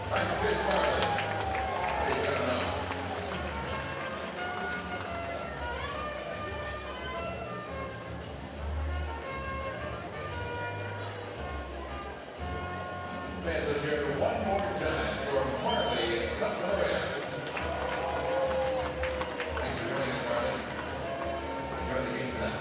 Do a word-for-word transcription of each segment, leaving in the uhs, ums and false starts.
Fans, let's hear it one more time for Marley in South Korea. Thanks for joining us, Marley. Enjoy the game tonight.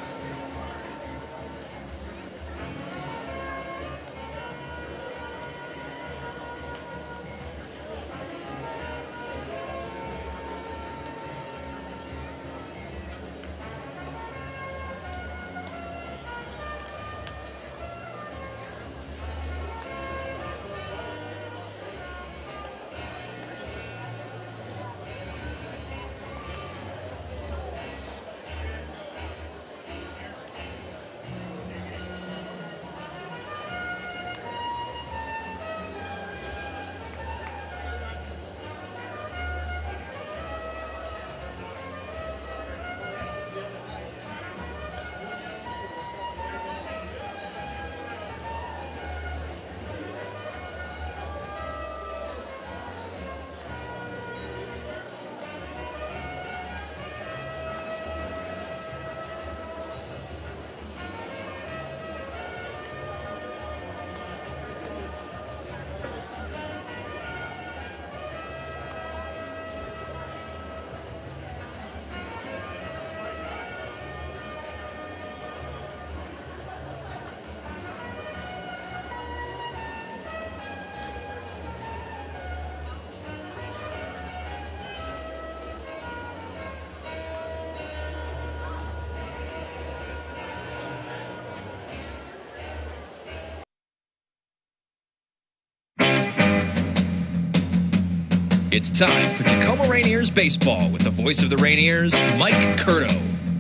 It's time for Tacoma Rainiers baseball with the voice of the Rainiers, Mike Curto.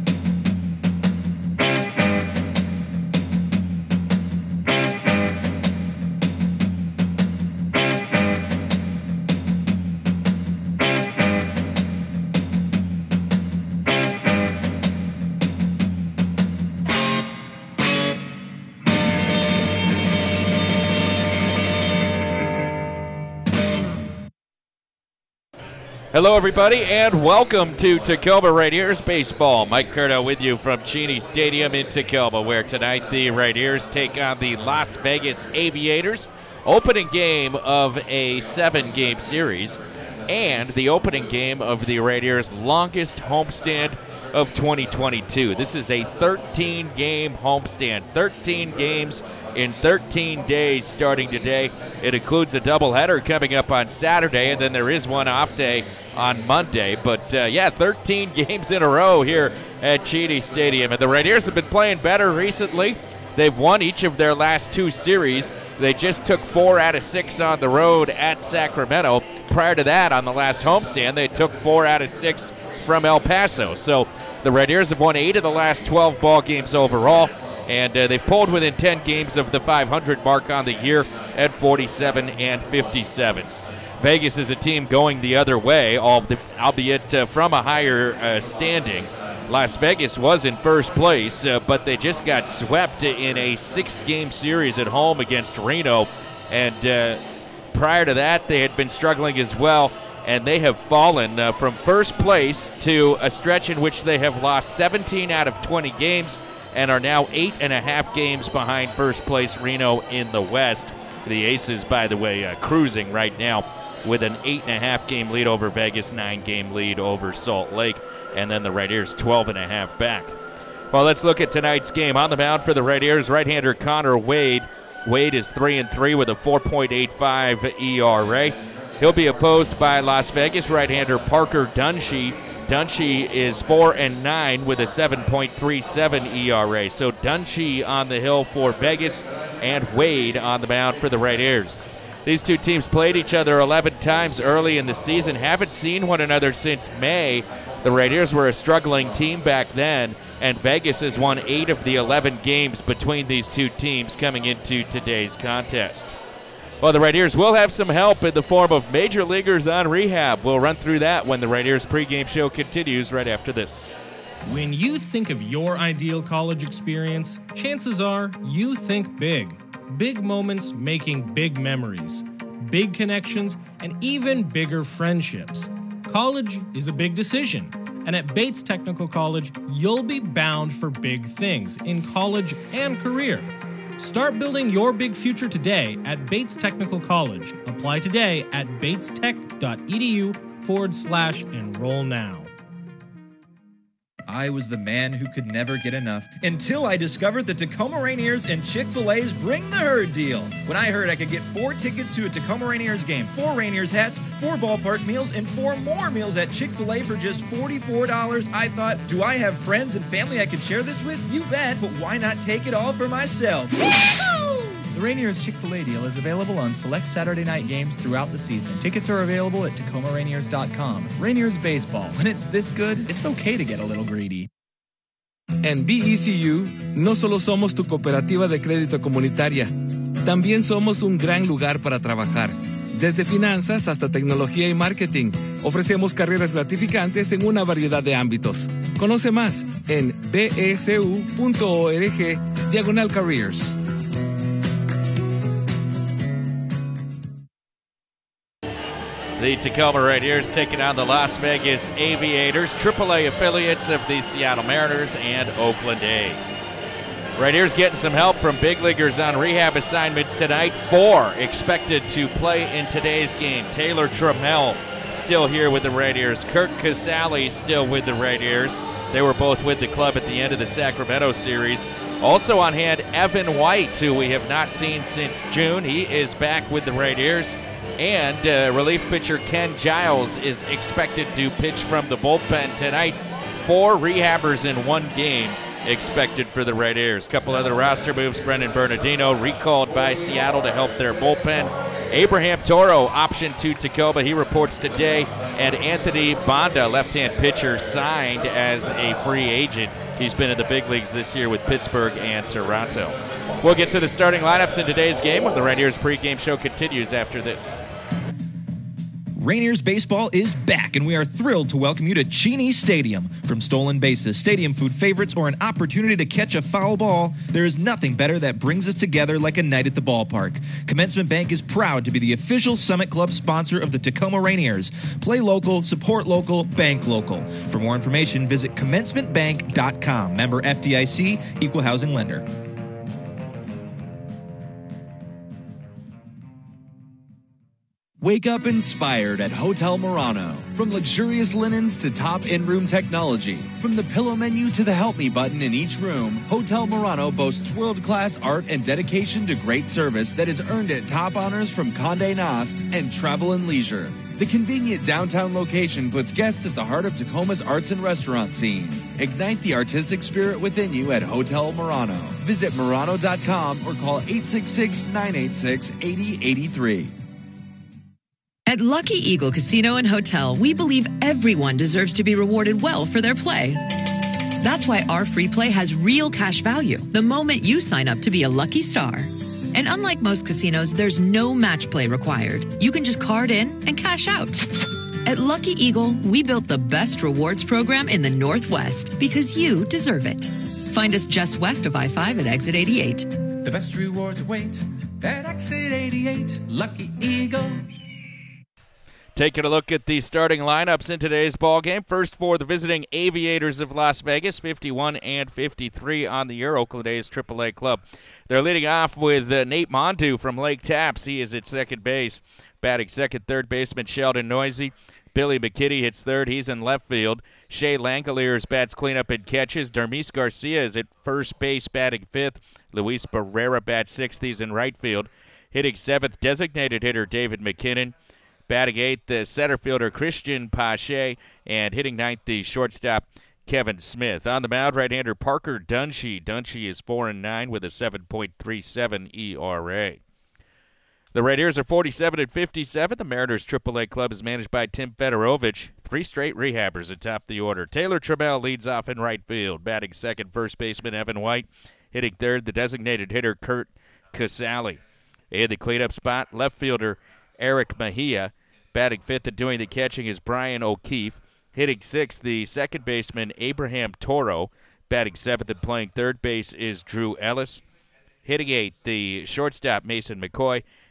Hello, everybody, and welcome to Tacoma Rainiers Baseball. Mike Curto with you from Cheney Stadium in Tacoma, where tonight the Rainiers take on the Las Vegas Aviators. Opening game of a seven-game series, and the opening game of the Rainiers' longest homestand of twenty twenty-two. This is a thirteen-game homestand, thirteen games in thirteen days starting today. It includes a doubleheader coming up on Saturday, and then there is one off day on Monday. But, uh, yeah, thirteen games in a row here at Cheney Stadium. And the Rainiers have been playing better recently. They've won each of their last two series. They just took four out of six on the road at Sacramento. Prior to that, on the last homestand, they took four out of six from El Paso. So the Rainiers have won eight of the last twelve ball games overall, and uh, they've pulled within ten games of the five hundred mark on the year at forty-seven and fifty-seven. Vegas is a team going the other way, albeit uh, from a higher uh, standing. Las Vegas was in first place, uh, but they just got swept in a six-game series at home against Reno. And uh, prior to that, they had been struggling as well, and they have fallen uh, from first place to a stretch in which they have lost seventeen out of twenty games and are now eight and a half games behind first place Reno in the West. The Aces, by the way, uh, cruising right now with an eight and a half game lead over Vegas, nine game lead over Salt Lake, and then the Rainiers twelve and a half back. Well, let's look at tonight's game. On the mound for the Rainiers, right-hander Connor Wade. Wade is three and three with a four point eight five E R A. He'll be opposed by Las Vegas right-hander Parker Dunshee. Dunshee is four and nine with a seven point three seven E R A. So Dunshee on the hill for Vegas and Wade on the mound for the Rainiers. These two teams played each other eleven times early in the season, haven't seen one another since May. The Rainiers were a struggling team back then, and Vegas has won eight of the eleven games between these two teams coming into today's contest. Well, the Rainiers will have some help in the form of major leaguers on rehab. We'll run through that when the Rainiers pregame show continues right after this. When you think of your ideal college experience, chances are you think big. Big moments making big memories. big connections, and even bigger friendships. College is a big decision, and at Bates Technical College, you'll be bound for big things in college and career. Start building your big future today at Bates Technical College. Apply today at batestech.edu forward slash enroll now. I was the man who could never get enough until I discovered the Tacoma Rainiers and Chick-fil-A's Bring the Herd deal. When I heard I could get four tickets to a Tacoma Rainiers game, four Rainiers hats, four ballpark meals, and four more meals at Chick-fil-A for just forty-four dollars, I thought, do I have friends and family I could share this with? You bet, but why not take it all for myself? The Rainiers Chick-fil-A deal is available on select Saturday night games throughout the season. Tickets are available at Tacoma Rainiers dot com. Rainiers Baseball. When it's this good, it's okay to get a little greedy. En B E C U, no solo somos tu cooperativa de crédito comunitaria, también somos un gran lugar para trabajar. Desde finanzas hasta tecnología y marketing, ofrecemos carreras gratificantes en una variedad de ámbitos. Conoce más en besu.org diagonal careers. The Tacoma Rainiers taking on the Las Vegas Aviators, triple A affiliates of the Seattle Mariners and Oakland A's. Rainiers getting some help from big leaguers on rehab assignments tonight. Four expected to play in today's game. Taylor Trammell still here with the Rainiers. Kirk Casale still with the Rainiers. They were both with the club at the end of the Sacramento series. Also on hand, Evan White, who we have not seen since June. He is back with the Rainiers. And uh, relief pitcher Ken Giles is expected to pitch from the bullpen tonight. Four rehabbers in one game expected for the Rainiers. Couple other roster moves. Brendan Bernardino recalled by Seattle to help their bullpen. Abraham Toro optioned to Tacoma. He reports today. And Anthony Banda, left-hand pitcher, signed as a free agent. He's been in the big leagues this year with Pittsburgh and Toronto. We'll get to the starting lineups in today's game when the Rainiers pregame show continues after this. Rainiers baseball is back, and we are thrilled to welcome you to Cheney Stadium. From stolen bases, stadium food favorites, or an opportunity to catch a foul ball, there is nothing better that brings us together like a night at the ballpark. Commencement Bank is proud to be the official Summit Club sponsor of the Tacoma Rainiers. Play local, support local, bank local. For more information, visit commencement bank dot com. Member F D I C, Equal Housing Lender. Wake up inspired at Hotel Murano. From luxurious linens to top in-room technology, from the pillow menu to the help me button in each room, Hotel Murano boasts world-class art and dedication to great service that has earned it top honors from Condé Nast and Travel and Leisure. The convenient downtown location puts guests at the heart of Tacoma's arts and restaurant scene. Ignite the artistic spirit within you at Hotel Murano. Visit Murano dot com or call eight six six, nine eight six, eight zero eight three. At Lucky Eagle Casino and Hotel, we believe everyone deserves to be rewarded well for their play. That's why our free play has real cash value the moment you sign up to be a lucky star. And unlike most casinos, there's no match play required. You can just card in and cash out. At Lucky Eagle, we built the best rewards program in the Northwest because you deserve it. Find us just west of I five at exit eighty-eight. The best rewards await at exit eighty-eight, Lucky Eagle. Taking a look at the starting lineups in today's ball game. First for the visiting Aviators of Las Vegas, fifty-one and fifty-three on the year, Oakland A's triple A club. They're leading off with uh, Nate Mondu from Lake Tapps. He is at second base. Batting second, third baseman Sheldon Noisy. Billy McKinney hits third. He's in left field. Shea Langoliers bats cleanup and catches. Dermis Garcia is at first base, batting fifth. Luis Barrera bats sixth. He's in right field. Hitting seventh, designated hitter David McKinnon. Batting eighth, the center fielder Christian Pache, and hitting ninth, the shortstop Kevin Smith. On the mound, right-hander Parker Dunshee. Dunshee is four and nine with a seven point three seven E R A. The Rainiers are forty-seven and fifty-seven. The Mariners triple A club is managed by Tim Fedorovich. Three straight rehabbers atop the order. Taylor Trammell leads off in right field. Batting second, first baseman Evan White. Hitting third, the designated hitter Kurt Casale. In the cleanup spot, left fielder Eric Mejia. Batting fifth and doing the catching is Brian O'Keefe. Hitting sixth, the second baseman Abraham Toro. Batting seventh and playing third base is Drew Ellis. Hitting eighth, the shortstop Mason McCoy.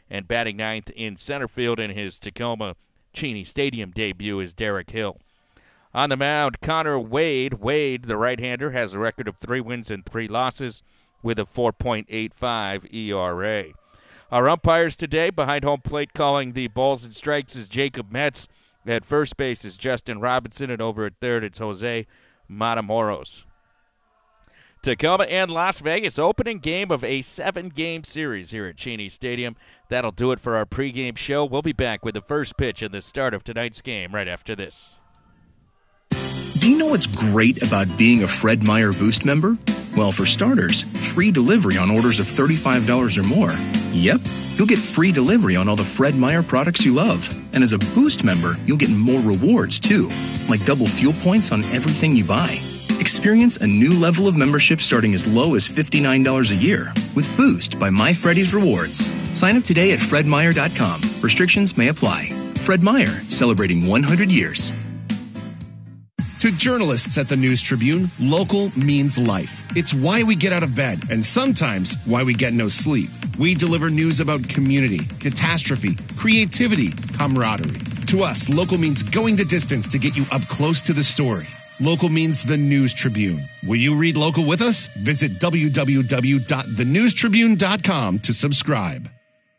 And batting ninth in center field in his Tacoma Cheney Stadium debut is Derek Hill. On the mound, Connor Wade. Wade, the right-hander, has a record of three wins and three losses with a four point eight five E R A. Our umpires today, behind home plate calling the balls and strikes, is Jacob Metz. At first base is Justin Robinson, and over at third it's Jose Matamoros. Tacoma and Las Vegas, opening game of a seven-game series here at Cheney Stadium. That'll do it for our pregame show. We'll be back with the first pitch and the start of tonight's game right after this. Do you know what's great about being a Fred Meyer Boost member? Well, for starters, free delivery on orders of thirty-five dollars or more. Yep, you'll get free delivery on all the Fred Meyer products you love. And as a Boost member, you'll get more rewards, too, like double fuel points on everything you buy. Experience a new level of membership starting as low as fifty-nine dollars a year with Boost by My Freddy's Rewards. Sign up today at fred meyer dot com. Restrictions may apply. Fred Meyer, celebrating one hundred years. To journalists at the News Tribune, local means life. It's why we get out of bed, and sometimes why we get no sleep. We deliver news about community, catastrophe, creativity, camaraderie. To us, local means going the distance to get you up close to the story. Local means the News Tribune. Will you read local with us? Visit w w w dot the news tribune dot com to subscribe.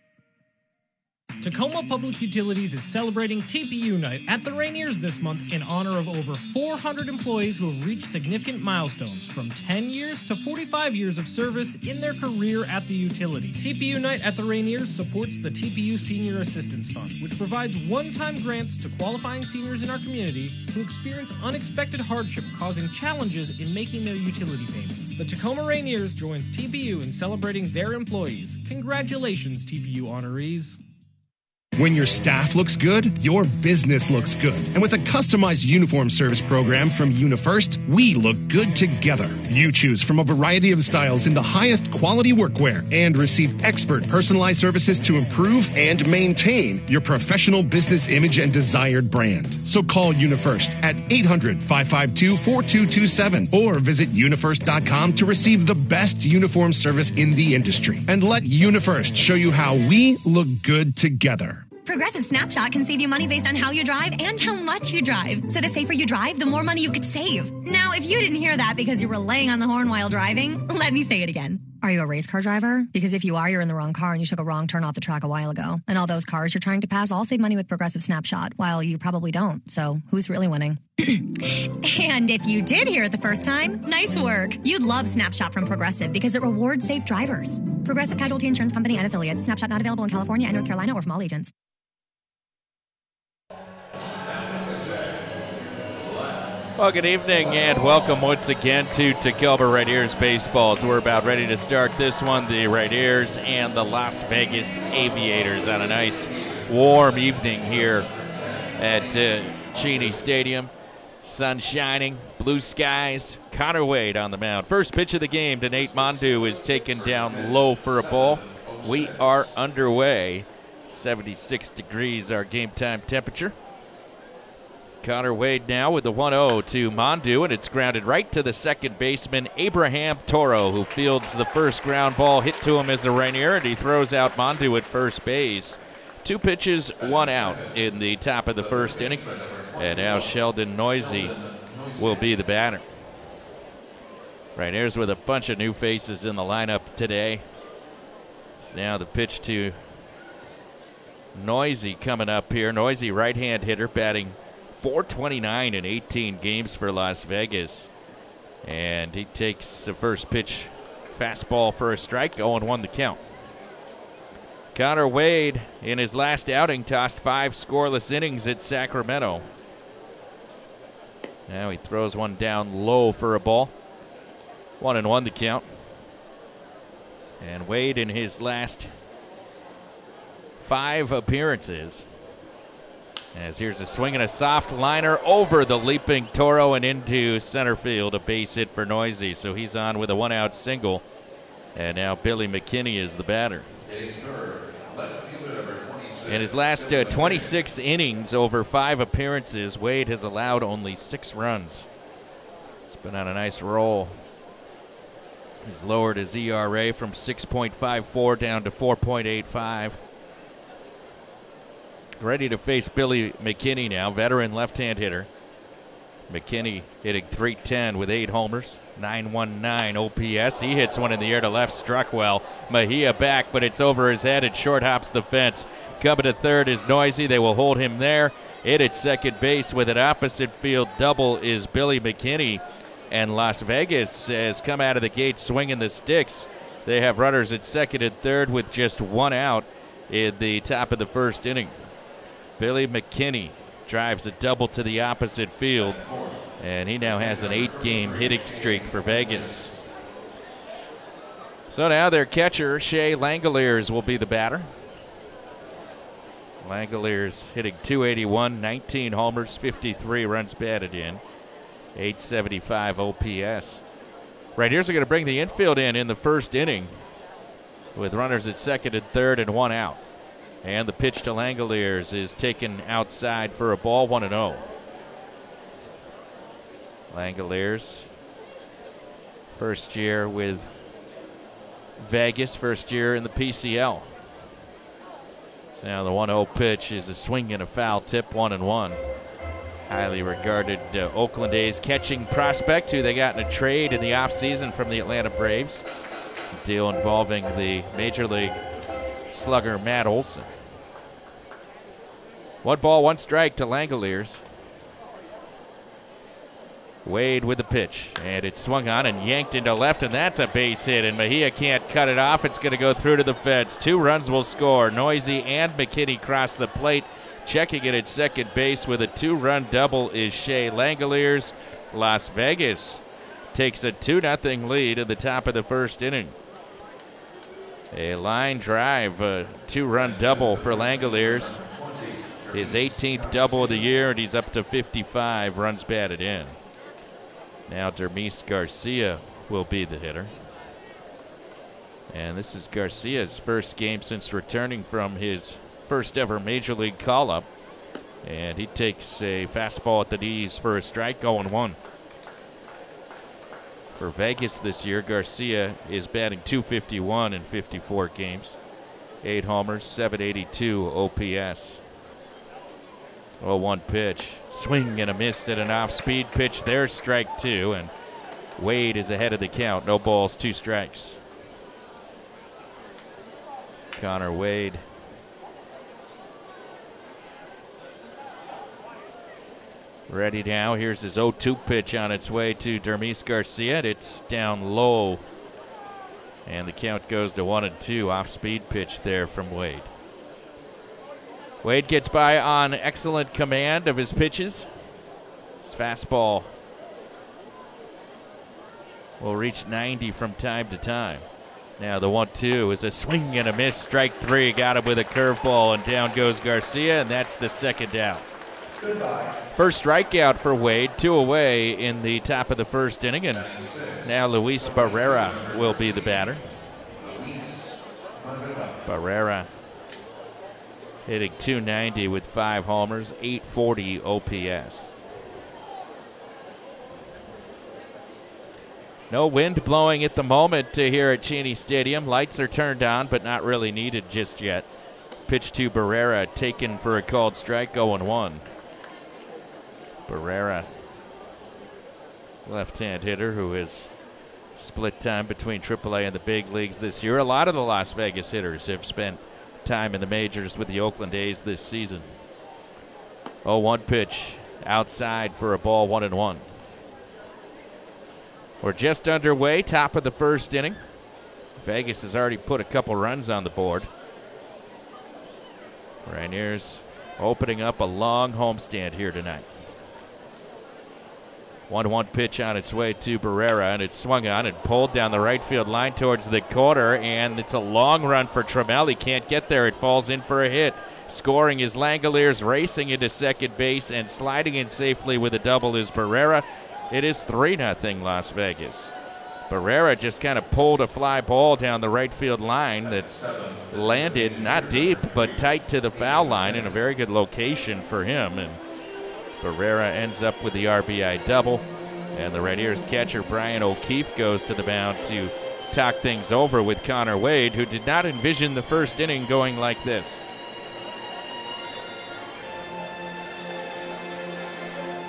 Tacoma Public Utilities is celebrating T P U Night at the Rainiers this month in honor of over four hundred employees who have reached significant milestones, from ten years to forty-five years of service in their career at the utility. T P U Night at the Rainiers supports the T P U Senior Assistance Fund, which provides one-time grants to qualifying seniors in our community who experience unexpected hardship causing challenges in making their utility payment. The Tacoma Rainiers joins T P U in celebrating their employees. Congratulations, T P U honorees. When your staff looks good, your business looks good. And with a customized uniform service program from UniFirst, we look good together. You choose from a variety of styles in the highest quality workwear and receive expert personalized services to improve and maintain your professional business image and desired brand. So call UniFirst at eight hundred, five five two, four two two seven or visit unifirst dot com to receive the best uniform service in the industry. And let UniFirst show you how we look good together. Progressive Snapshot can save you money based on how you drive and how much you drive. So the safer you drive, the more money you could save. Now, if you didn't hear that because you were laying on the horn while driving, let me say it again. Are you a race car driver? Because if you are, you're in the wrong car and you took a wrong turn off the track a while ago. And all those cars you're trying to pass all save money with Progressive Snapshot, while you probably don't. So who's really winning? And if you did hear it the first time, nice work. You'd love Snapshot from Progressive because it rewards safe drivers. Progressive Casualty Insurance Company and affiliates. Snapshot not available in California and North Carolina or from all agents. Well, good evening and welcome once again to Tacoma Rainiers Baseball. As we're about ready to start this one, the Rainiers and the Las Vegas Aviators on a nice warm evening here at uh, Cheney Stadium. Sun shining, blue skies, Connor Wade on the mound. First pitch of the game to Nate Mondu is taken down low for a ball. We are underway. seventy-six degrees our game time temperature. Connor Wade now with the one oh to Mondu, and it's grounded right to the second baseman, Abraham Toro, who fields the first ground ball hit to him as a Rainier, and he throws out Mondu at first base. Two pitches, one out in the top of the first inning, and now Sheldon Noisy will be the batter. Rainiers with a bunch of new faces in the lineup today. It's now the pitch to Noisy coming up here. Noisy, right-hand hitter, batting four twenty-nine in eighteen games for Las Vegas. And he takes the first pitch, fastball for a strike, oh and one the count. Connor Wade, in his last outing, tossed five scoreless innings at Sacramento. Now he throws one down low for a ball. One and one the count. And Wade, in his last five appearances, as here's a swing and a soft liner over the leaping Toro and into center field, a base hit for Noisy. So he's on with a one-out single, and now Billy McKinney is the batter. In his last uh, twenty-six innings over five appearances, Wade has allowed only six runs. He's been on a nice roll. He's lowered his E R A from six point five four down to four point eight five. ready to face Billy McKinney now, veteran left-hand hitter. McKinney hitting three ten with eight homers, nine nineteen O P S. He hits one in the air to left, struck well. Mejia back, but it's over his head. It short hops the fence. Coming to third is Noisy. They will hold him there. Hit at second base with an opposite field double is Billy McKinney. And Las Vegas has come out of the gate swinging the sticks. They have runners at second and third with just one out in the top of the first inning. Billy McKinney drives a double to the opposite field, and he now has an eight-game hitting streak for Vegas. So now their catcher, Shea Langoliers, will be the batter. Langoliers hitting two eighty-one, nineteen homers, fifty-three runs batted in, eight seventy-five O P S. Right here's going to bring the infield in in the first inning with runners at second and third and one out. And the pitch to Langoliers is taken outside for a ball, one and oh. Langoliers, first year with Vegas, first year in the P C L. So now the one oh pitch is a swing and a foul tip, one and one. Highly regarded uh, Oakland A's catching prospect who they got in a trade in the offseason from the Atlanta Braves. A deal involving the Major League slugger Matt Olson. One ball, one strike to Langoliers. Wade with the pitch, and it's swung on and yanked into left, and that's a base hit, and Mejia can't cut it off. It's going to go through to the fence. Two runs will score. Noisy and McKinney cross the plate. Checking it at second base with a two-run double is Shea Langoliers. Las Vegas takes a two nothing lead at the top of the first inning. A line drive, a two-run double for Langoliers. His eighteenth double of the year, and he's up to fifty-five runs batted in. Now Dermis Garcia will be the hitter. And this is Garcia's first game since returning from his first ever Major League call-up. And he takes a fastball at the knees for a strike, oh one. For Vegas this year, Garcia is batting two fifty-one in fifty-four games. Eight homers, seven eighty-two O P S. oh one pitch. Swing and a miss at an off-speed pitch. There's strike two, and Wade is ahead of the count. No balls, two strikes. Connor Wade. Ready now. Here's his oh two pitch on its way to Dermis Garcia. It's down low, and the count goes to one and two. Off-speed pitch there from Wade. Wade gets by on excellent command of his pitches. His fastball will reach ninety from time to time. Now the one two is a swing and a miss. Strike three. Got him with a curveball, and down goes Garcia, and that's the second out. First strikeout for Wade, two away in the top of the first inning, and now Luis Barrera will be the batter. Barrera hitting two ninety with five homers, eight forty O P S. No wind blowing at the moment here at Cheney Stadium. Lights are turned on, but not really needed just yet. Pitch to Barrera, taken for a called strike, oh one. Barrera, left-hand hitter who has split time between triple A and the big leagues this year. A lot of the Las Vegas hitters have spent time in the majors with the Oakland A's this season. oh one pitch outside for a ball, one and one. We're just underway, top of the first inning. Vegas has already put a couple runs on the board. Rainiers opening up a long homestand here tonight. one one pitch on its way to Barrera, and it's swung on and pulled down the right field line towards the corner, and it's a long run for Trammell. He can't get there. It falls in for a hit. Scoring is Langoliers, racing into second base, and sliding in safely with a double is Barrera. It is three nothing Las Vegas. Barrera just kind of pulled a fly ball down the right field line that landed not deep, but tight to the foul line in a very good location for him. And Barrera ends up with the R B I double, and the Rainiers catcher Brian O'Keefe goes to the mound to talk things over with Connor Wade, who did not envision the first inning going like this.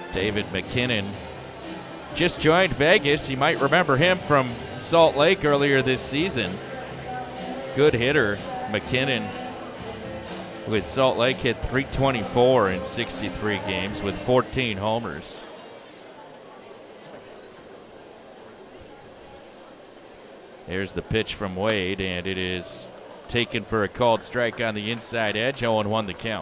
David McKinnon just joined Vegas. You might remember him from Salt Lake earlier this season. Good hitter, McKinnon, with Salt Lake, hit three twenty-four in sixty-three games with fourteen homers. Here's the pitch from Wade, and it is taken for a called strike on the inside edge. oh and one the count.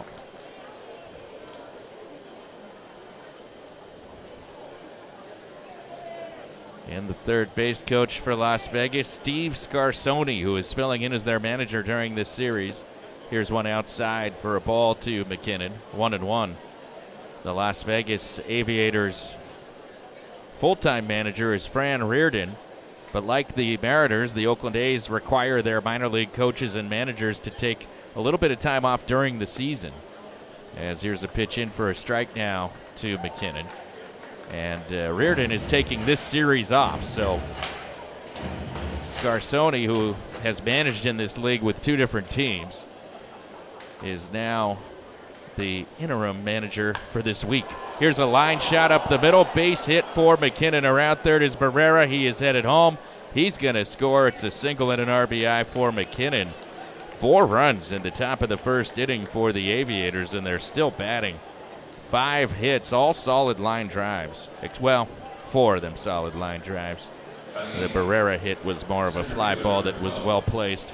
And the third base coach for Las Vegas, Steve Scarsoni, who is filling in as their manager during this series. Here's one outside for a ball to McKinnon, one and one. The Las Vegas Aviators full-time manager is Fran Reardon, but like the Mariners, the Oakland A's require their minor league coaches and managers to take a little bit of time off during the season. As here's a pitch in for a strike now to McKinnon. And uh, Reardon is taking this series off, so Scarsoni, who has managed in this league with two different teams, is now the interim manager for this week. Here's a line shot up the middle, base hit for McKinnon. Around third is Barrera. He is headed home. He's going to score. It's a single and an R B I for McKinnon. Four runs in the top of the first inning for the Aviators, and they're still batting. Five hits, all solid line drives. Well, four of them solid line drives. The Barrera hit was more of a fly ball that was well placed.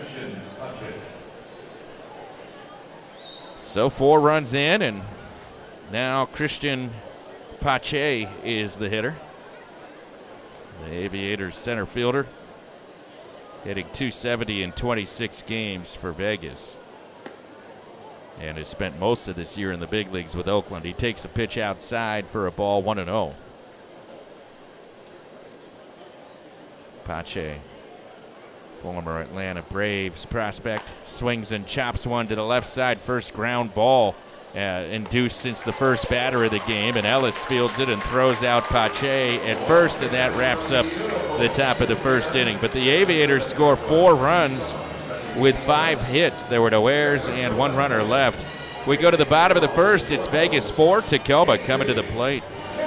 So four runs in, and now Christian Pache is the hitter. The Aviators center fielder, hitting two seventy in twenty-six games for Vegas, and has spent most of this year in the big leagues with Oakland. He takes a pitch outside for a ball, one and oh. Pache, former Atlanta Braves prospect, swings and chops one to the left side. First ground ball uh, induced since the first batter of the game, and Ellis fields it and throws out Pache at first, and that wraps up the top of the first inning. But the Aviators score four runs with five hits. There were no errors and one runner left. We go to the bottom of the first. It's Vegas four, Tacoma coming to the plate.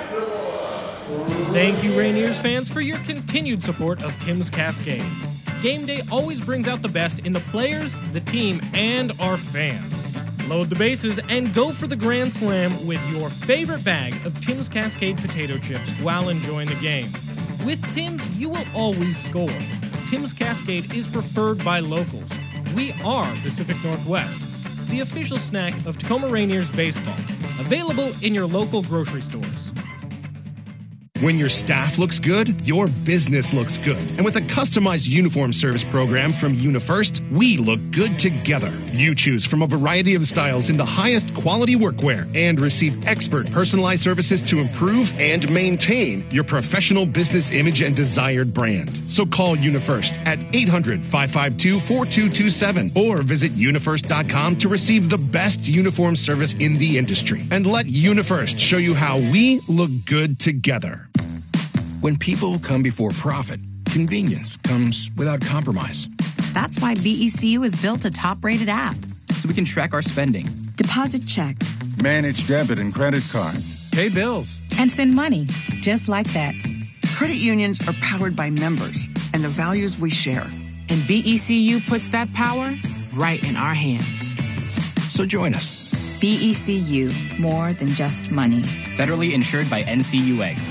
Thank you, Rainiers fans, for your continued support of Tim's Cascade. Game day always brings out the best in the players, the team, and our fans. Load the bases and go for the Grand Slam with your favorite bag of Tim's Cascade potato chips while enjoying the game. With Tim's, you will always score. Tim's Cascade is preferred by locals. We are Pacific Northwest, the official snack of Tacoma Rainiers baseball. Available in your local grocery stores. When your staff looks good, your business looks good. And with a customized uniform service program from UniFirst, we look good together. You choose from a variety of styles in the highest quality workwear and receive expert personalized services to improve and maintain your professional business image and desired brand. So call UniFirst at eight hundred, five five two, four two two seven or visit unifirst dot com to receive the best uniform service in the industry. And let UniFirst show you how we look good together. When people come before profit, convenience comes without compromise. That's why B E C U has built a top-rated app. So we can track our spending, deposit checks, manage debit and credit cards, pay bills, and send money just like that. Credit unions are powered by members and the values we share. And B E C U puts that power right in our hands. So join us. B E C U, more than just money. Federally insured by N C U A.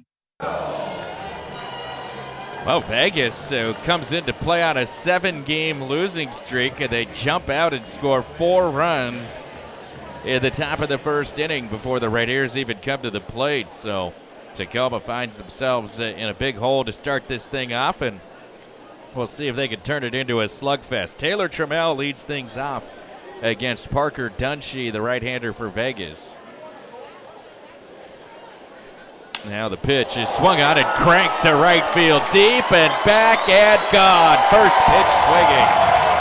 Well, Vegas uh, comes into play on a seven-game losing streak, and they jump out and score four runs in the top of the first inning before the Rainiers even come to the plate. So Tacoma finds themselves uh, in a big hole to start this thing off, and we'll see if they can turn it into a slugfest. Taylor Trammell leads things off against Parker Dunshee, the right-hander for Vegas. Now the pitch is swung on and cranked to right field, deep and back and gone. First pitch swinging.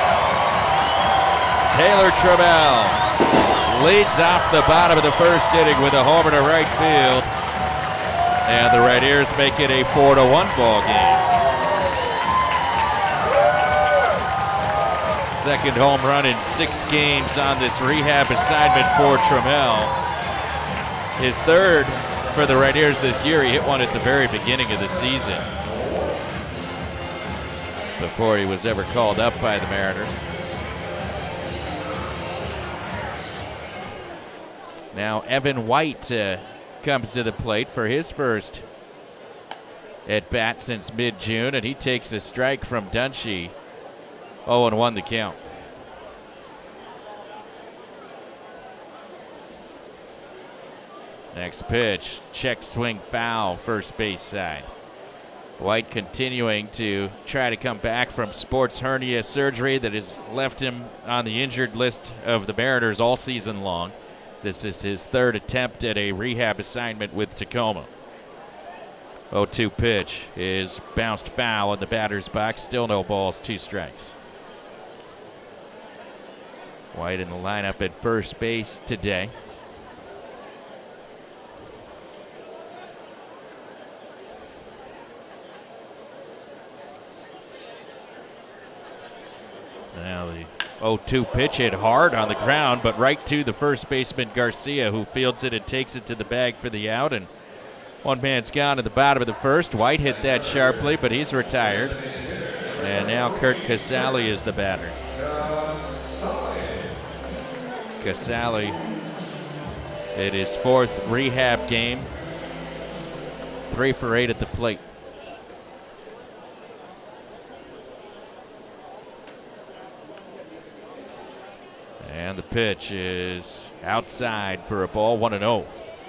Taylor Trammell leads off the bottom of the first inning with a homer to right field, and the Rainiers make it a four to one ball game. Second home run in six games on this rehab assignment for Trammell. his third for the Rainiers this year. He hit one at the very beginning of the season before he was ever called up by the Mariners. Now Evan White uh, comes to the plate for his first at bat since mid-June, and he takes a strike from Dunshee. oh and one the count. Next pitch, check swing foul, first base side. White continuing to try to come back from sports hernia surgery that has left him on the injured list of the Mariners all season long. This is his third attempt at a rehab assignment with Tacoma. oh two pitch is bounced foul in the batter's box. Still no balls, two strikes. White in the lineup at first base today. Now the oh two pitch hit hard on the ground, but right to the first baseman Garcia, who fields it and takes it to the bag for the out. And one man's gone at the bottom of the first. White hit that sharply, but he's retired. And now Kurt Casale is the batter. Casale in his fourth rehab game. Three for eight at the plate. And the pitch is outside for a ball, one and oh.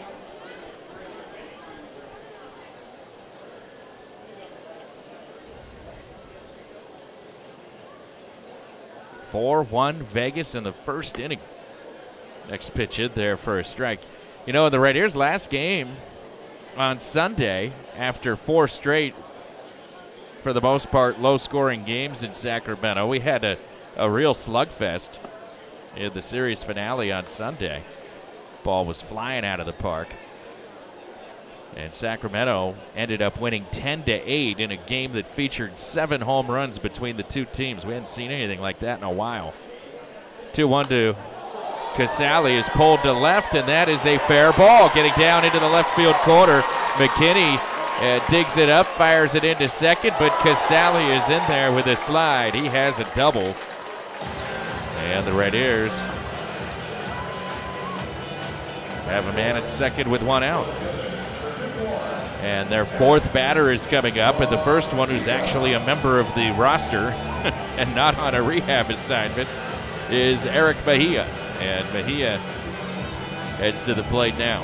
four one Vegas in the first inning. Next pitch in there for a strike. You know, in the Rainiers' last game on Sunday, after four straight, for the most part, low-scoring games in Sacramento, we had a, a real slugfest in the series finale on Sunday. Ball was flying out of the park. And Sacramento ended up winning ten to eight in a game that featured seven home runs between the two teams. We hadn't seen anything like that in a while. two one to Casale is pulled to left, and that is a fair ball. Getting down into the left field corner, McKinney uh, digs it up, fires it into second, but Casale is in there with a slide. He has a double. And the Rainiers have a man at second with one out. And their fourth batter is coming up, and the first one who's actually a member of the roster and not on a rehab assignment is Eric Mejia. And Mejia heads to the plate now.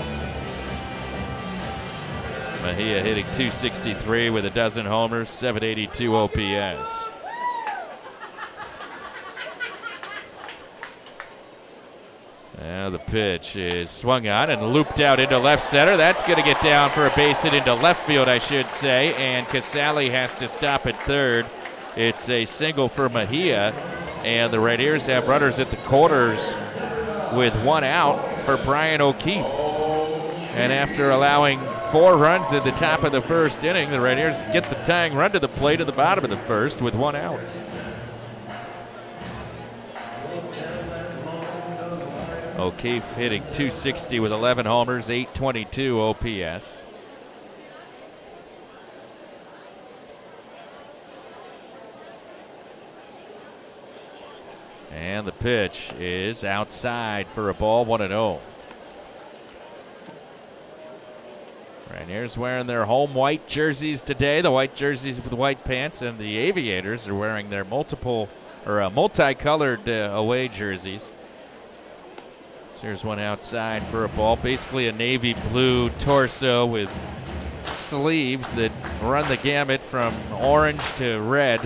Mejia hitting two sixty-three with a dozen homers, seven eighty-two O P S. Now the pitch is swung on and looped out into left center. That's going to get down for a base hit into left field, I should say. And Casale has to stop at third. It's a single for Mejia. And the Rainiers have runners at the corners with one out for Brian O'Keefe. And after allowing four runs at the top of the first inning, the Rainiers get the tying run to the plate at the bottom of the first with one out. O'Keefe hitting two sixty with eleven homers, eight twenty-two O P S. And the pitch is outside for a ball, one and oh. Rainiers wearing their home white jerseys today, the white jerseys with white pants, and the Aviators are wearing their multiple or uh, multicolored uh, away jerseys. So here's one outside for a ball, basically a navy blue torso with sleeves that run the gamut from orange to red.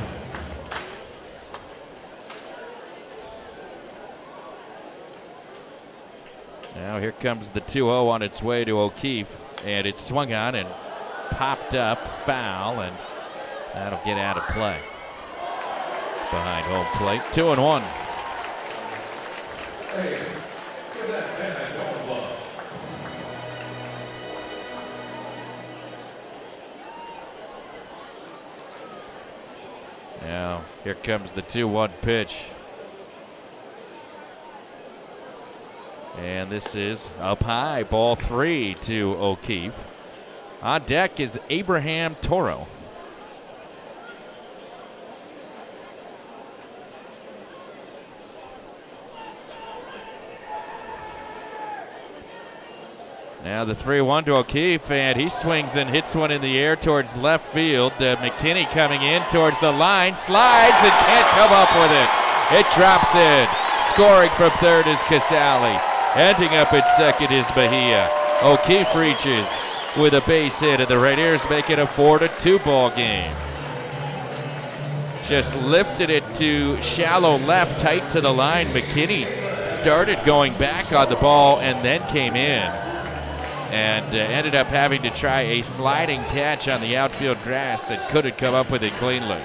Now here comes the two oh on its way to O'Keefe, and it's swung on and popped up, foul, and that'll get out of play. Behind home plate, two and one. Hey, give that man a gold glove. Now here comes the two one pitch. And this is up high, ball three to O'Keefe. On deck is Abraham Toro. Now the three one to O'Keefe, and he swings and hits one in the air towards left field. Uh, McKinney coming in towards the line, slides and can't come up with it. It drops in. Scoring from third is Casale. Ending up at second is Bahia. O'Keefe reaches with a base hit, and the Rainiers make it a four to two ball game. Just lifted it to shallow left, tight to the line. McKinney started going back on the ball and then came in. And uh, ended up having to try a sliding catch on the outfield grass and couldn't come up with it cleanly.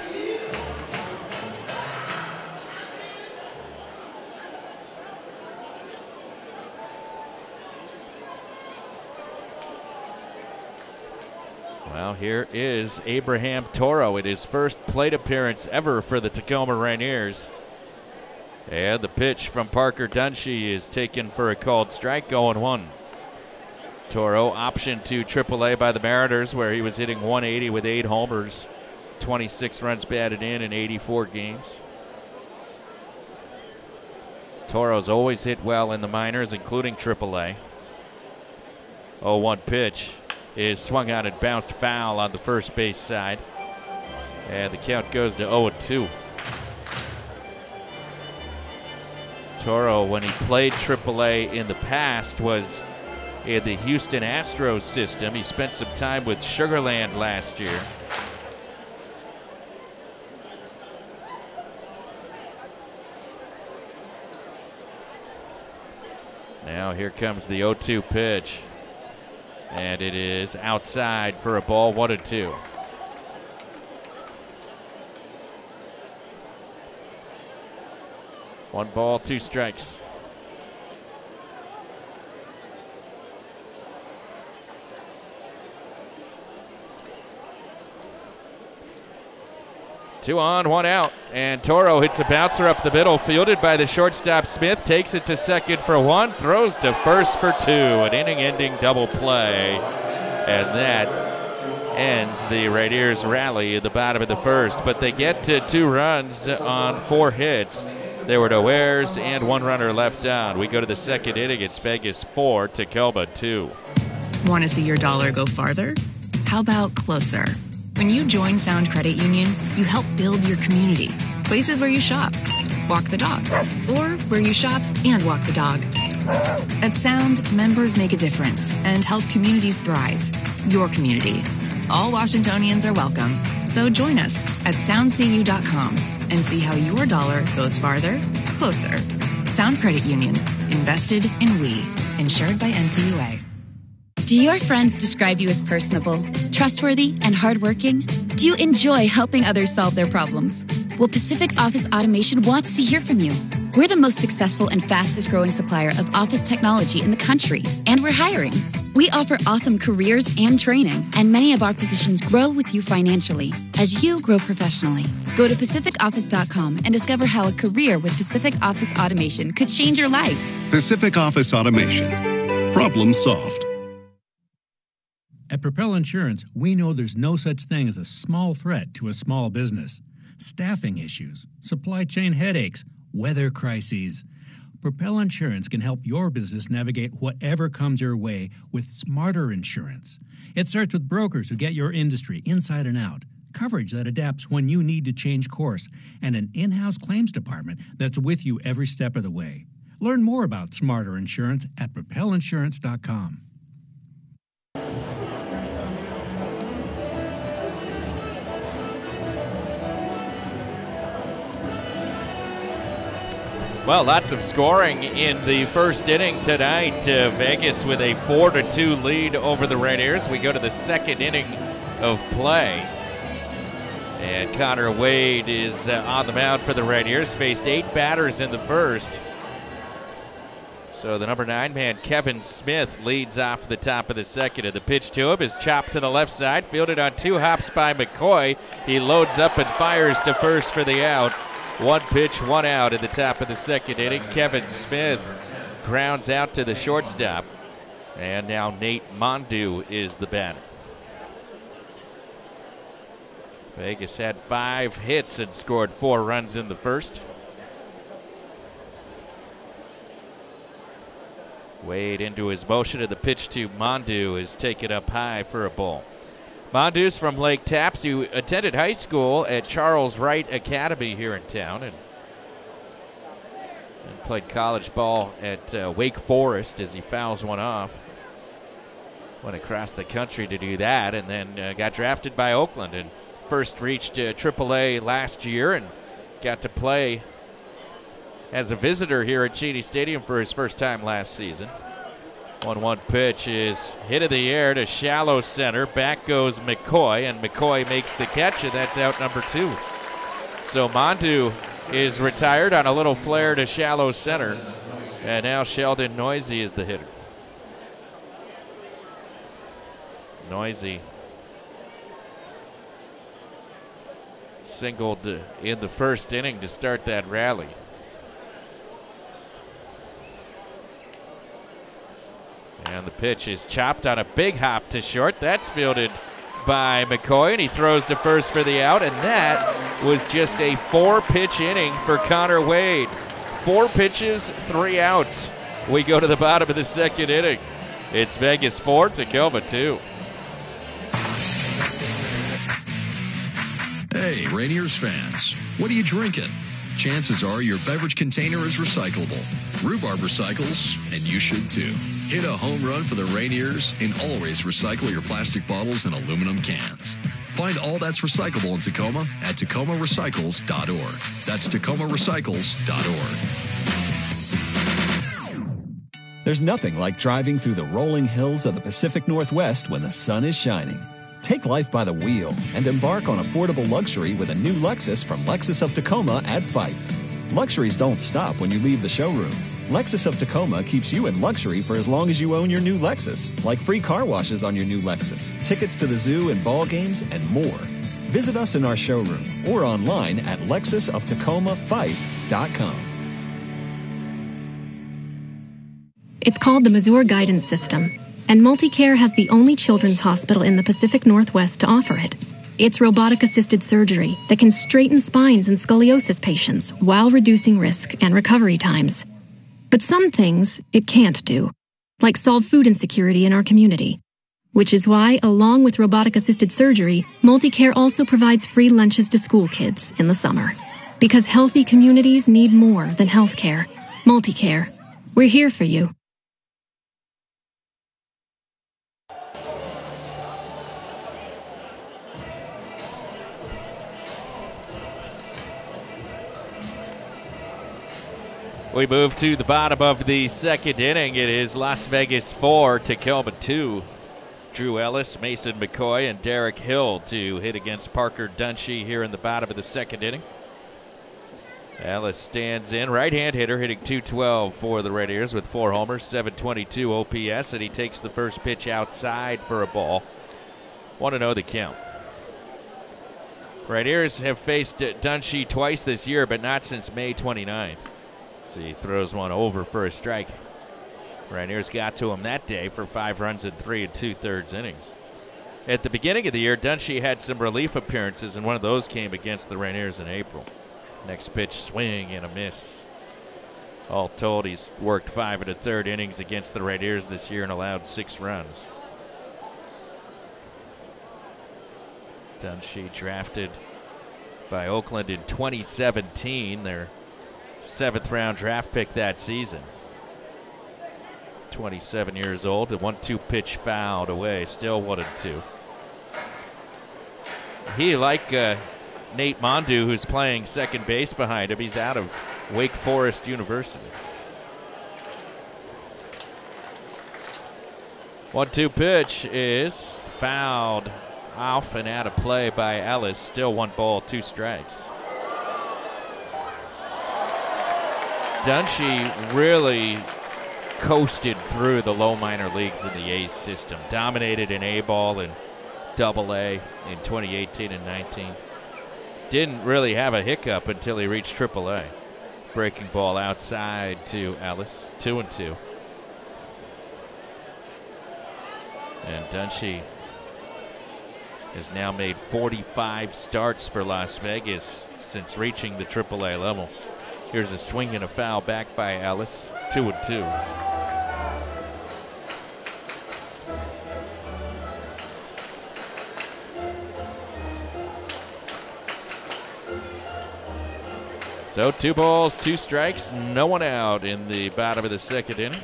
Well, here is Abraham Toro in his first plate appearance ever for the Tacoma Rainiers. And the pitch from Parker Dunshee is taken for a called strike, going one. Toro optioned to triple A by the Mariners, where he was hitting one eighty with eight homers, twenty-six runs batted in in eighty-four games. Toro's always hit well in the minors, including triple A. oh one pitch is swung out and bounced foul on the first base side. And the count goes to oh two. Toro, when he played triple A in the past, was in the Houston Astros system. He spent some time with Sugarland last year. Now here comes the oh two pitch. And it is outside for a ball, one and two. One ball, two strikes. Two on, one out, and Toro hits a bouncer up the middle, fielded by the shortstop Smith, takes it to second for one, throws to first for two, an inning-ending double play, and that ends the Rainiers rally at the bottom of the first, but they get to two runs on four hits. There were no errors and one runner left on. We go to the second inning. It's Vegas four, Tacoma two. Want to see your dollar go farther? How about closer? When you join Sound Credit Union, you help build your community. Places where you shop, walk the dog, or where you shop and walk the dog. At Sound, members make a difference and help communities thrive. Your community. All Washingtonians are welcome. So join us at sound c u dot com and see how your dollar goes farther, closer. Sound Credit Union. Invested in we. Insured by N C U A. Do your friends describe you as personable, trustworthy, and hardworking? Do you enjoy helping others solve their problems? Well, Pacific Office Automation wants to hear from you. We're the most successful and fastest growing supplier of office technology in the country, and we're hiring. We offer awesome careers and training, and many of our positions grow with you financially as you grow professionally. Go to pacific office dot com and discover how a career with Pacific Office Automation could change your life. Pacific Office Automation. Problem solved. At Propel Insurance, we know there's no such thing as a small threat to a small business. Staffing issues, supply chain headaches, weather crises. Propel Insurance can help your business navigate whatever comes your way with smarter insurance. It starts with brokers who get your industry inside and out, coverage that adapts when you need to change course, and an in-house claims department that's with you every step of the way. Learn more about smarter insurance at propel insurance dot com. Well, lots of scoring in the first inning tonight. Uh, Vegas with a four to two lead over the Rainiers. We go to the second inning of play. And Connor Wade is uh, on the mound for the Rainiers. Faced eight batters in the first. So the number nine man, Kevin Smith, leads off the top of the second. And the pitch to him is chopped to the left side. Fielded on two hops by McCoy. He loads up and fires to first for the out. One pitch, one out at the top of the second inning. Kevin Smith grounds out to the shortstop. And now Nate Mondu is the batter. Vegas had five hits and scored four runs in the first. Wade into his motion, and the pitch to Mondu is taken up high for a ball. Mondu's from Lake Tapps, who attended high school at Charles Wright Academy here in town, and, and played college ball at uh, Wake Forest as he fouls one off. Went across the country to do that, and then uh, got drafted by Oakland, and first reached uh, triple A last year and got to play as a visitor here at Cheney Stadium for his first time last season. one one pitch is hit in the air to shallow center. Back goes McCoy, and McCoy makes the catch, and that's out number two. So Mondu is retired on a little flare to shallow center, and now Sheldon Noisy is the hitter. Noisy singled in the first inning to start that rally. And the pitch is chopped on a big hop to short. That's fielded by McCoy, and he throws to first for the out, and that was just a four-pitch inning for Connor Wade. Four pitches, three outs. We go to the bottom of the second inning. It's Vegas four, Tacoma two. Hey, Rainiers fans, what are you drinking? Chances are your beverage container is recyclable. Rhubarb recycles, and you should too. Hit a home run for the Rainiers and always recycle your plastic bottles and aluminum cans. Find all that's recyclable in Tacoma at tacoma recycles dot org. That's tacoma recycles dot org. There's nothing like driving through the rolling hills of the Pacific Northwest when the sun is shining. Take life by the wheel and embark on affordable luxury with a new Lexus from Lexus of Tacoma at Fife. Luxuries don't stop when you leave the showroom. Lexus of Tacoma keeps you in luxury for as long as you own your new Lexus, like free car washes on your new Lexus, tickets to the zoo and ball games, and more. Visit us in our showroom or online at lexus of tacoma fife dot com. It's called the Mazur Guidance System, and MultiCare has the only children's hospital in the Pacific Northwest to offer it. It's robotic-assisted surgery that can straighten spines in scoliosis patients while reducing risk and recovery times. But some things it can't do, like solve food insecurity in our community. Which is why, along with robotic-assisted surgery, MultiCare also provides free lunches to school kids in the summer. Because healthy communities need more than health care. MultiCare. We're here for you. We move to the bottom of the second inning. It is Las Vegas four, Tacoma two. Drew Ellis, Mason McCoy, and Derek Hill to hit against Parker Dunshee here in the bottom of the second inning. Ellis stands in, right-hand hitter, hitting two twelve for the Rainiers with four homers, seven twenty-two O P S, and he takes the first pitch outside for a ball. Want to know the count. Rainiers have faced Dunshee twice this year, but not since May twenty-ninth. So he throws one over for a strike. Rainiers got to him that day for five runs in three and two-thirds innings. At the beginning of the year, Dunshee had some relief appearances, and one of those came against the Rainiers in April. Next pitch, swing and a miss. All told, he's worked five and a third innings against the Rainiers this year and allowed six runs. Dunshee drafted by Oakland in twenty seventeen. Their seventh round draft pick that season. twenty-seven years old. The one two pitch fouled away. Still one and two. He, like uh, Nate Mondu, who's playing second base behind him, he's out of Wake Forest University. one two pitch is fouled off and out of play by Ellis. Still one ball, two strikes. Dunshee really coasted through the low minor leagues in the A system. Dominated in A-ball and Double A in twenty eighteen and nineteen. Didn't really have a hiccup until he reached Triple A. breaking ball outside to Ellis. Two and two. And Dunshee has now made forty-five starts for Las Vegas since reaching the triple A level. Here's a swing and a foul back by Ellis. Two and two. So two balls, two strikes, no one out in the bottom of the second inning.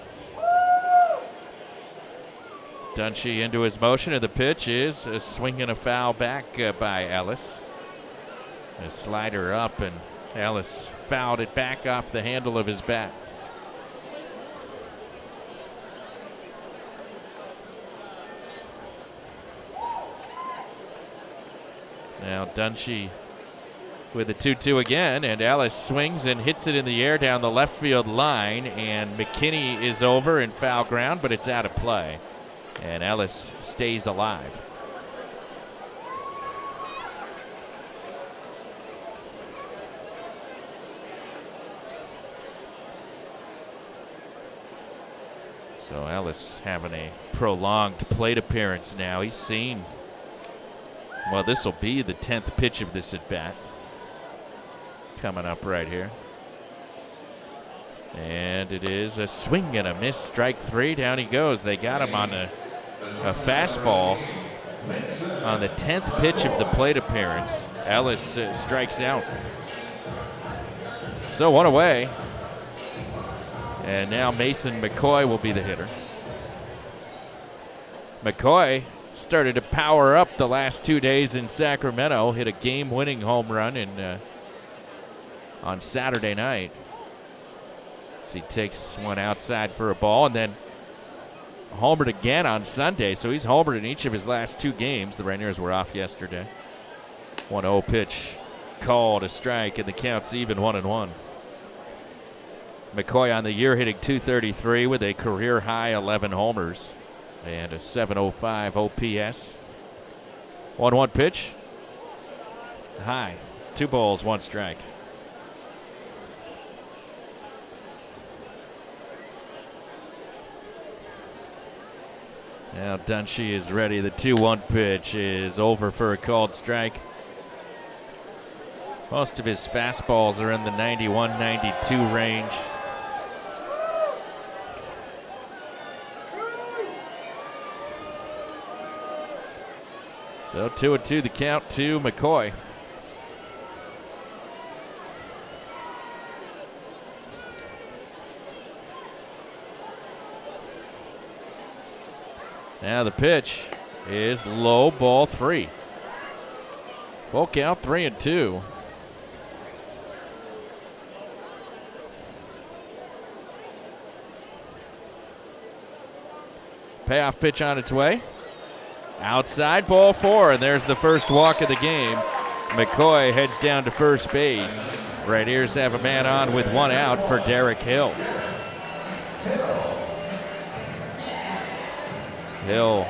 Dunshee into his motion, and the pitch is a swing and a foul back uh, by Ellis. A slider up, and Ellis fouled it back off the handle of his bat. Now Dunshee with a two two again, and Ellis swings and hits it in the air down the left field line, and McKinney is over in foul ground, but it's out of play. And Ellis stays alive. So Ellis having a prolonged plate appearance now. He's seen, well, this will be the tenth pitch of this at bat. Coming up right here. And it is a swing and a miss. Strike three. Down he goes. They got him on a, a fastball on the tenth pitch of the plate appearance. Ellis uh, strikes out. So one away. And now Mason McCoy will be the hitter. McCoy started to power up the last two days in Sacramento. Hit a game-winning home run in uh, on Saturday night. So he takes one outside for a ball, and then homered again on Sunday. So he's homered in each of his last two games. The Rainiers were off yesterday. one oh pitch called a strike, and the count's even one and one. McCoy on the year hitting two thirty-three with a career high eleven homers and a seven oh five O P S. one one pitch. High. Two balls, one strike. Now Dunshee is ready. The two one pitch is over for a called strike. Most of his fastballs are in the ninety-one ninety-two range. So two and two the count to McCoy. Now the pitch is low, ball three. Full count, three and two. Payoff pitch on its way. Outside, ball four, and there's the first walk of the game. McCoy heads down to first base. Rainiers have a man on with one out for Derek Hill. Hill,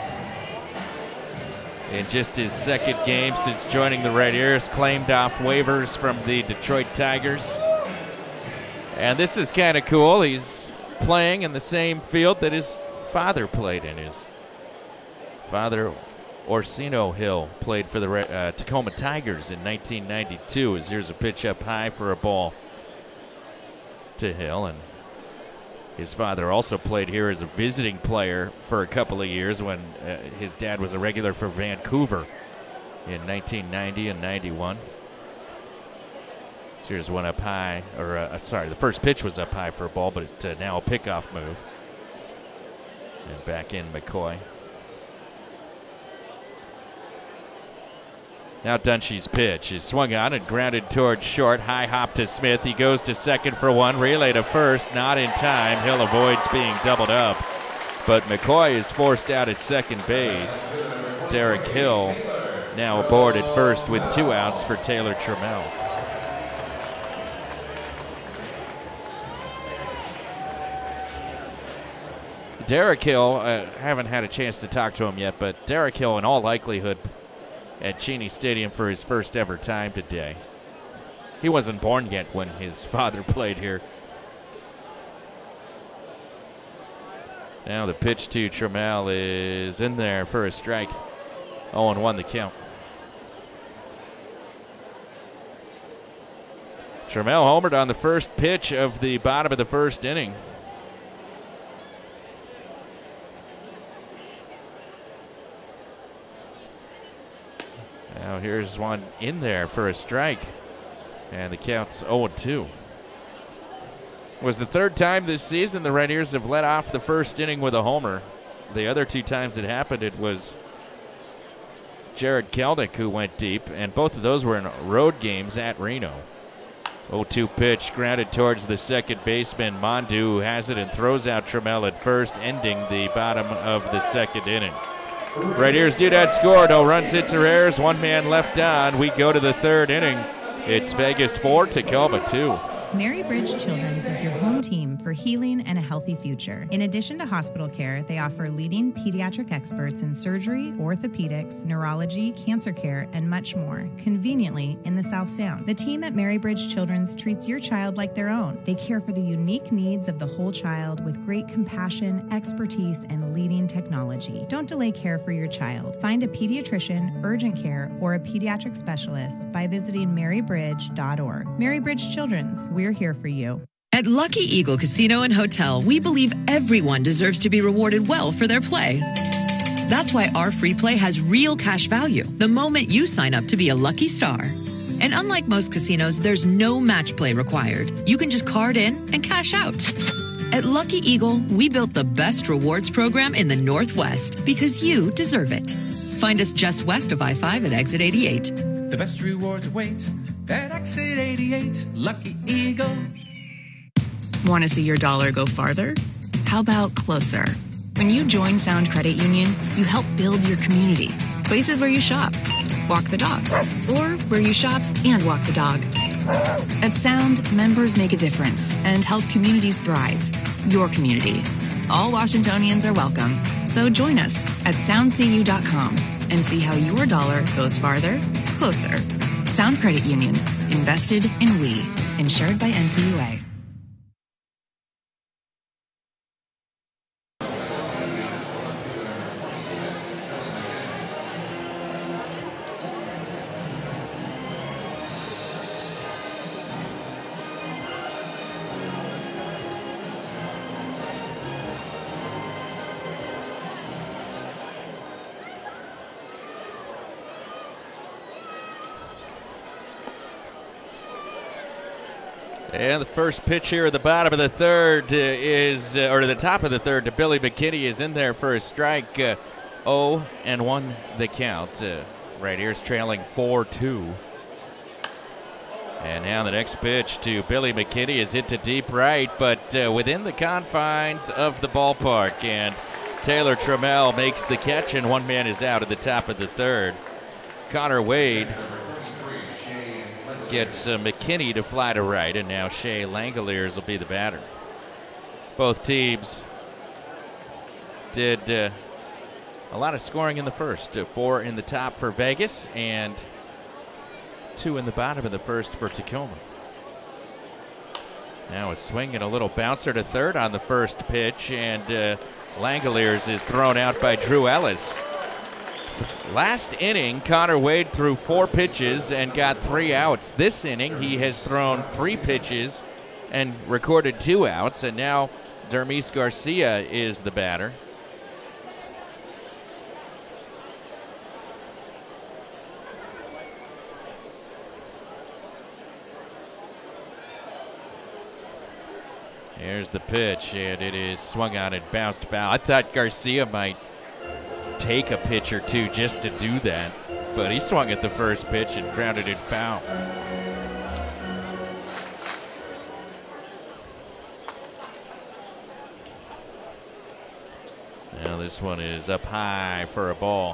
in just his second game since joining the Rainiers, claimed off waivers from the Detroit Tigers. And this is kind of cool. He's playing in the same field that his father played in. His father, Orsino Hill, played for the uh, Tacoma Tigers in nineteen ninety-two. As here's a pitch up high for a ball to Hill. And his father also played here as a visiting player for a couple of years when uh, his dad was a regular for Vancouver in nineteen ninety and ninety-one. So here's one up high, or uh, sorry, the first pitch was up high for a ball, but it, uh, now a pickoff move. And back in McCoy. Now Dunshee's pitch is swung on and grounded towards short. High hop to Smith. He goes to second for one. Relay to first. Not in time. Hill avoids being doubled up. But McCoy is forced out at second base. Derek Hill now aboard at first with two outs for Taylor Trammell. Derek Hill, I uh, haven't had a chance to talk to him yet, but Derek Hill in all likelihood at Cheney Stadium for his first ever time today. he wasn't born yet when his father played here. Now the pitch to Trammell is in there for a strike. oh and one the count. Trammell homered on the first pitch of the bottom of the first inning. Now here's one in there for a strike. And the count's oh and two. It was the third time this season the Rainiers have led off the first inning with a homer. The other two times it happened, it was Jared Kelnick who went deep, and both of those were in road games at Reno. oh two pitch grounded towards the second baseman. Mondu has it and throws out Trammell at first, ending the bottom of the second inning. Rainiers do not score. No runs, hits, or errors. One man left on. We go to the third inning. It's Vegas four, Tacoma two. Mary Bridge Children's is your home team for healing and a healthy future. In addition to hospital care, they offer leading pediatric experts in surgery, orthopedics, neurology, cancer care, and much more, conveniently in the South Sound. The team at Mary Bridge Children's treats your child like their own. They care for the unique needs of the whole child with great compassion, expertise, and leading technology. Don't delay care for your child. Find a pediatrician, urgent care, or a pediatric specialist by visiting mary bridge dot org. Mary Bridge Children's, we're here for you. At Lucky Eagle Casino and Hotel, we believe everyone deserves to be rewarded well for their play. That's why our free play has real cash value the moment you sign up to be a lucky star. And unlike most casinos, there's no match play required. You can just card in and cash out. At Lucky Eagle, we built the best rewards program in the Northwest because you deserve it. Find us just west of I five at exit eighty-eight. The best rewards await at exit eighty-eight. Lucky Eagle. Want to see your dollar go farther? How about closer? When you join Sound Credit Union, you help build your community. Places where you shop, walk the dog, or where you shop and walk the dog. At Sound, members make a difference and help communities thrive. Your community. All Washingtonians are welcome. So join us at sound c u dot com and see how your dollar goes farther, closer. Sound Credit Union. Invested in we. Insured by N C U A. And the first pitch here at the bottom of the third uh, is, uh, or the top of the third to Billy McKinney is in there for a strike. Uh, oh and one the count. Uh, Rainiers trailing four two. And now the next pitch to Billy McKinney is hit to deep right, but uh, within the confines of the ballpark. And Taylor Trammell makes the catch, and one man is out at the top of the third. Connor Wade gets uh, McKinney to fly to right, and now Shea Langoliers will be the batter. Both teams did uh, a lot of scoring in the first. Uh, four in the top for Vegas and two in the bottom of the first for Tacoma. Now a swing and a little bouncer to third on the first pitch, and uh, Langoliers is thrown out by Drew Ellis. Last inning, Connor Wade threw four pitches and got three outs. This inning, he has thrown three pitches and recorded two outs, and now Dermis Garcia is the batter. Here's the pitch, and it is swung on and bounced foul. I thought Garcia might take a pitch or two just to do that, but he swung at the first pitch and grounded it foul. Now this one is up high for a ball.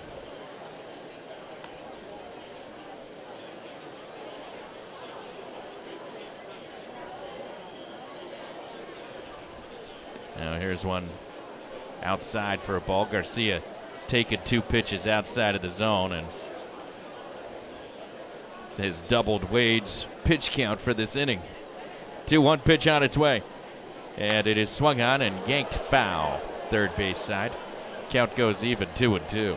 Now here's one outside for a ball. Garcia taking two pitches outside of the zone, and has doubled Wade's pitch count for this inning. two one pitch on its way. And it is swung on and yanked foul. Third base side. Count goes even, two and two.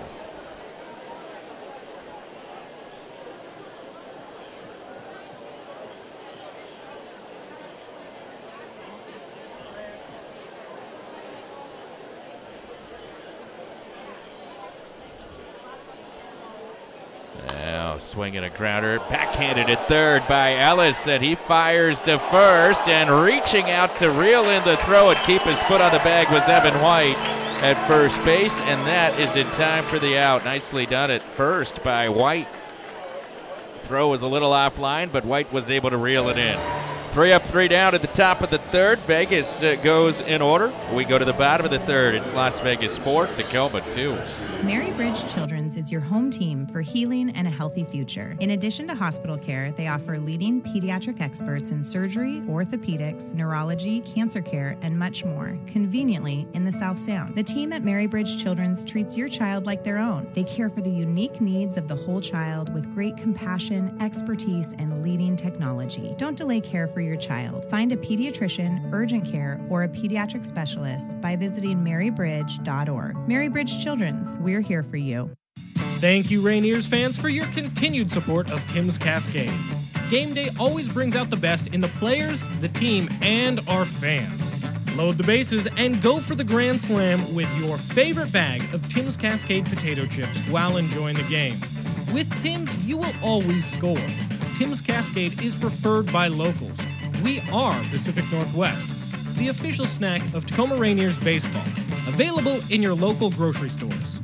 Now swinging a grounder, backhanded at third by Ellis, and he fires to first, and reaching out to reel in the throw and keep his foot on the bag was Evan White at first base, and that is in time for the out. Nicely done at first by White. Throw was a little offline, but White was able to reel it in. Three up, three down at the top of the third. Vegas uh, goes in order. We go to the bottom of the third. It's Las Vegas four, Tacoma two. Mary Bridge Children's is your home team for healing and a healthy future. In addition to hospital care, they offer leading pediatric experts in surgery, orthopedics, neurology, cancer care, and much more, conveniently in the South Sound. The team at Mary Bridge Children's treats your child like their own. They care for the unique needs of the whole child with great compassion, expertise, and leading technology. Don't delay care for your child. Find a pediatrician, urgent care, or a pediatric specialist by visiting mary bridge dot org. Mary Bridge Children's, we're here for you. Thank you, Rainiers fans, for your continued support of Tim's Cascade. Game day always brings out the best in the players, the team, and our fans. Load the bases and go for the Grand Slam with your favorite bag of Tim's Cascade potato chips while enjoying the game. With Tim's, you will always score. Tim's Cascade is preferred by locals. We are Pacific Northwest, the official snack of Tacoma Rainiers baseball. Available in your local grocery stores.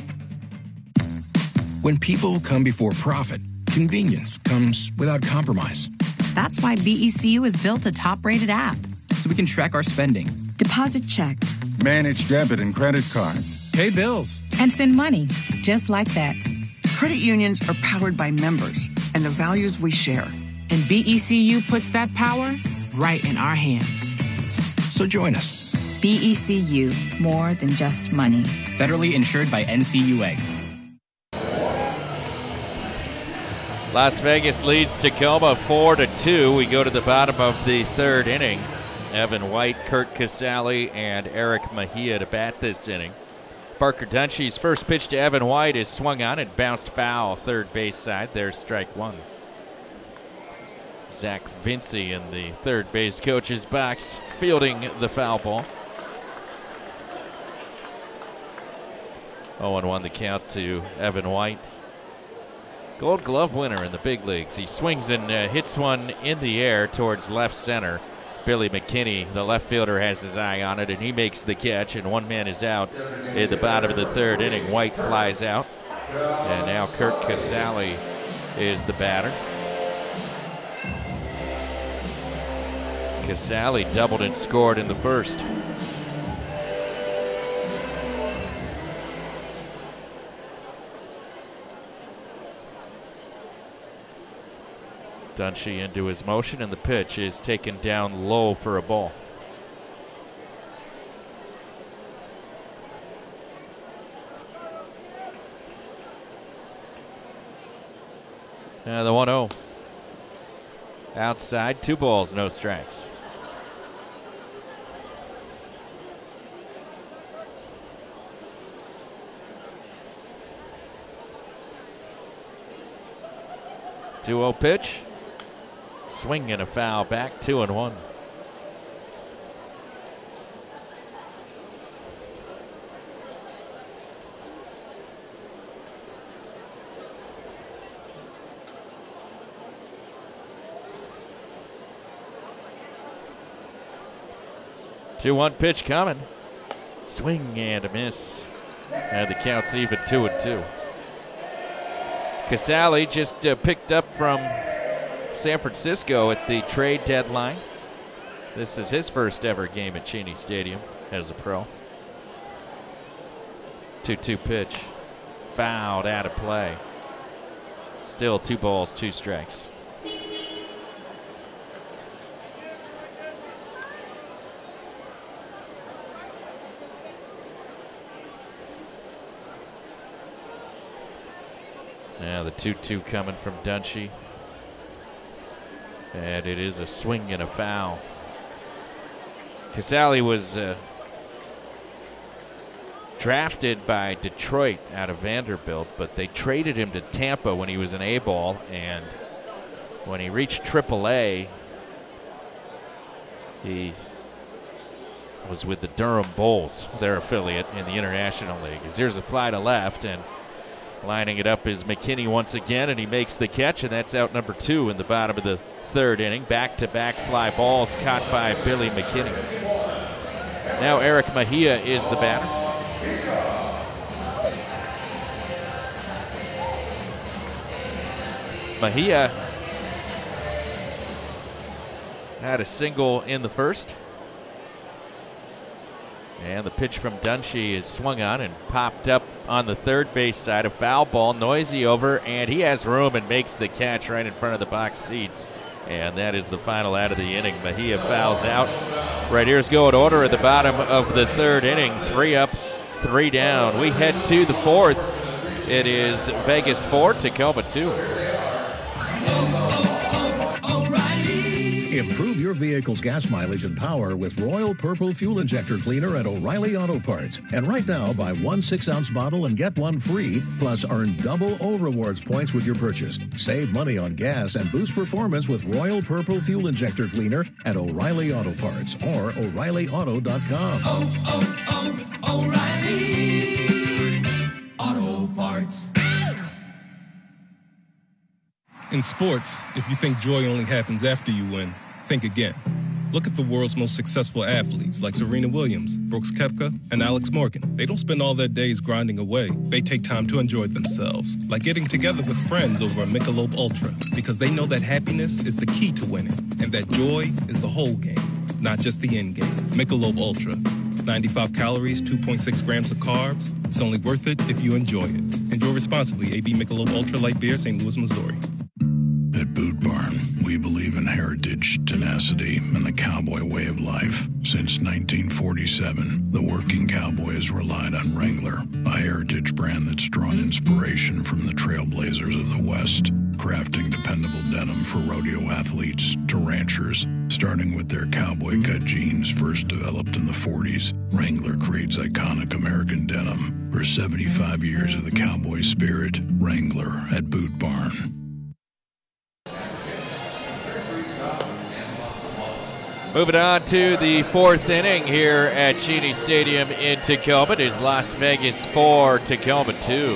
When people come before profit, convenience comes without compromise. That's why B E C U has built a top-rated app. So we can track our spending, deposit checks, manage debit and credit cards, pay bills, and send money just like that. Credit unions are powered by members and the values we share. And B E C U puts that power right in our hands. So join us. B E C U, more than just money. Federally insured by N C U A. Las Vegas leads Tacoma four to two. We go to the bottom of the third inning. Evan White, Kurt Casale, and Eric Mejia to bat this inning. Parker Dunshey's first pitch to Evan White is swung on and bounced foul third base side. There's strike one. Zach Vinci in the third base coach's box fielding the foul ball. oh one the count to Evan White. Gold Glove winner in the big leagues. He swings and uh, hits one in the air towards left center. Billy McKinney, the left fielder, has his eye on it, and he makes the catch, and one man is out in the bottom of the third inning. White flies out, and now Kurt Casale is the batter. Casale doubled and scored in the first. Dunshey into his motion, and the pitch is taken down low for a ball. Now the one oh. Outside, two balls, no strikes. two oh pitch. Swing and a foul back, two and one. two one pitch coming. Swing and a miss. And the count's even, two and two. Casale just uh, picked up from San Francisco at the trade deadline. This is his first ever game at Cheney Stadium as a pro. two two pitch. Fouled out of play. Still two balls, two strikes. Now the two two coming from Dunshey. And it is a swing and a foul. Casale was uh, drafted by Detroit out of Vanderbilt, but they traded him to Tampa when he was an A-ball, and when he reached triple A, he was with the Durham Bulls, their affiliate in the International League. As here's a fly to left, and lining it up is McKinney once again, and he makes the catch, and that's out number two in the bottom of the third inning. Back-to-back fly balls caught by Billy McKinney. Now Eric Mejia is the batter. Mejia had a single in the first. And the pitch from Dunshee is swung on and popped up on the third base side. A foul ball, Noisy over, and he has room and makes the catch right in front of the box seats. And that is the final out of the inning. Mejia fouls out. Right here's go in order at the bottom of the third inning. Three up, three down. We head to the fourth. It is Vegas four, Tacoma two. Improve your vehicle's gas mileage and power with Royal Purple Fuel Injector Cleaner at O'Reilly Auto Parts. And right now, buy one six-ounce bottle and get one free, plus earn double O Rewards points with your purchase. Save money on gas and boost performance with Royal Purple Fuel Injector Cleaner at O'Reilly Auto Parts or O'Reilly Auto dot com. Oh, oh, oh, O'Reilly Auto Parts. In sports, if you think joy only happens after you win, think again. Look at the world's most successful athletes like Serena Williams, Brooks Koepka, and Alex Morgan. They don't spend all their days grinding away. They take time to enjoy themselves, like getting together with friends over a Michelob Ultra, because they know that happiness is the key to winning, and that joy is the whole game, not just the end game. Michelob Ultra. ninety-five calories, two point six grams of carbs. It's only worth it if you enjoy it. Enjoy responsibly. A B Michelob Ultra Light Beer, Saint Louis, Missouri. At Boot Barn, we believe in heritage, tenacity, and the cowboy way of life. Since nineteen forty-seven, the working cowboy has relied on Wrangler, a heritage brand that's drawn inspiration from the trailblazers of the West, crafting dependable denim for rodeo athletes to ranchers. Starting with their cowboy-cut jeans first developed in the forties, Wrangler creates iconic American denim. For seventy-five years of the cowboy spirit, Wrangler at Boot Barn. Moving on to the fourth inning here at Cheney Stadium in Tacoma. It is Las Vegas four, Tacoma two.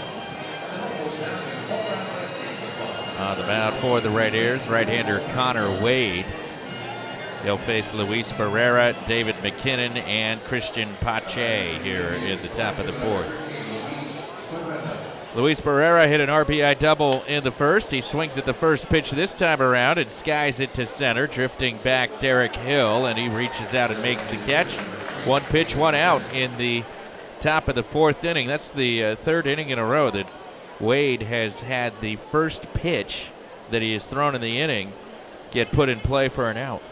On the mound for the Rainiers, right-hander Connor Wade. He'll face Luis Barrera, David McKinnon, and Christian Pache here in the top of the fourth. Luis Barrera hit an R B I double in the first. He swings at the first pitch this time around and skies it to center, drifting back Derek Hill, and he reaches out and makes the catch. One pitch, one out in the top of the fourth inning. That's the uh, third inning in a row that Wade has had the first pitch that he has thrown in the inning get put in play for an out.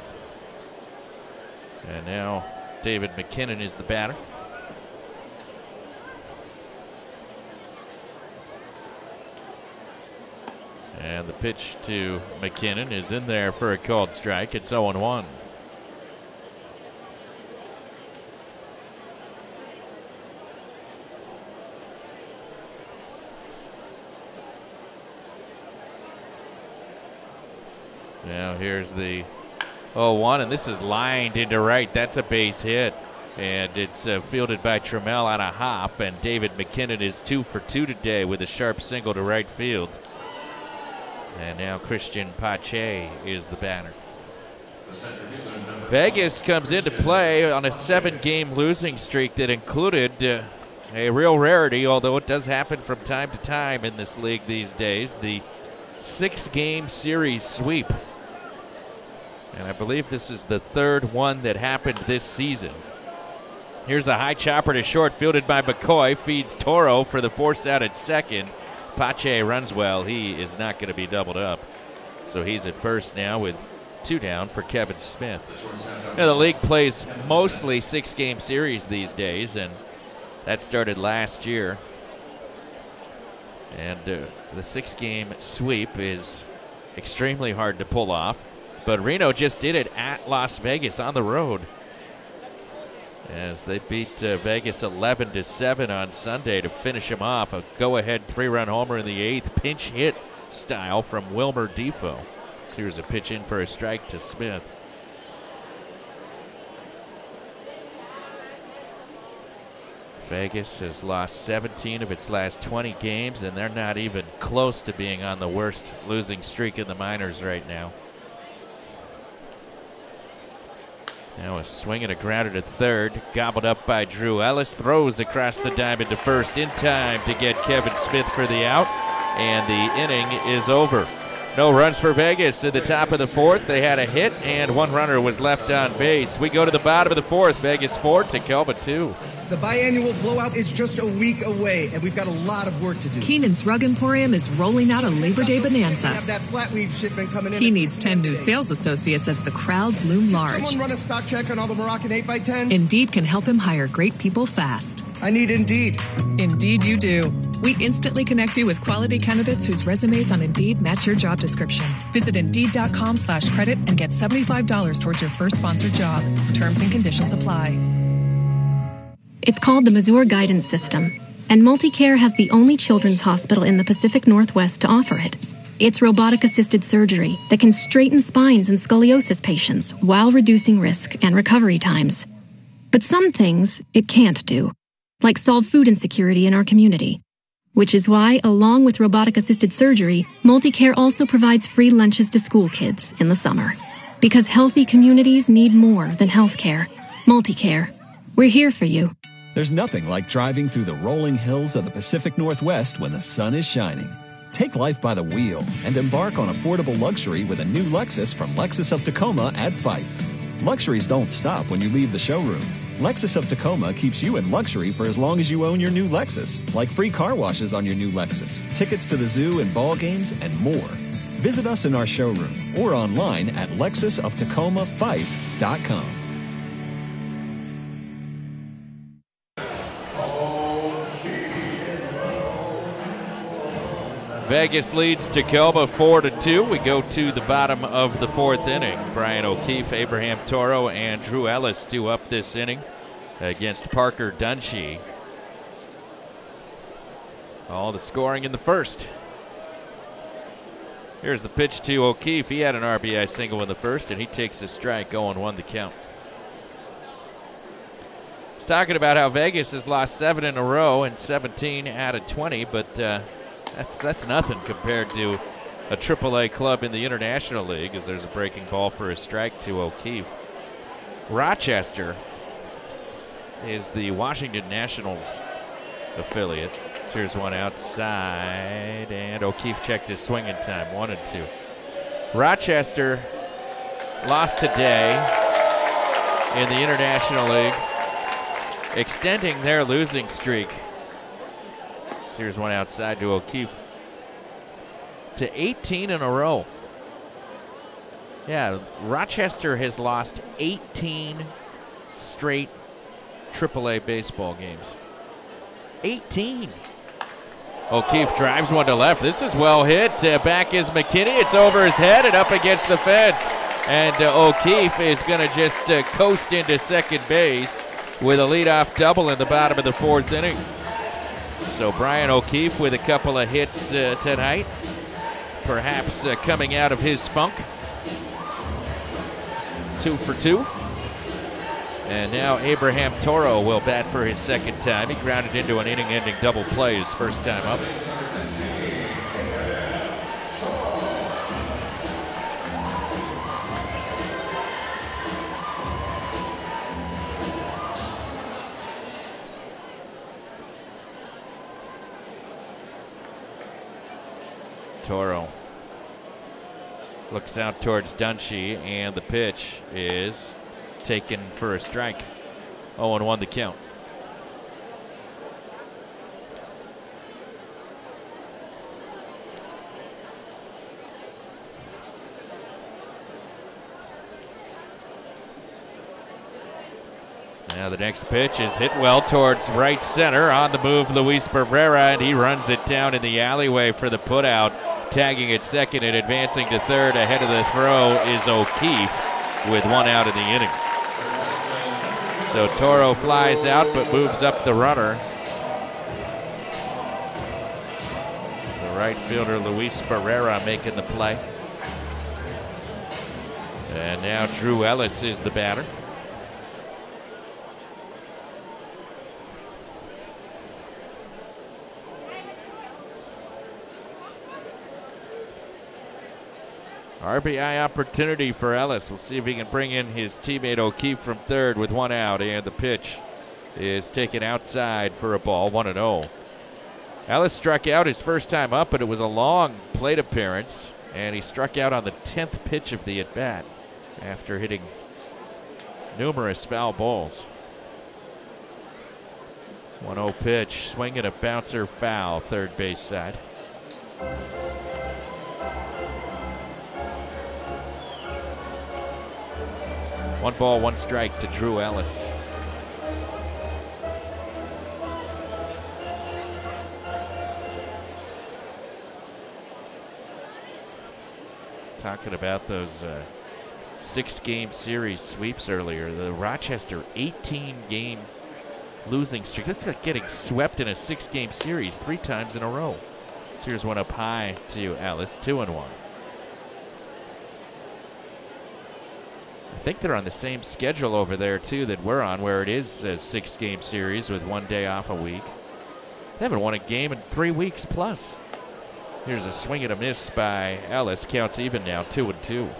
And now David McKinnon is the batter. And the pitch to McKinnon is in there for a called strike. It's oh and one. Now here's the oh one, and this is lined into right. That's a base hit. And it's uh, fielded by Trammell on a hop. And David McKinnon is two for two today with a sharp single to right field. And now Christian Pache is the batter. Vegas comes into play on a seven-game losing streak that included uh, a real rarity, although it does happen from time to time in this league these days, the six-game series sweep. And I believe this is the third one that happened this season. Here's a high chopper to short, fielded by McCoy, feeds Toro for the force out at second. Pache runs well. He is not going to be doubled up. So he's at first now with two down for Kevin Smith. Now, the league plays mostly six-game series these days, and that started last year. And uh, the six-game sweep is extremely hard to pull off. But Reno just did it at Las Vegas on the road, as they beat uh, Vegas eleven to seven on Sunday to finish them off. A go-ahead three-run homer in the eighth, pinch hit style from Wilmer Defoe. So here's a pitch in for a strike to Smith. Vegas has lost seventeen of its last twenty games, and they're not even close to being on the worst losing streak in the minors right now. Now a swing and a grounder to third, gobbled up by Drew Ellis, throws across the diamond to first in time to get Kevin Smith for the out, and the inning is over. No runs for Vegas at the top of the fourth. They had a hit, and one runner was left on base. We go to the bottom of the fourth. Vegas four, Tacoma two. The biannual blowout is just a week away, and we've got a lot of work to do. Keenan's Rug Emporium is rolling out a Labor Day bonanza. Have that flat weave shipment coming in. He needs ten new sales associates as the crowds loom large. Someone run a stock check on all the Moroccan eight by tens? Indeed can help him hire great people fast. I need Indeed. Indeed you do. We instantly connect you with quality candidates whose resumes on Indeed match your job description. Visit Indeed.com slash credit and get seventy-five dollars towards your first sponsored job. Terms and conditions apply. It's called the Mazur Guidance System, and MultiCare has the only children's hospital in the Pacific Northwest to offer it. It's robotic-assisted surgery that can straighten spines in scoliosis patients while reducing risk and recovery times. But some things it can't do, like solve food insecurity in our community. Which is why, along with robotic-assisted surgery, MultiCare also provides free lunches to school kids in the summer. Because healthy communities need more than healthcare. MultiCare. We're here for you. There's nothing like driving through the rolling hills of the Pacific Northwest when the sun is shining. Take life by the wheel and embark on affordable luxury with a new Lexus from Lexus of Tacoma at Fife. Luxuries don't stop when you leave the showroom. Lexus of Tacoma keeps you in luxury for as long as you own your new Lexus, like free car washes on your new Lexus, tickets to the zoo and ball games, and more. Visit us in our showroom or online at lexus of tacoma fife dot com. Vegas leads Tacoma four to two. We go to the bottom of the fourth inning. Brian O'Keefe, Abraham Toro, and Drew Ellis do up this inning against Parker Dunshee. All the scoring in the first. Here's the pitch to O'Keefe. He had an R B I single in the first, and he takes a strike, oh one the count. He's talking about how Vegas has lost seven in a row and seventeen out of twenty, but uh, That's that's nothing compared to a triple A club in the International League, as there's a breaking ball for a strike to O'Keefe. Rochester is the Washington Nationals affiliate. Here's one outside, and O'Keefe checked his swing in time, one and two. Rochester lost today in the International League, extending their losing streak. Here's one outside to O'Keefe. To eighteen in a row. Yeah, Rochester has lost eighteen straight triple A baseball games. eighteen. O'Keefe drives one to left. This is well hit. Uh, back is McKinney. It's over his head and up against the fence. And uh, O'Keefe is going to just uh, coast into second base with a leadoff double in the bottom of the fourth inning. So Brian O'Keefe with a couple of hits uh, tonight, perhaps uh, coming out of his funk. Two for two. And now Abraham Toro will bat for his second time. He grounded into an inning-ending double play his first time up. Toro looks out towards Dunshee, and the pitch is taken for a strike. oh one the count. Now the next pitch is hit well towards right center. On the move, Luis Barrera, and he runs it down in the alleyway for the putout. Tagging at second and advancing to third ahead of the throw is O'Keefe with one out in the inning. So Toro flies out but moves up the runner. The right fielder Luis Barrera making the play. And now Drew Ellis is the batter. R B I opportunity for Ellis. We'll see if he can bring in his teammate O'Keefe from third with one out, and the pitch is taken outside for a ball, one and oh. Ellis struck out his first time up, but it was a long plate appearance, and he struck out on the tenth pitch of the at-bat after hitting numerous foul balls. one oh pitch, swing and a bouncer foul, third base side. One ball, one strike to Drew Ellis. Talking about those uh, six-game series sweeps earlier. The Rochester eighteen-game losing streak. That's like getting swept in a six-game series three times in a row. So here's one up high to Ellis, two and one. I think they're on the same schedule over there, too, that we're on, where it is a six-game series with one day off a week. They haven't won a game in three weeks plus. Here's a swing and a miss by Ellis. Counts even now, two and two.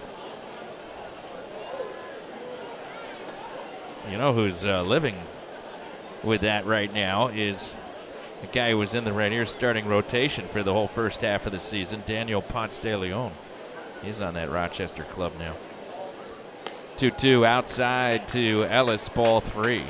You know who's uh, living with that right now is the guy who was in the Rainiers starting rotation for the whole first half of the season, Daniel Ponce de Leon. He's on that Rochester club now. two two outside to Ellis, ball three.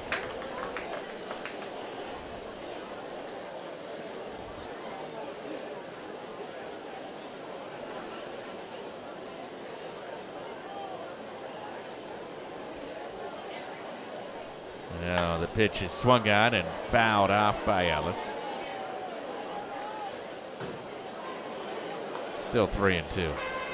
Now the pitch is swung on and fouled off by Ellis. Still three and two.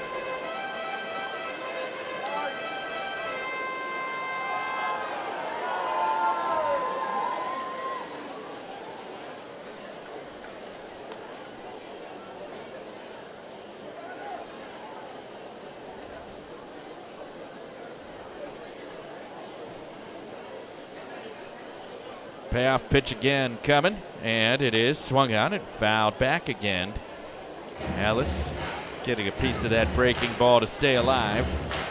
Payoff pitch again coming, and it is swung on and fouled back again. Ellis getting a piece of that breaking ball to stay alive.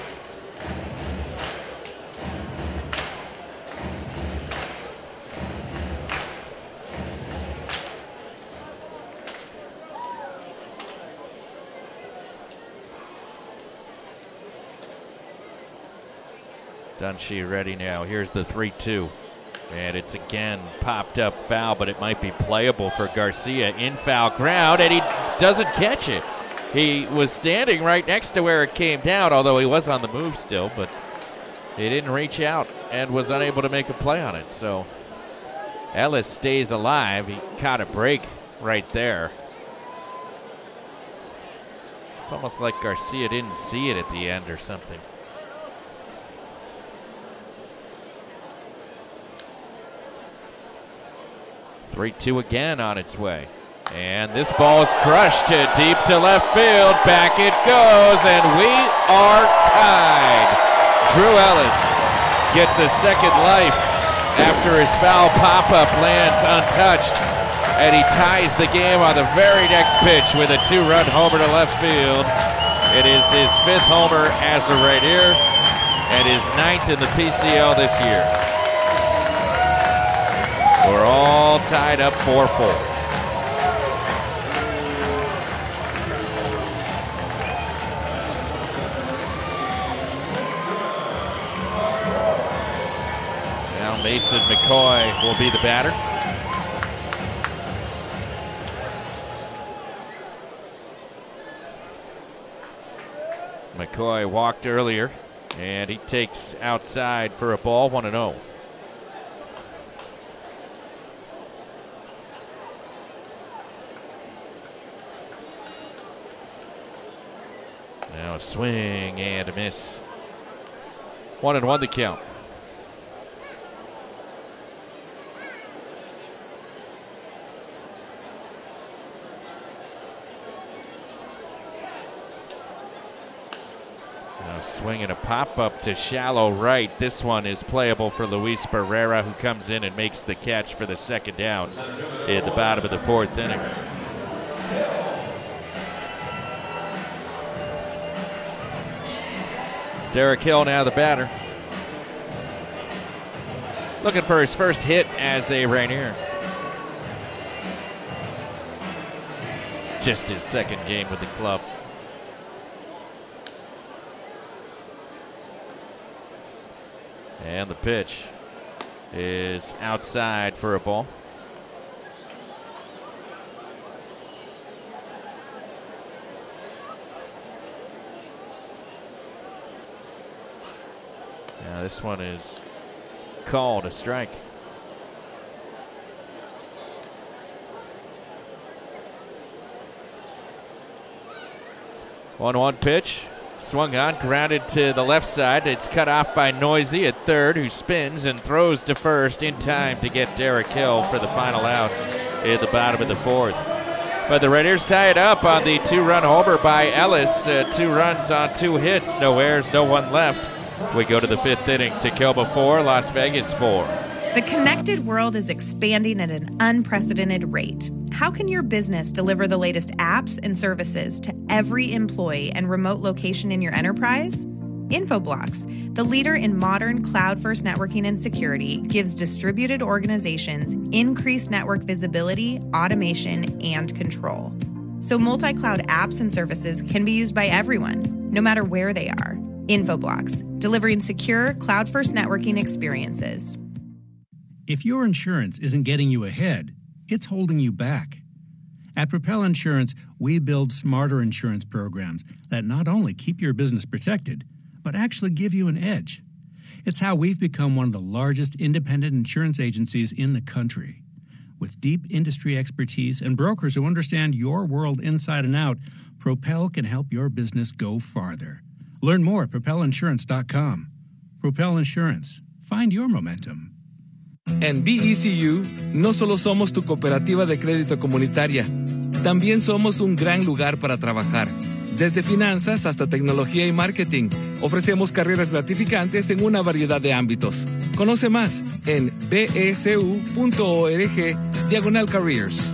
Dunshee ready now. Here's the three two. And it's again popped up foul, but it might be playable for Garcia in foul ground, and he doesn't catch it. He was standing right next to where it came down, although he was on the move still, but he didn't reach out and was unable to make a play on it. So Ellis stays alive. He caught a break right there. It's almost like Garcia didn't see it at the end or something. three two again on its way. And this ball is crushed to deep to left field. Back it goes, and we are tied. Drew Ellis gets a second life after his foul pop-up lands untouched. And he ties the game on the very next pitch with a two-run homer to left field. It is his fifth homer as a Rainier and his ninth in the P C L this year. We're all tied up four four. Now Mason McCoy will be the batter. McCoy walked earlier, and he takes outside for a ball, one and oh. Now swing and a miss. One and one the count. Now swing and a pop up to shallow right. This one is playable for Luis Barrera, who comes in and makes the catch for the second down in the bottom of the fourth inning. Derek Hill now the batter. Looking for his first hit as a Rainier. Just his second game with the club. And the pitch is outside for a ball. Now this one is called a strike. one one pitch. Swung on, grounded to the left side. It's cut off by Noisy at third, who spins and throws to first in time to get Derek Hill for the final out in the bottom of the fourth. But the Raiders tie it up on the two-run homer by Ellis. Uh, two runs on two hits, no errors, no one left. We go to the fifth inning. Tacoma four, Las Vegas four. The connected world is expanding at an unprecedented rate. How can your business deliver the latest apps and services to every employee and remote location in your enterprise? Infoblox, the leader in modern cloud-first networking and security, gives distributed organizations increased network visibility, automation, and control. So multi-cloud apps and services can be used by everyone, no matter where they are. Infoblox, delivering secure cloud-first networking experiences. If your insurance isn't getting you ahead, it's holding you back. At Propel Insurance, we build smarter insurance programs that not only keep your business protected, but actually give you an edge. It's how we've become one of the largest independent insurance agencies in the country. With deep industry expertise and brokers who understand your world inside and out, Propel can help your business go farther. Learn more at propel insurance dot com. Propel Insurance. Find your momentum. En B E C U, no solo somos tu cooperativa de crédito comunitaria, también somos un gran lugar para trabajar. Desde finanzas hasta tecnología y marketing, ofrecemos carreras gratificantes en una variedad de ámbitos. Conoce más en becu punto org diagonal careers.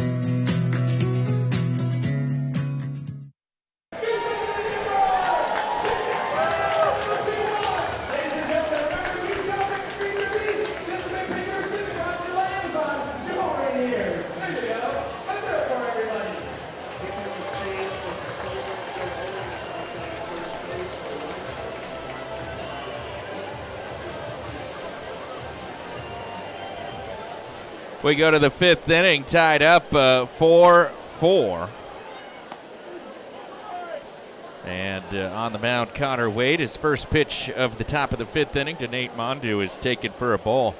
We go to the fifth inning, tied up uh, four four. And uh, on the mound, Connor Wade. His first pitch of the top of the fifth inning to Nate Mondu is taken for a ball.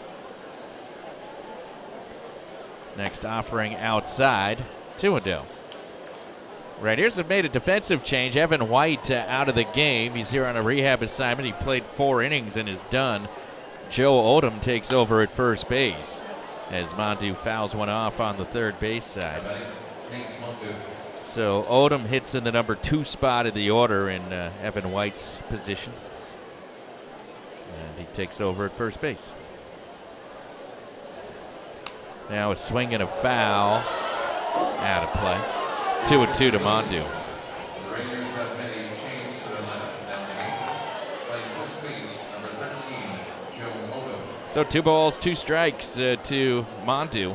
Next offering outside, two and oh. Raiders have made a defensive change. Evan White uh, out of the game. He's here on a rehab assignment. He played four innings and is done. Joe Odom takes over at first base as Mondu fouls one off on the third base side. So Odom hits in the number two spot of the order in uh, Evan White's position. And he takes over at first base. Now a swing and a foul. Out of play. Two and two to Mondu. So two balls, two strikes uh, to Mondu.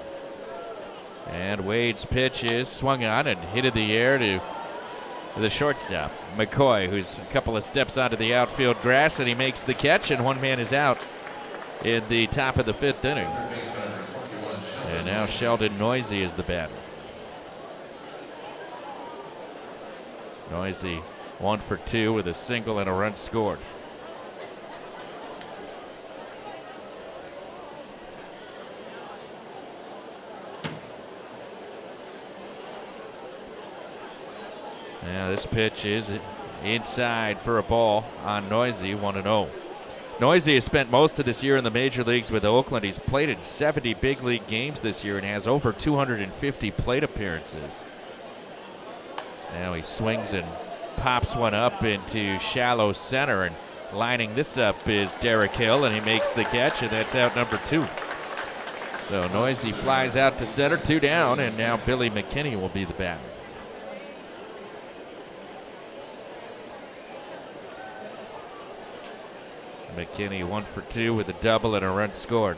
And Wade's pitch is swung on and hit in the air to the shortstop, McCoy, who's a couple of steps onto the outfield grass, and he makes the catch, and one man is out in the top of the fifth inning. And now Sheldon Noisy is the batter. Noisy one for two with a single and a run scored. Now this pitch is inside for a ball on Noisy, one and oh. Noisy has spent most of this year in the major leagues with Oakland. He's played in seventy big league games this year and has over two hundred fifty plate appearances. So now he swings and pops one up into shallow center, and lining this up is Derek Hill, and he makes the catch, and that's out number two. So Noisy flies out to center, two down, and now Billy McKinney will be the batter. McKinney one for two with a double and a run scored.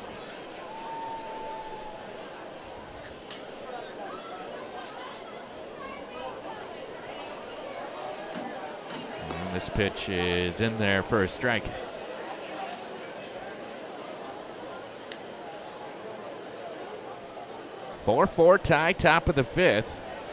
And this pitch is in there for a strike. four four tie, top of the fifth.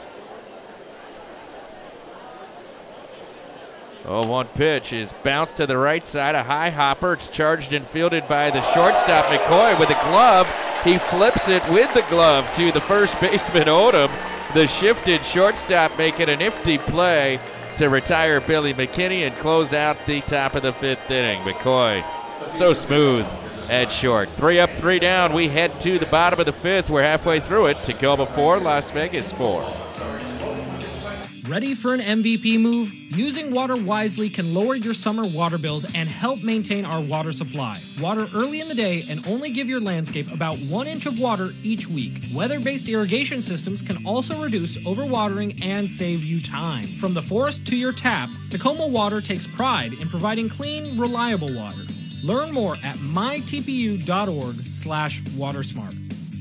Oh, one pitch is bounced to the right side, a high hopper. It's charged and fielded by the shortstop, McCoy, with a glove. He flips it with the glove to the first baseman, Odom. The shifted shortstop making a nifty play to retire Billy McKinney and close out the top of the fifth inning. McCoy, so smooth at short. Three up, three down. We head to the bottom of the fifth. We're halfway through it. Tacoma four, Las Vegas four. Ready for an M V P move? Using water wisely can lower your summer water bills and help maintain our water supply. Water early in the day and only give your landscape about one inch of water each week. Weather-based irrigation systems can also reduce overwatering and save you time. From the forest to your tap, Tacoma Water takes pride in providing clean, reliable water. Learn more at my t p u dot org slash watersmart.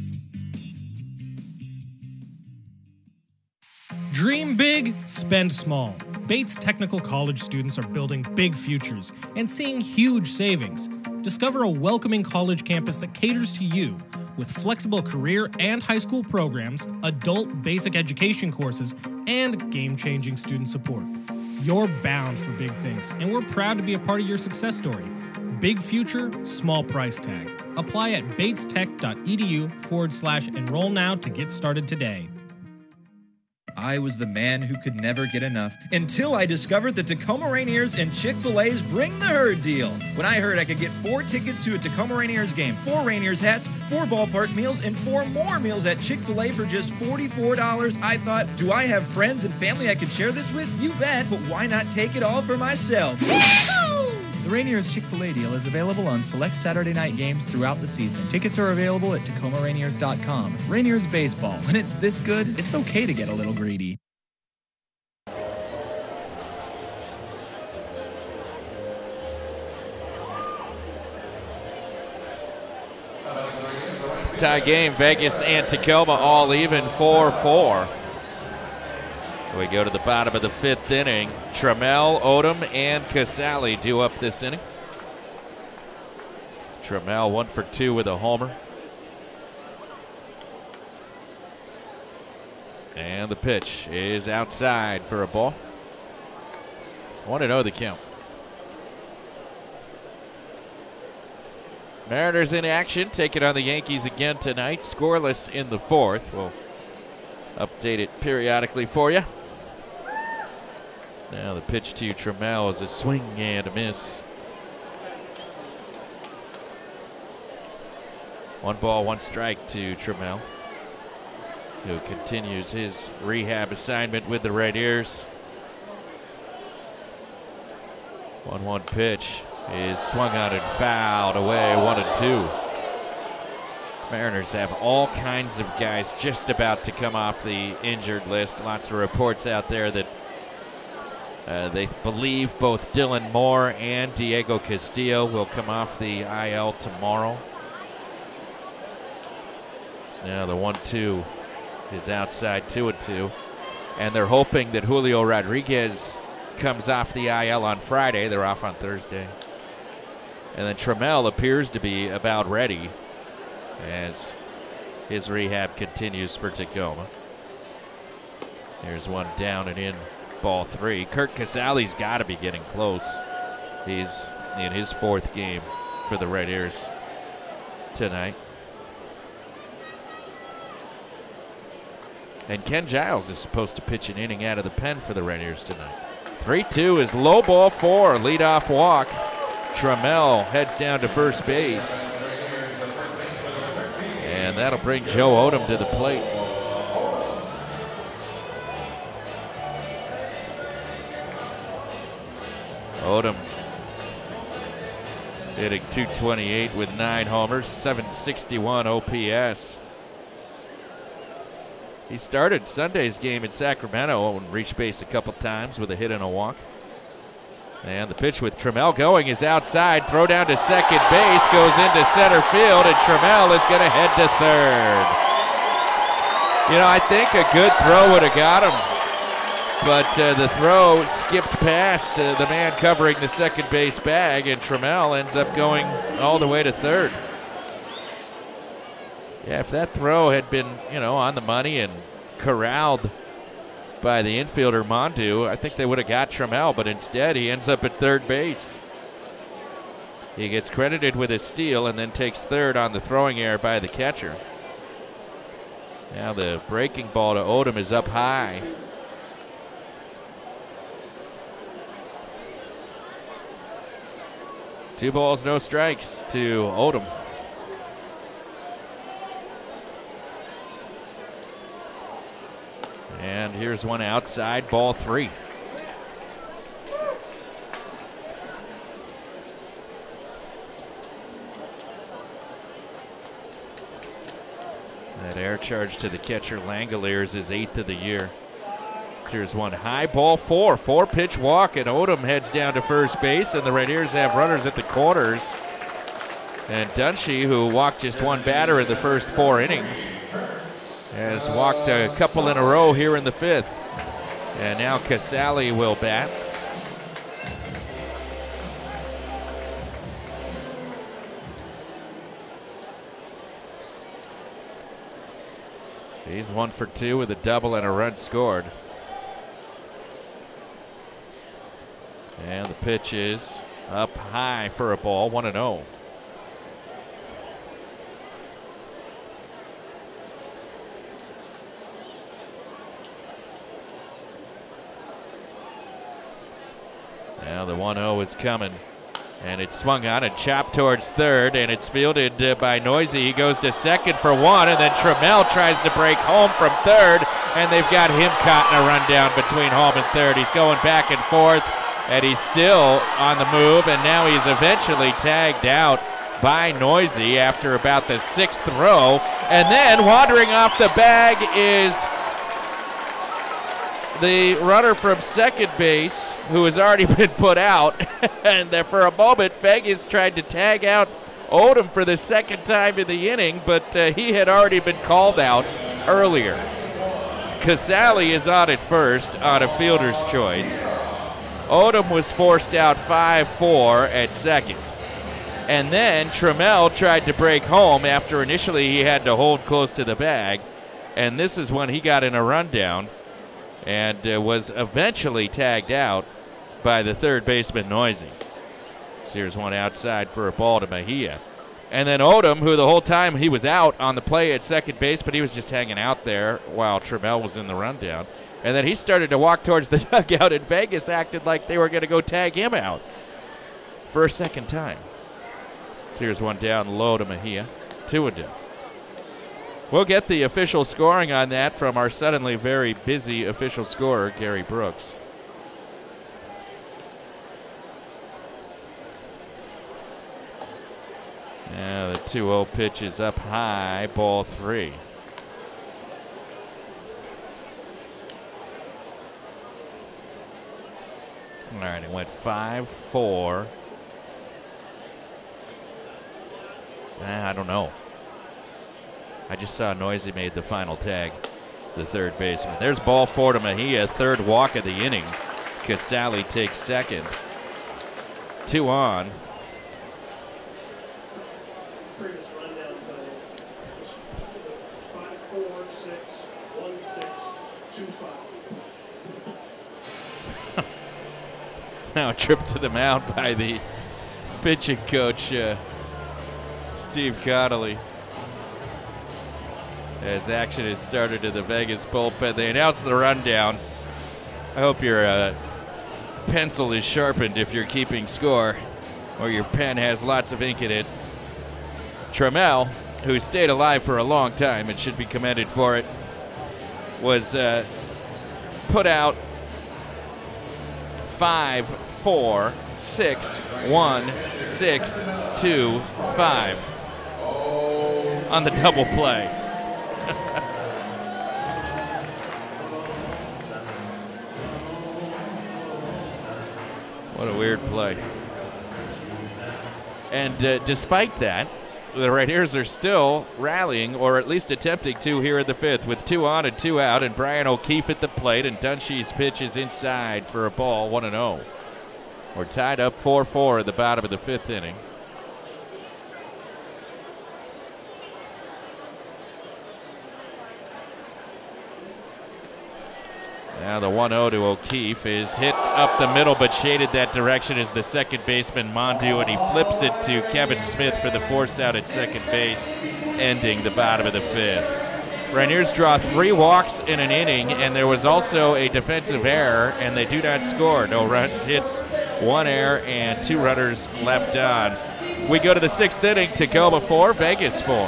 Dream big, spend small. Bates Technical College students are building big futures and seeing huge savings. Discover a welcoming college campus that caters to you with flexible career and high school programs, adult basic education courses, and game-changing student support. You're bound for big things, and we're proud to be a part of your success story. Big future, small price tag. Apply at batestech.edu forward slash enroll now to get started today. I was the man who could never get enough until I discovered the Tacoma Rainiers and Chick-fil-A's Bring the Herd deal. When I heard I could get four tickets to a Tacoma Rainiers game, four Rainiers hats, four ballpark meals, and four more meals at Chick-fil-A for just forty-four dollars, I thought, do I have friends and family I could share this with? You bet, but why not take it all for myself? The Rainiers Chick-fil-A deal is available on select Saturday night games throughout the season. Tickets are available at tacoma rainiers dot com. Rainiers baseball. When it's this good, it's okay to get a little greedy. Tie game, Vegas and Tacoma all even, four four. We go to the bottom of the fifth inning. Trammell, Odom, and Casale due up this inning. Trammell one for two with a homer. And the pitch is outside for a ball. one and oh the count. Mariners in action, taking on the Yankees again tonight. Scoreless in the fourth. We'll update it periodically for you. Now the pitch to Trammell is a swing and a miss. One ball, one strike to Trammell, who continues his rehab assignment with the Rainiers. one one pitch is swung on and fouled away, one and two. Mariners have all kinds of guys just about to come off the injured list. Lots of reports out there that Uh, they believe both Dylan Moore and Diego Castillo will come off the I L tomorrow. So now the one two is outside, two and two. And they're hoping that Julio Rodriguez comes off the I L on Friday. They're off on Thursday. And then Trammell appears to be about ready as his rehab continues for Tacoma. Here's one down and in. Ball three. Kirk Casale's got to be getting close. He's in his fourth game for the Rainiers tonight. And Ken Giles is supposed to pitch an inning out of the pen for the Rainiers tonight. three two is low ball four, leadoff walk. Trammell heads down to first base. And that'll bring Joe Odom to the plate. Odom hitting two twenty-eight with nine homers, seven sixty-one O P S. He started Sunday's game in Sacramento and reached base a couple times with a hit and a walk. And the pitch with Trammell going is outside. Throw down to second base, goes into center field, and Trammell is going to head to third. You know, I think a good throw would have got him, but uh, the throw skipped past uh, the man covering the second base bag, and Trammell ends up going all the way to third. Yeah, if that throw had been, you know, on the money and corralled by the infielder Montu, I think they would have got Trammell, but instead he ends up at third base. He gets credited with a steal and then takes third on the throwing error by the catcher. Now the breaking ball to Odom is up high. Two balls, no strikes to Odom. And here's one outside, ball three. That air charge to the catcher Langoliers is his eighth of the year. So here's one high, ball four, four pitch walk, and Odom heads down to first base, and the Rainiers have runners at the corners. And Dunshee, who walked just one batter in the first four innings, has walked a couple in a row here in the fifth. And now Casale will bat. He's one for two with a double and a run scored. And the pitch is up high for a ball, one and oh. Now the one oh is coming, and it's swung on and chopped towards third, and it's fielded uh, by Noisy. He goes to second for one, and then Trammell tries to break home from third, and they've got him caught in a rundown between home and third. He's going back and forth, and he's still on the move, and now he's eventually tagged out by Noisy after about the sixth row. And then wandering off the bag is the runner from second base, who has already been put out. And there for a moment, Vegas tried to tag out Odom for the second time in the inning, but uh, he had already been called out earlier. Casale is on at first on a fielder's choice. Odom was forced out five four at second. And then Trammell tried to break home after initially he had to hold close to the bag. And this is when he got in a rundown and uh, was eventually tagged out by the third baseman Noisy. So here's one outside for a ball to Mejia. And then Odom, who the whole time he was out on the play at second base, but he was just hanging out there while Trammell was in the rundown. And then he started to walk towards the dugout, and Vegas acted like they were going to go tag him out for a second time. So here's one down low to Mejia. Two and two. We'll get the official scoring on that from our suddenly very busy official scorer, Gary Brooks. Now the two oh pitch is up high, ball three. All right, it went five four. I don't know. I just saw Noisy made the final tag, the third baseman. There's ball four to Mejia, third walk of the inning. Casale takes second. Two on. Now a trip to the mound by the pitching coach, uh, Steve Connolly. As action has started to the Vegas bullpen. They announced the rundown. I hope you're uh, pencil is sharpened if you're keeping score, or your pen has lots of ink in it. Trammell, who stayed alive for a long time and should be commended for it, was uh, put out five, four, six, one, six, two, five on the double play. What a weird play. And uh, despite that, the Rainiers are still rallying, or at least attempting to, here in the fifth, with two on and two out, and Brian O'Keefe at the plate, and Dunshee's pitch is inside for a ball, one and oh. We're tied up four four at the bottom of the fifth inning. Now the one oh to O'Keefe is hit up the middle, but shaded that direction is the second baseman, Mondu, and he flips it to Kevin Smith for the force out at second base, ending the bottom of the fifth. Rainiers draw three walks in an inning, and there was also a defensive error, and they do not score. No runs, hits, one error, and two runners left on. We go to the sixth inning. Tacoma four, Vegas four.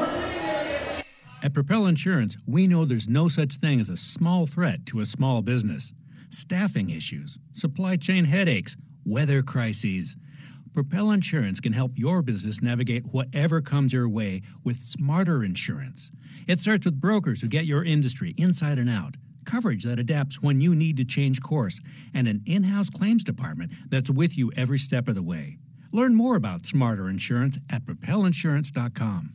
At Propel Insurance, we know there's no such thing as a small threat to a small business. Staffing issues, supply chain headaches, weather crises. Propel Insurance can help your business navigate whatever comes your way with smarter insurance. It starts with brokers who get your industry inside and out, coverage that adapts when you need to change course, and an in-house claims department that's with you every step of the way. Learn more about smarter insurance at propel insurance dot com.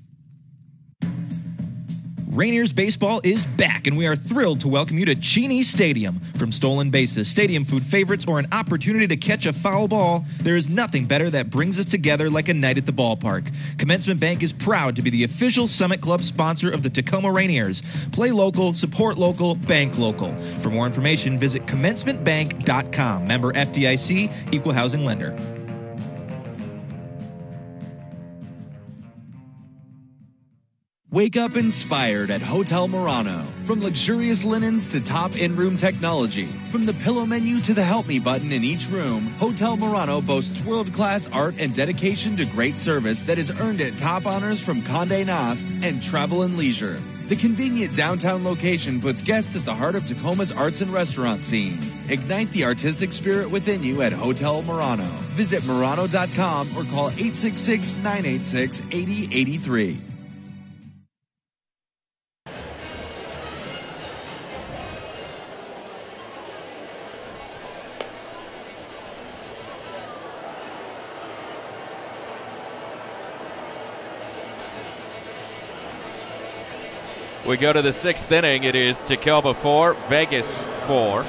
Rainiers baseball is back, and we are thrilled to welcome you to Cheney Stadium. From stolen bases, stadium food favorites, or an opportunity to catch a foul ball, there is nothing better that brings us together like a night at the ballpark. Commencement Bank is proud to be the official Summit Club sponsor of the Tacoma Rainiers. Play local, support local, bank local. For more information, visit commencement bank dot com. Member F D I C, Equal Housing Lender. Wake up inspired at Hotel Murano. From luxurious linens to top in-room technology, from the pillow menu to the help me button in each room, Hotel Murano boasts world-class art and dedication to great service that has earned it top honors from Condé Nast and Travel and Leisure. The convenient downtown location puts guests at the heart of Tacoma's arts and restaurant scene. Ignite the artistic spirit within you at Hotel Murano. Visit Murano dot com or call eight six six, nine eight six, eight zero eight three. We go to the sixth inning. It is Tacoma four, Vegas four.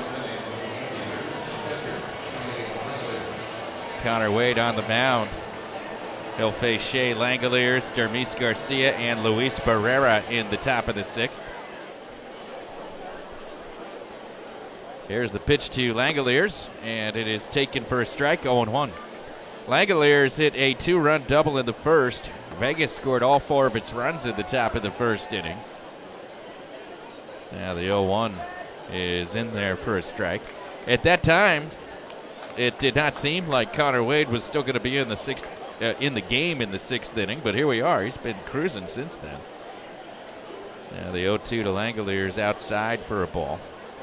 Connor Wade on the mound. He'll face Shea Langoliers, Dermis Garcia, and Luis Barrera in the top of the sixth. Here's the pitch to Langoliers, and it is taken for a strike, oh and one. Langoliers hit a two-run double in the first. Vegas scored all four of its runs in the top of the first inning. Now the oh one is in there for a strike. At that time, it did not seem like Connor Wade was still going to be in the sixth, uh, in the game in the sixth inning, but here we are. He's been cruising since then. So now the oh two to Langoliers outside for a ball.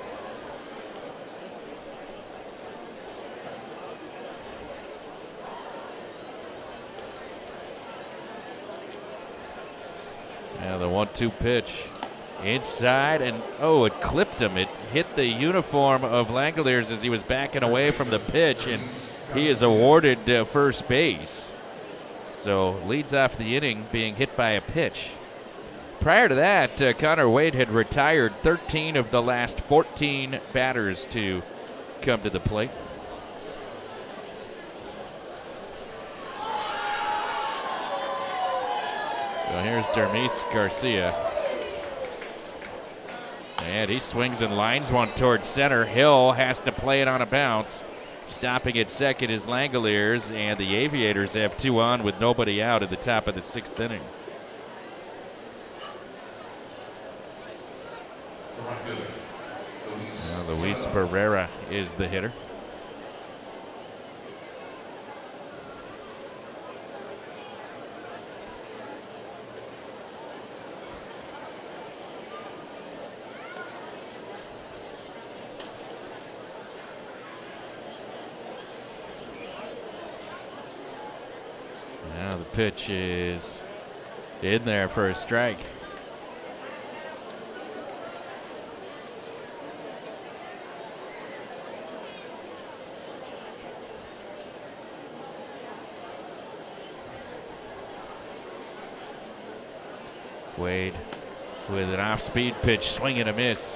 Now the one two pitch. Inside, and oh, it clipped him. It hit the uniform of Langoliers as he was backing away from the pitch, and he is awarded uh, first base. So leads off the inning being hit by a pitch. Prior to that, uh, Connor Wade had retired thirteen of the last fourteen batters to come to the plate. So here's Dermis Garcia. And he swings and lines one towards center. Hill has to play it on a bounce. Stopping at second is Langoliers, and the Aviators have two on with nobody out at the top of the sixth inning. Now Luis Barrera is the hitter. pitch is in there for a strike. Wade with an off-speed pitch, swing and a miss.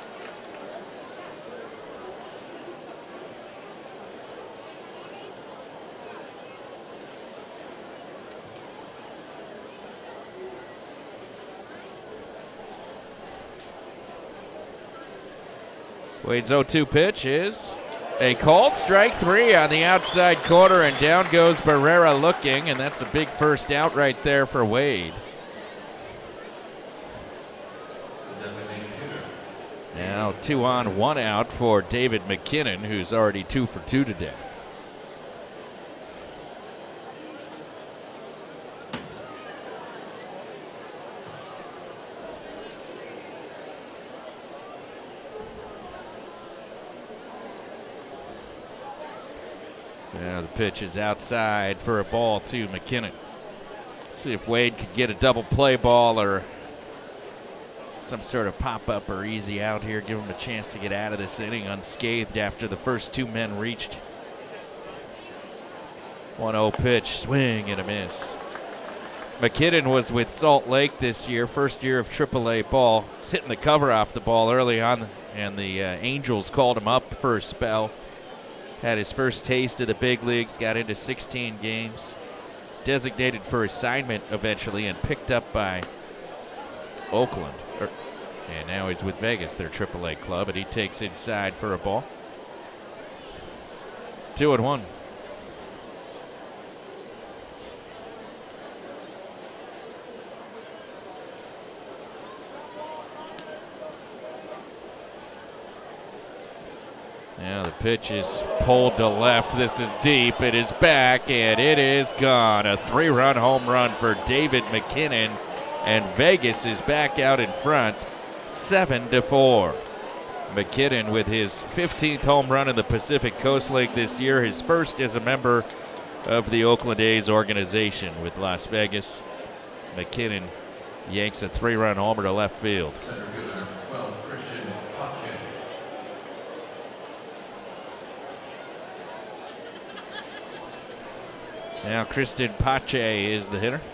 Wade's oh two pitch is a called strike three on the outside corner, and down goes Barrera looking, and that's a big first out right there for Wade. Now two on, one out for David McKinnon, who's already two for two today. Now the pitch is outside for a ball to McKinnon. See if Wade could get a double play ball or some sort of pop-up or easy out here. Give him a chance to get out of this inning unscathed after the first two men reached. one oh pitch, swing and a miss. McKinnon was with Salt Lake this year, first year of triple A ball. He's hitting the cover off the ball early on, and the uh, Angels called him up for a spell. Had his first taste of the big leagues, got into sixteen games. Designated for assignment eventually and picked up by Oakland. Er, and now he's with Vegas, their triple A club, and he takes inside for a ball. Two and one. Now the pitch is pulled to left. This is deep. It is back, and it is gone. A three-run home run for David McKinnon, and Vegas is back out in front, seven to four. McKinnon with his fifteenth home run in the Pacific Coast League this year, his first as a member of the Oakland A's organization with Las Vegas. McKinnon yanks a three-run homer to left field. Now Kristen Pache is the hitter.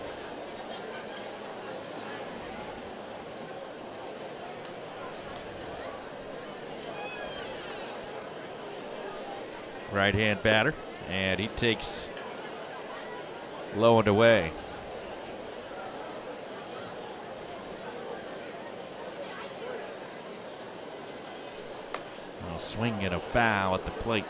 Right-hand batter, and he takes low and away. A swing and a foul at the plate.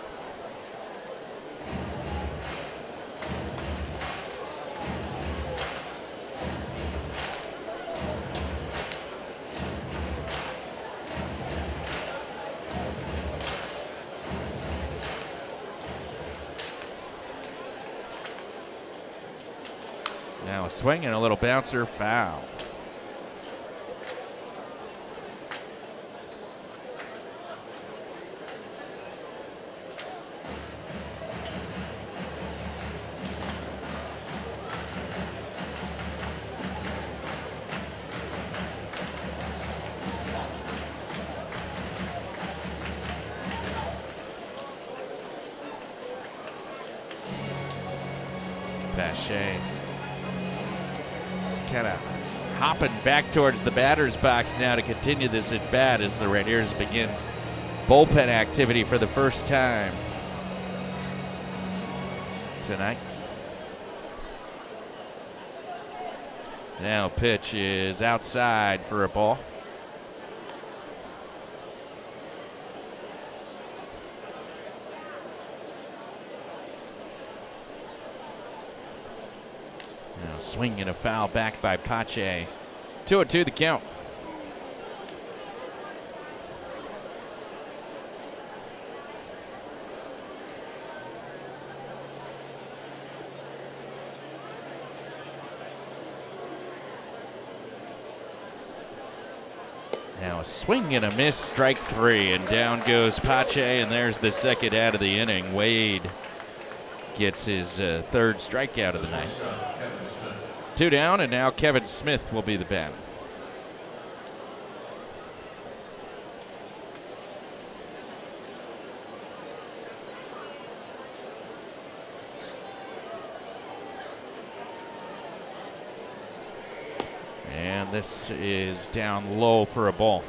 Now a swing and a little bouncer, foul. Pache kind of hopping back towards the batter's box now to continue this at bat as the Rainiers begin bullpen activity for the first time tonight. Now pitch is outside for a ball. Swing and a foul back by Pache. Two and two the count. Now a swing and a miss, strike three, and down goes Pache, and there's the second out of the inning. Wade gets his uh, third strikeout of the night. Two down, and now Kevin Smith will be the batter. And this is down low for a ball.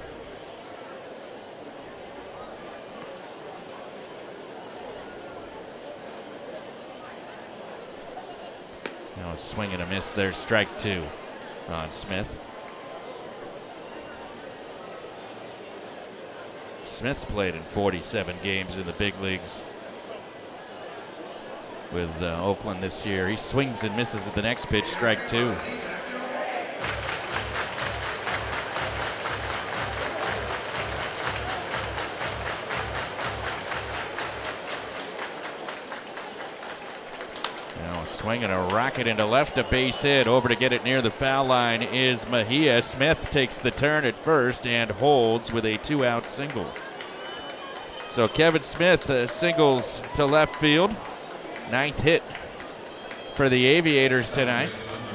Now a swing and a miss there, strike two on Smith. Smith's played in forty-seven games in the big leagues with uh, Oakland this year. He swings and misses at the next pitch, strike two. Swinging a rocket into left, a base hit. Over to get it near the foul line is Mejia. Smith takes the turn at first and holds with a two-out single. So Kevin Smith uh, singles to left field. Ninth hit for the Aviators tonight.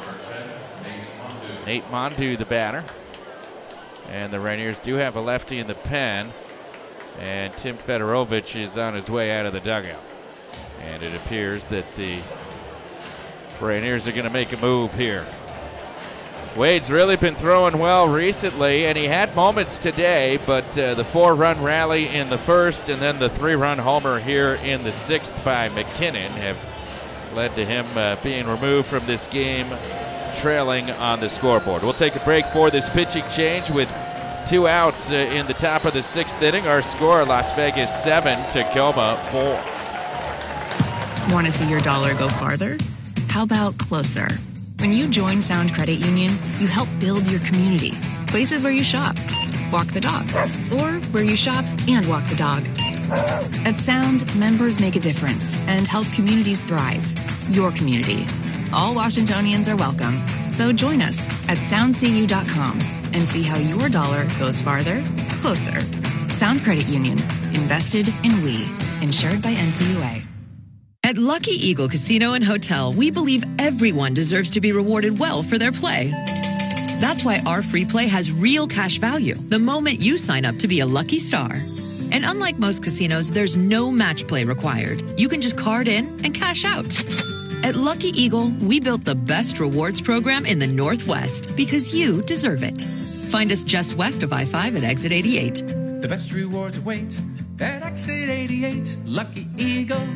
Nate Mondu, the batter. And the Rainiers do have a lefty in the pen. And Tim Fedorovich is on his way out of the dugout. And it appears that the Rainiers are going to make a move here. Wade's really been throwing well recently, and he had moments today, but uh, the four-run rally in the first and then the three-run homer here in the sixth by McKinnon have led to him uh, being removed from this game, trailing on the scoreboard. We'll take a break for this pitching change with two outs uh, in the top of the sixth inning. Our score, Las Vegas seven, Tacoma four. Want to see your dollar go farther? How about closer? When you join Sound Credit Union, you help build your community. Places where you shop, walk the dog, or where you shop and walk the dog. At Sound, members make a difference and help communities thrive. Your community. All Washingtonians are welcome. So join us at sound c u dot com and see how your dollar goes farther, closer. Sound Credit Union. Invested in we. Insured by N C U A. At Lucky Eagle Casino and Hotel, we believe everyone deserves to be rewarded well for their play. That's why our free play has real cash value the moment you sign up to be a lucky star. And unlike most casinos, there's no match play required. You can just card in and cash out. At Lucky Eagle, we built the best rewards program in the Northwest because you deserve it. Find us just west of I five at exit eighty-eight. The best rewards await at exit eighty-eight. Lucky Eagle.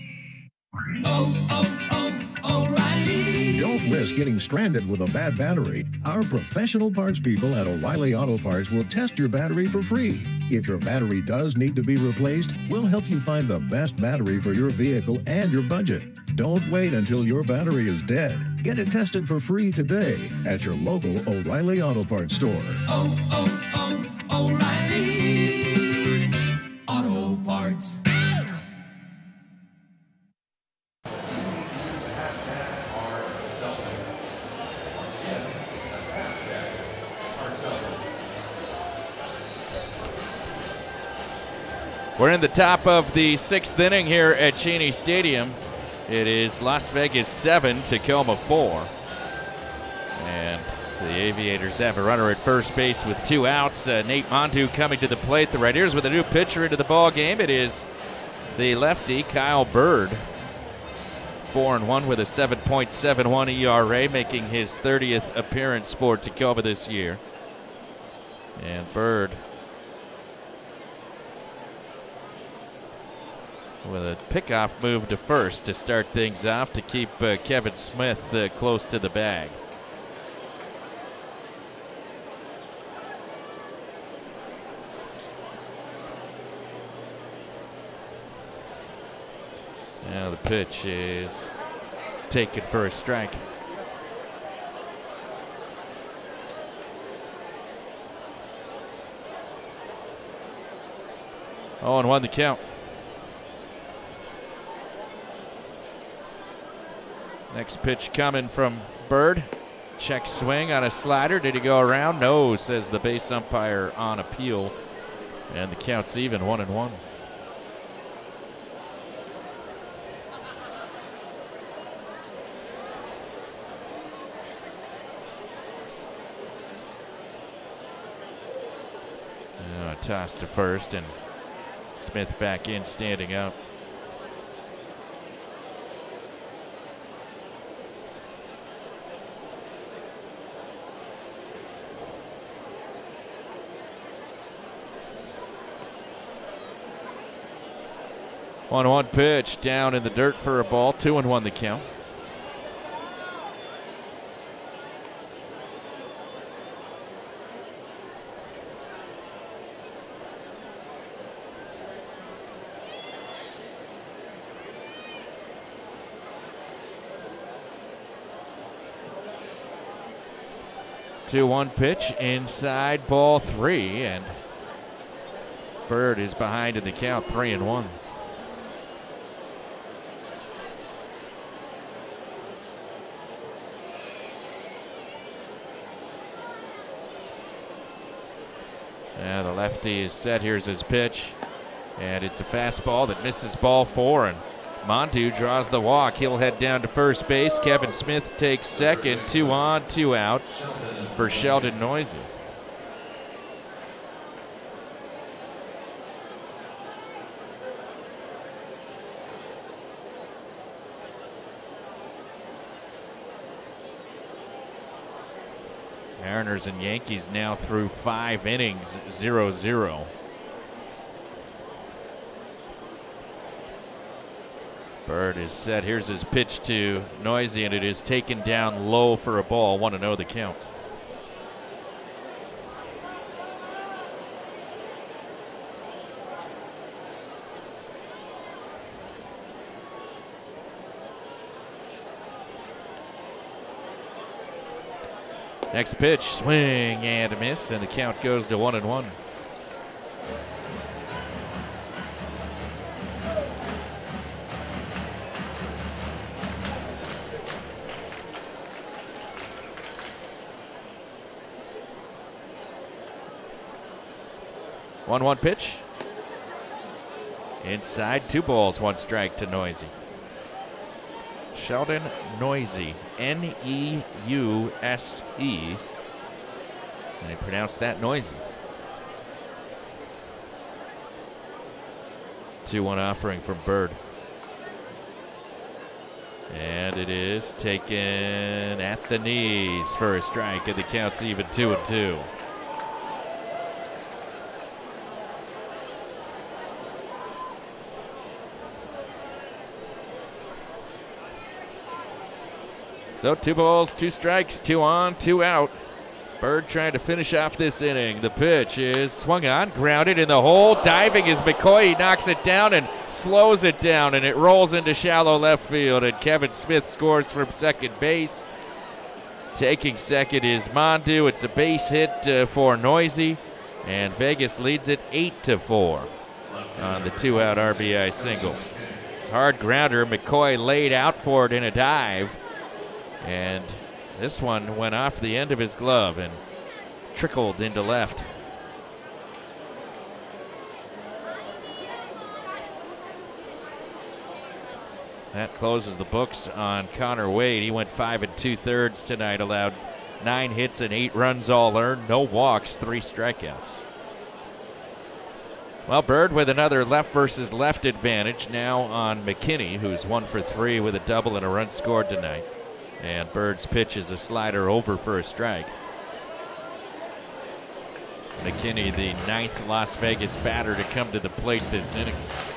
Oh, oh, oh, O'Reilly. Don't risk getting stranded with a bad battery. Our professional parts people at O'Reilly Auto Parts will test your battery for free. If your battery does need to be replaced, we'll help you find the best battery for your vehicle and your budget. Don't wait until your battery is dead. Get it tested for free today at your local O'Reilly Auto Parts store. Oh, oh, oh, O'Reilly Auto Parts. We're in the top of the sixth inning here at Cheney Stadium. It is Las Vegas seven, Tacoma four. And the Aviators have a runner at first base with two outs. Uh, Nate Mondu coming to the plate. The Rainiers with a new pitcher into the ball game. It is the lefty, Kyle Bird. four and one with a seven point seven one E R A, making his thirtieth appearance for Tacoma this year. And Bird with a pickoff move to first to start things off to keep uh, Kevin Smith uh, close to the bag. Now the pitch is taken for a strike. Oh, and one the count. Next pitch coming from Bird. Check swing on a slider. Did he go around? No, says the base umpire on appeal. And the count's even, one and one. Uh, toss to first, and Smith back in, standing up. one one pitch down in the dirt for a ball. two and one the count. two one pitch inside, ball three, and Bird is behind in the count, three and one. Yeah, the lefty is set. Here's his pitch, and it's a fastball that misses ball four, and Montu draws the walk. He'll head down to first base. Kevin Smith takes second. Two on, two out for Sheldon Neuse. Mariners and Yankees now through five innings, zero zero. Bird is set. Here's his pitch to Neuse, and it is taken down low for a ball. one and oh the count. Next pitch, swing and a miss, and the count goes to one and one. one one pitch. Inside, two balls, one strike to Neuse. Sheldon Neuse, N E U S E. And they pronounce that Noisy. two one offering from Bird. And it is taken at the knees for a strike, and the count's even two and two. So two balls, two strikes, two on, two out. Bird trying to finish off this inning. The pitch is swung on, grounded in the hole. Diving is McCoy. He knocks it down and slows it down, and it rolls into shallow left field. And Kevin Smith scores from second base. Taking second is Mondu. It's a base hit uh, for Neuse, and Vegas leads it eight to four on the two-out R B I single. Hard grounder. McCoy laid out for it in a dive. And this one went off the end of his glove and trickled into left. That closes the books on Connor Wade. He went five and two thirds tonight, allowed nine hits and eight runs all earned, no walks, three strikeouts. Well, Bird with another left versus left advantage now on McKinney, who's one for three with a double and a run scored tonight. And Bird's pitch is a slider over for a strike. McKinney, the ninth Las Vegas batter to come to the plate this inning.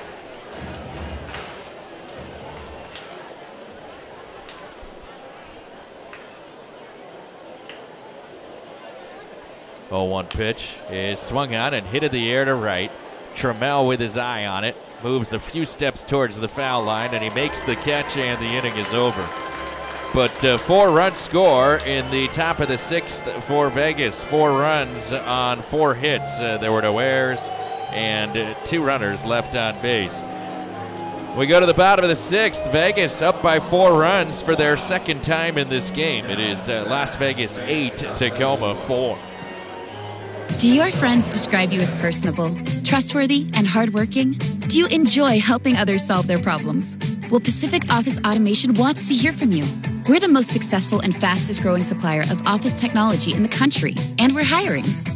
oh one pitch is swung on and hit in the air to right. Trammell with his eye on it, moves a few steps towards the foul line, and he makes the catch, and the inning is over. But uh, four-run score in the top of the sixth for Vegas. Four runs on four hits. Uh, there were no errors and uh, two runners left on base. We go to the bottom of the sixth. Vegas up by four runs for their second time in this game. It is uh, Las Vegas eight, Tacoma four. Do your friends describe you as personable, trustworthy, and hardworking? Do you enjoy helping others solve their problems? Well, Pacific Office Automation wants to hear from you. We're the most successful and fastest growing supplier of office technology in the country, and we're hiring.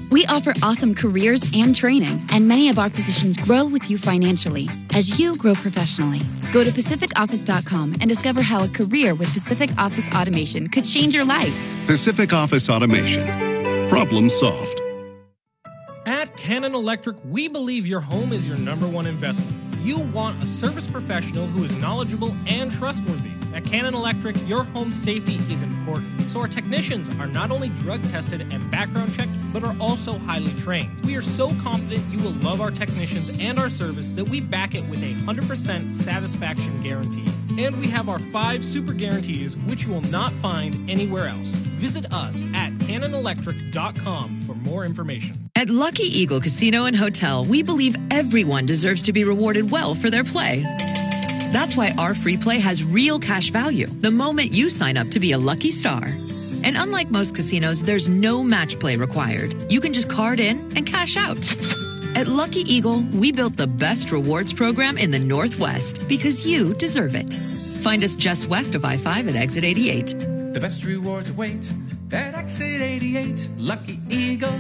We offer awesome careers and training, and many of our positions grow with you financially as you grow professionally. Go to Pacific Office dot com and discover how a career with Pacific Office Automation could change your life. Pacific Office Automation. Problem solved. At Cannon Electric, we believe your home is your number one investment. You want a service professional who is knowledgeable and trustworthy. At Cannon Electric, your home safety is important, so our technicians are not only drug tested and background checked, but are also highly trained. We are so confident you will love our technicians and our service that we back it with a one hundred percent satisfaction guarantee. And we have our five super guarantees, which you will not find anywhere else. Visit us at cannon electric dot com for more information. At Lucky Eagle Casino and Hotel, we believe everyone deserves to be rewarded well for their play. That's why our free play has real cash value the moment you sign up to be a lucky star. And unlike most casinos, there's no match play required. You can just card in and cash out. At Lucky Eagle, we built the best rewards program in the Northwest because you deserve it. Find us just west of I five at exit eighty-eight. The best rewards await at exit eighty-eight. Lucky Eagle.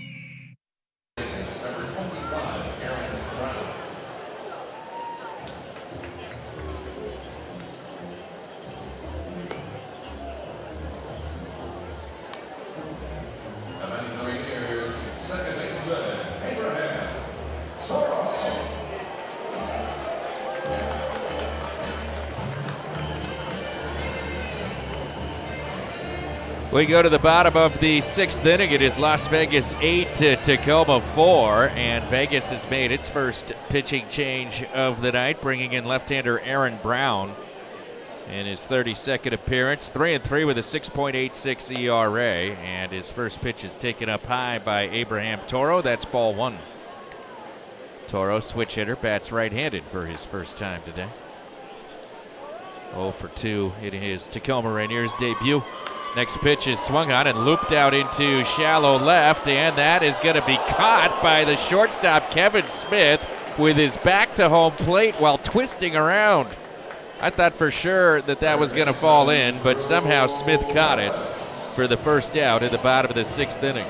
We go to the bottom of the sixth inning. It is Las Vegas eight to Tacoma four, and Vegas has made its first pitching change of the night, bringing in left-hander Aaron Brown in his thirty-second appearance. three and three with a six point eight six E R A, and his first pitch is taken up high by Abraham Toro. That's ball one. Toro, switch hitter, bats right-handed for his first time today. oh for two in his Tacoma Rainiers debut. Next pitch is swung on and looped out into shallow left, and that is going to be caught by the shortstop, Kevin Smith, with his back to home plate while twisting around. I thought for sure that that was going to fall in, but somehow Smith caught it for the first out at the bottom of the sixth inning.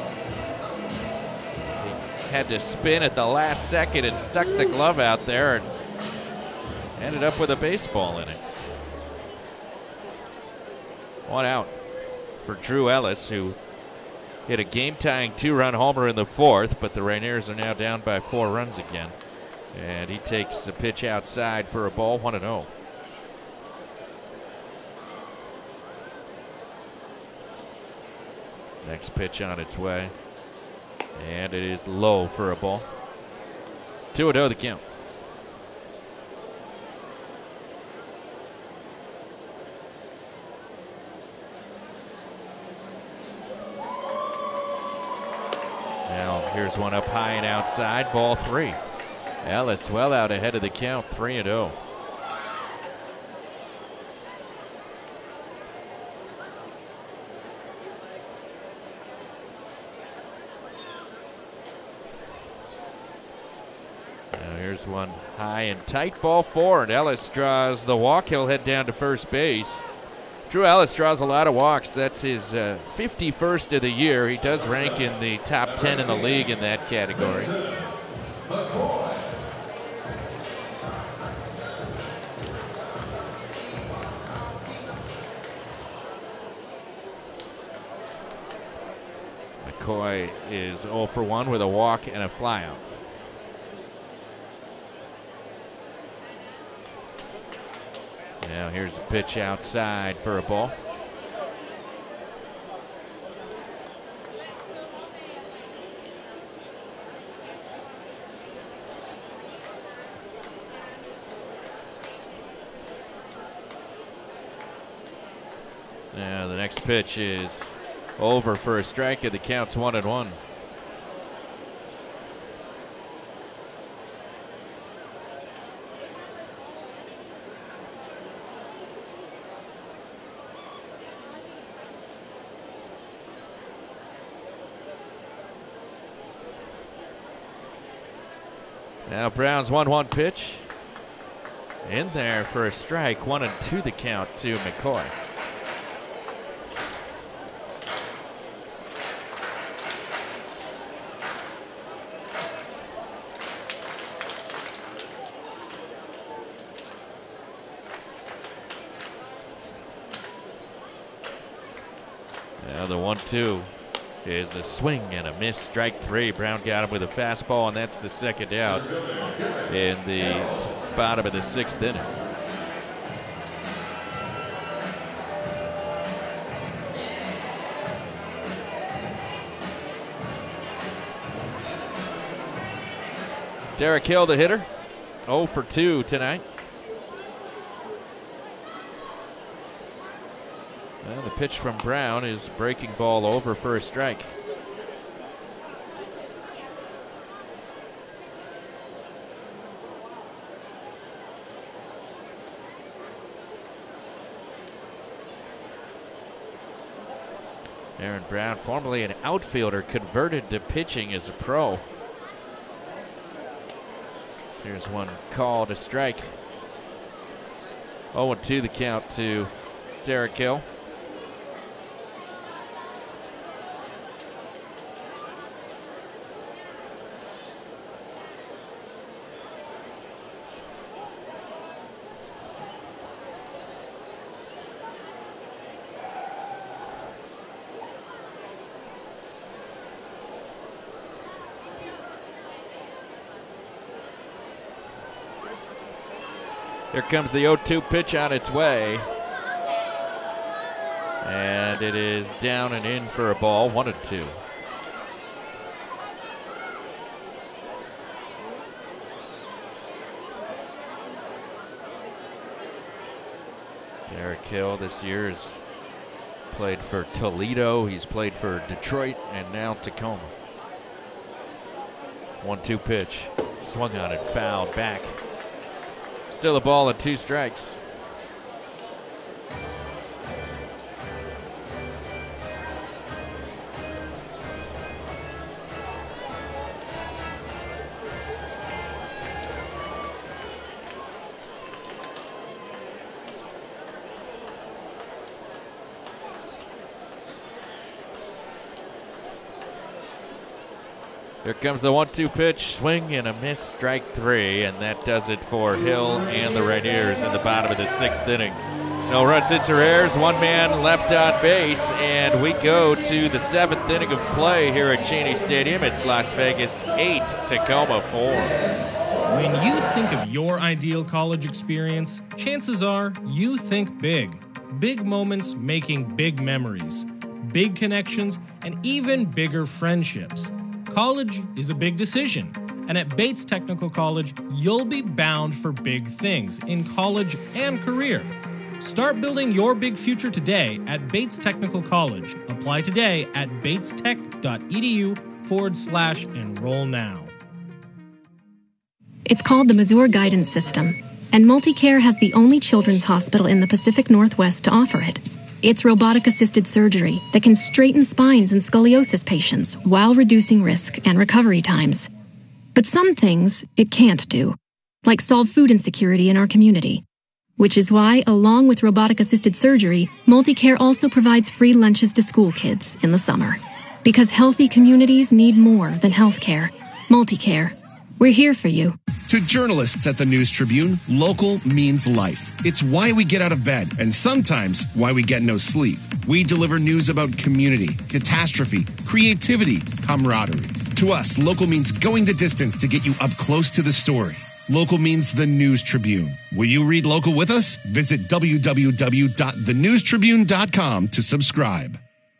Had to spin at the last second and stuck the glove out there and ended up with a baseball in it. One out for Drew Ellis, who hit a game-tying two-run homer in the fourth, but the Rainiers are now down by four runs again. And he takes a pitch outside for a ball, one and oh. Next pitch on its way, and it is low for a ball. two and oh the count. Now here's one up high and outside, ball three. Ellis well out ahead of the count, three and oh. Now here's one high and tight, ball four, and Ellis draws the walk. He'll head down to first base. Drew Ellis draws a lot of walks. That's his uh, fifty-first of the year. He does rank in the top ten in the league in that category. McCoy is oh for one with a walk and a flyout. Now here's a pitch outside for a ball. Now the next pitch is over for a strike, and the count's one and one. Now Brown's one one pitch. In there for a strike, one and two the count to McCoy. one two is a swing and a miss, strike three. Brown got him with a fastball, and that's the second out in the t- bottom of the sixth inning. Derek Hill, the hitter, oh for two tonight. Well, the pitch from Brown is breaking ball over for a strike. Aaron Brown, formerly an outfielder, converted to pitching as a pro. Here's one call to strike. oh and two the count to Derek Hill. Here comes the oh two pitch on its way. And it is down and in for a ball, one and two. Derek Hill this year has played for Toledo. He's played for Detroit and now Tacoma. one two pitch. Swung on it, fouled back. Still a ball and two strikes. Here comes the one two pitch, swing and a miss, strike three, and that does it for Hill and the Rainiers in the bottom of the sixth inning. No runs, hits, or errors, one man left on base, and we go to the seventh inning of play here at Cheney Stadium. It's Las Vegas eight, Tacoma four. When you think of your ideal college experience, chances are you think big. Big moments making big memories, big connections, and even bigger friendships. College is a big decision, and at Bates Technical College, you'll be bound for big things in college and career. Start building your big future today at Bates Technical College. Apply today at bates-tech.edu forward slash enroll now. It's called the Mazur Guidance System, and MultiCare has the only children's hospital in the Pacific Northwest to offer it. It's robotic-assisted surgery that can straighten spines in scoliosis patients while reducing risk and recovery times. But some things it can't do, like solve food insecurity in our community. Which is why, along with robotic-assisted surgery, MultiCare also provides free lunches to school kids in the summer. Because healthy communities need more than healthcare. MultiCare. We're here for you. To journalists at the News Tribune, local means life. It's why we get out of bed, and sometimes why we get no sleep. We deliver news about community, catastrophe, creativity, camaraderie. To us, local means going the distance to get you up close to the story. Local means the News Tribune. Will you read local with us? Visit w w w dot the news tribune dot com to subscribe.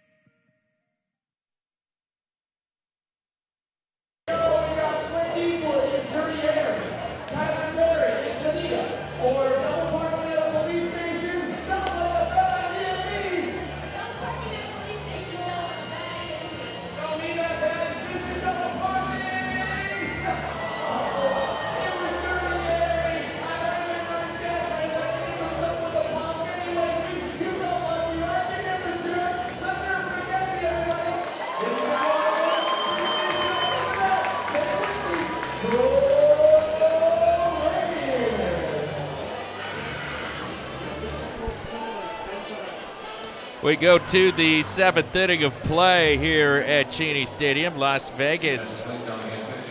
We go to the seventh inning of play here at Cheney Stadium. Las Vegas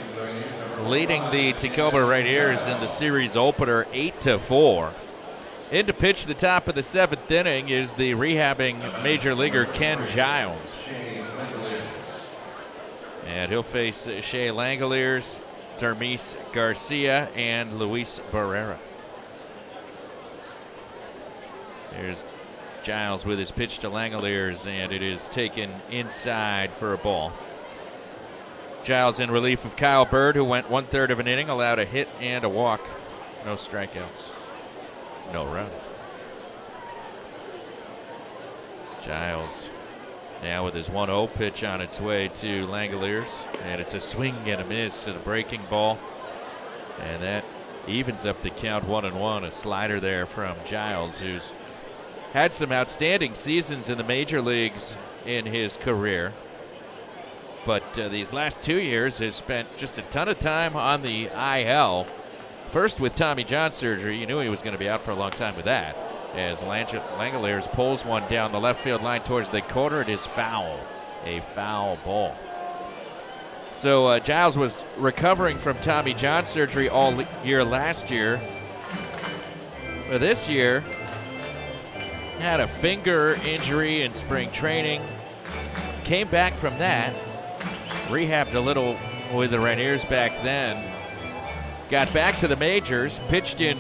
leading the Tacoma Rainiers in the series opener eight to four. In to pitch the top of the seventh inning is the rehabbing major leaguer Ken Giles. And he'll face Shea Langoliers, Dermis Garcia, and Luis Barrera. There's Giles with his pitch to Langoliers, and it is taken inside for a ball. Giles in relief of Kyle Bird, who went one-third of an inning, allowed a hit and a walk. No strikeouts. No runs. Giles now with his one oh pitch on its way to Langoliers, and it's a swing and a miss and a breaking ball, and that evens up the count one and one. A slider there from Giles, who's had some outstanding seasons in the major leagues in his career, but uh, these last two years has spent just a ton of time on the I L. First with Tommy John surgery. You knew he was going to be out for a long time with that. As Langoliers pulls one down the left field line towards the corner, it is foul. A foul ball. So uh, Giles was recovering from Tommy John surgery all year last year. But this year, had a finger injury in spring training. Came back from that. Rehabbed a little with the Rainiers back then. Got back to the majors, pitched in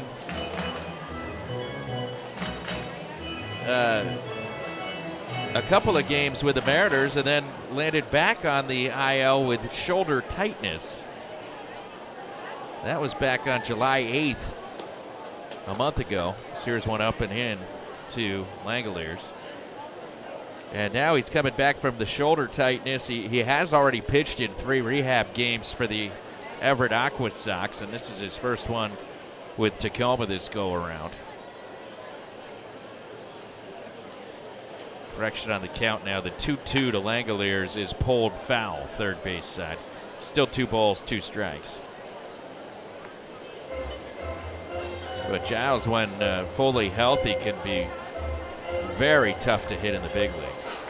uh, a couple of games with the Mariners, and then landed back on the I L with shoulder tightness. That was back on July eighth, a month ago. So here's one up and in to Langoliers. And now he's coming back from the shoulder tightness. He, he has already pitched in three rehab games for the Everett Aqua Sox, and this is his first one with Tacoma this go-around. Correction on the count now. The two two to Langoliers is pulled foul, third base side. Still two balls, two strikes. But Giles, when uh, fully healthy, can be very tough to hit in the big leagues.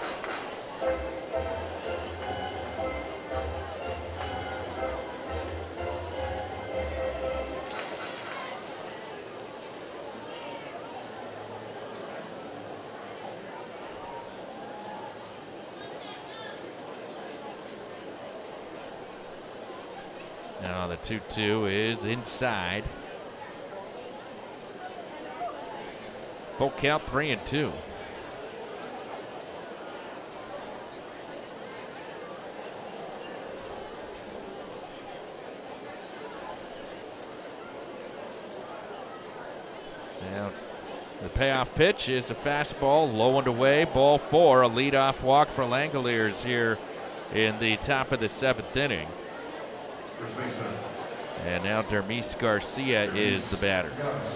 Now the two two is inside. Full count, three and two. Now the payoff pitch is a fastball, low and away, ball four, a leadoff walk for Langoliers here in the top of the seventh inning. And now Dermis Garcia is the batter.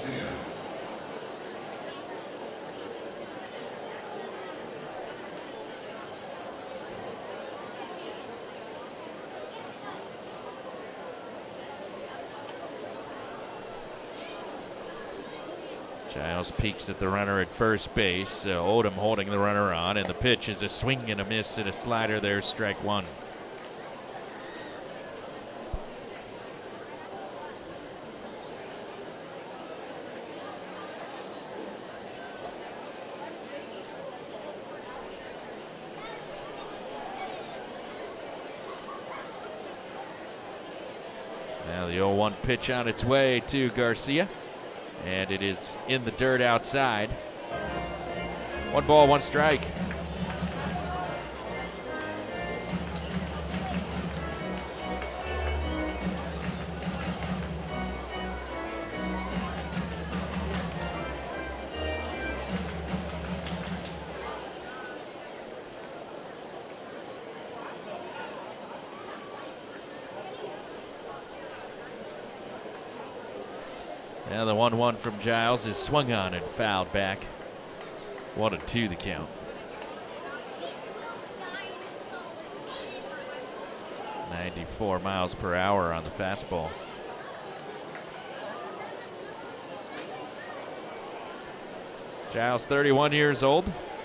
Giles peeks at the runner at first base. Uh, Odom holding the runner on, and the pitch is a swing and a miss and a slider there, strike one. Now the oh one pitch on its way to Garcia, and it is in the dirt outside. One ball, one strike. Now the one one from Giles is swung on and fouled back. One and two the count. ninety-four miles per hour on the fastball. Giles, thirty-one years old.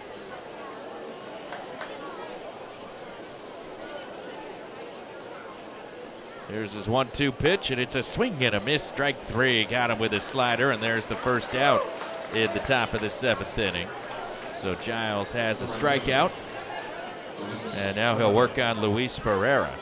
Here's his one two pitch, and it's a swing and a miss. Strike three. Got him with his slider, and there's the first out in the top of the seventh inning. So Giles has a strikeout, and now he'll work on Luis Pereira.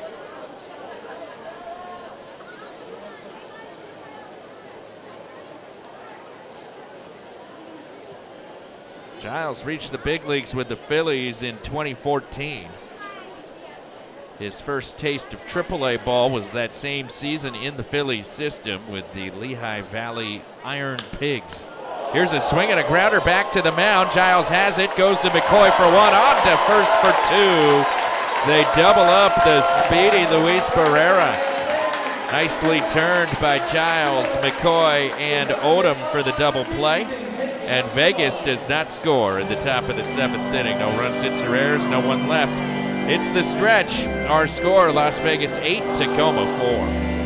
Giles reached the big leagues with the Phillies in twenty fourteen. His first taste of triple A ball was that same season in the Phillies system with the Lehigh Valley Iron Pigs. Here's a swing and a grounder back to the mound. Giles has it, goes to McCoy for one, on to first for two. They double up the speedy Luis Pereira. Nicely turned by Giles, McCoy, and Odom for the double play. And Vegas does not score in the top of the seventh inning. No runs, hits, or errors, no one left. It's the stretch. Our score, Las Vegas eight, Tacoma four.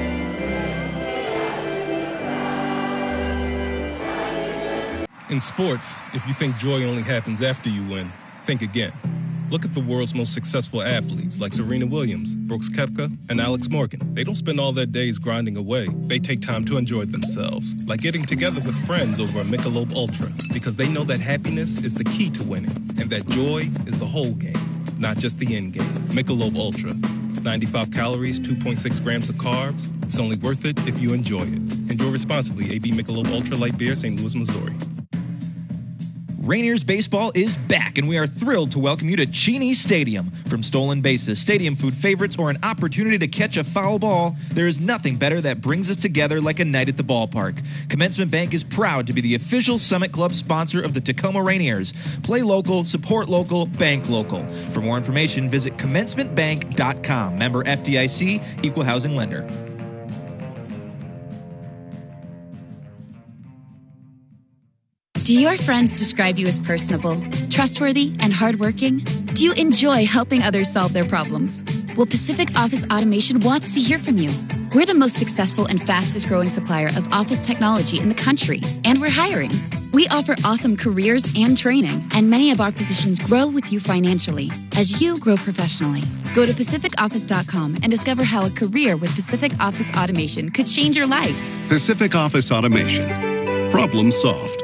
In sports, if you think joy only happens after you win, think again. Look at the world's most successful athletes like Serena Williams, Brooks Koepka, and Alex Morgan. They don't spend all their days grinding away. They take time to enjoy themselves, like getting together with friends over a Michelob Ultra, because they know that happiness is the key to winning, and that joy is the whole game, not just the end game. Michelob Ultra. ninety-five calories, two point six grams of carbs. It's only worth it if you enjoy it. Enjoy responsibly. A B Michelob Ultra Light Beer, Saint Louis, Missouri. Rainiers baseball is back, and we are thrilled to welcome you to Cheney Stadium. From stolen bases, stadium food favorites, or an opportunity to catch a foul ball, there is nothing better that brings us together like a night at the ballpark. Commencement Bank is proud to be the official Summit Club sponsor of the Tacoma Rainiers. Play local, support local, bank local. For more information, visit commencement bank dot com. Member F D I C, Equal Housing Lender. Do your friends describe you as personable, trustworthy, and hardworking? Do you enjoy helping others solve their problems? Well, Pacific Office Automation wants to hear from you. We're the most successful and fastest growing supplier of office technology in the country, and we're hiring. We offer awesome careers and training, and many of our positions grow with you financially as you grow professionally. Go to pacific office dot com and discover how a career with Pacific Office Automation could change your life. Pacific Office Automation. Problem solved.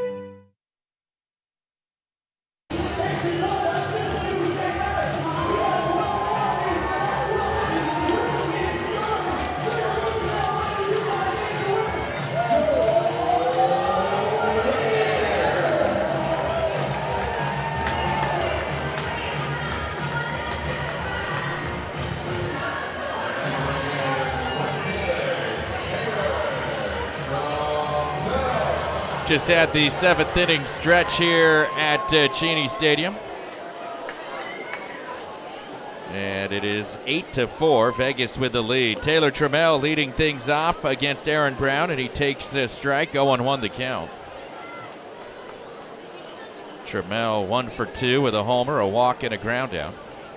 Just had the seventh inning stretch here at uh, Cheney Stadium. And it is eight to four, Vegas with the lead. Taylor Trammell leading things off against Aaron Brown, and he takes a strike, oh and one the count. Trammell one for two with a homer, a walk, and a ground out.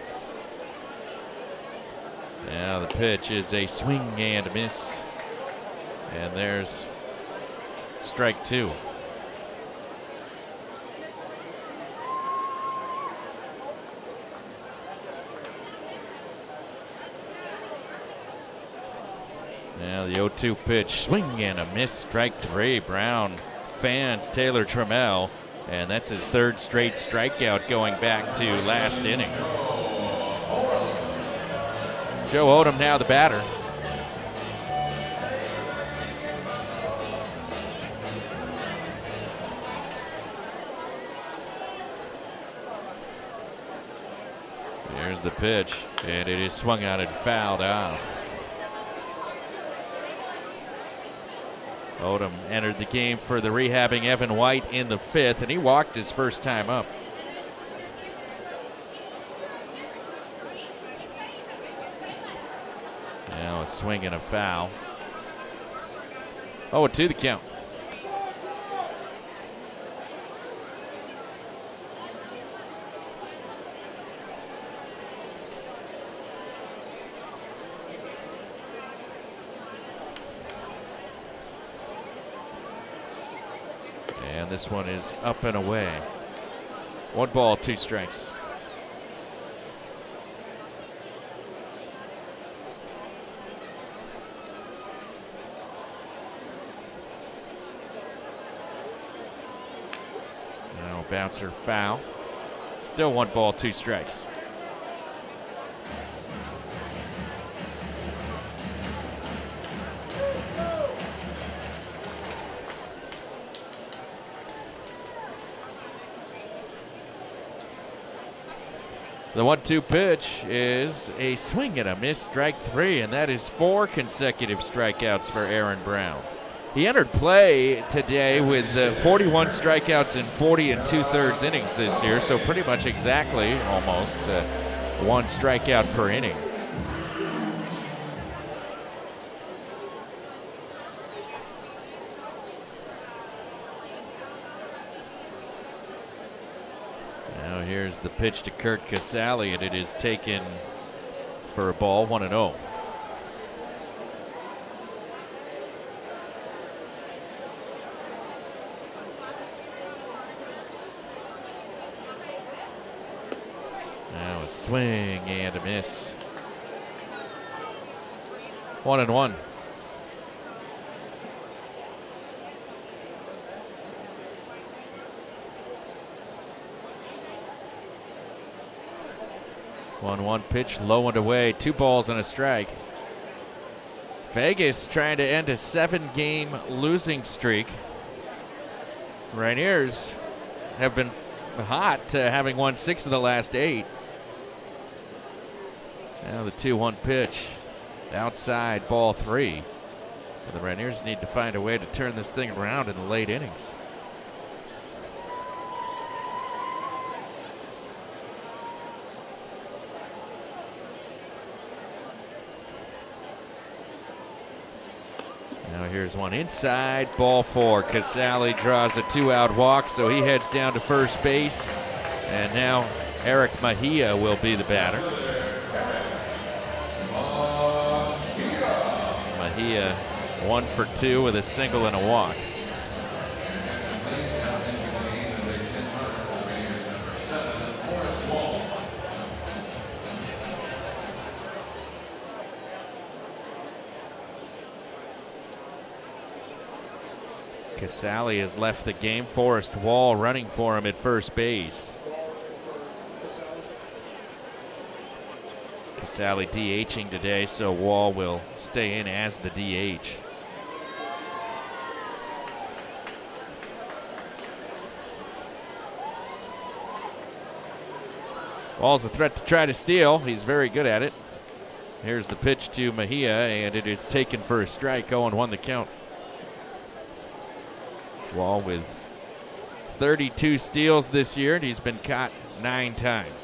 Now the pitch is a swing and a miss. And there's strike two. Now the oh two pitch, swing and a miss, strike three. Brown fans Taylor Trammell, and that's his third straight strikeout going back to last inning. Joe Odom now the batter. There's the pitch, and it is swung out and fouled out. Odom entered the game for the rehabbing Evan White in the fifth, and he walked his first time up. Now a swing and a foul. Oh, two the count. And this one is up and away. One ball, two strikes. bouncer foul. Still one ball, two strikes. The one two pitch is a swing and a miss, strike three, and that is four consecutive strikeouts for Aaron Brown. He entered play today with uh, forty-one strikeouts in forty and two-thirds innings this year, so pretty much exactly, almost, uh, one strikeout per inning. Now here's the pitch to Curt Casali, and it is taken for a ball, one and oh. Now a swing and a miss. One and one. one one pitch, low and away, two balls and a strike. Vegas trying to end a seven-game losing streak. Rainiers have been hot, uh, having won six of the last eight. Now the two one pitch, outside, ball three. So the Rainiers need to find a way to turn this thing around in the late innings. Now here's one inside, ball four. Casali draws a two-out walk, so he heads down to first base. And now Eric Mejia will be the batter. Mejia one for two with a single and a walk. Casali has left the game. Forrest Wall running for him at first base. Casali DHing today, so Wall will stay in as the D H. Wall's a threat to try to steal. He's very good at it. Here's the pitch to Mejia, and it is taken for a strike. oh and one the count. Wall with thirty-two steals this year, and he's been caught nine times.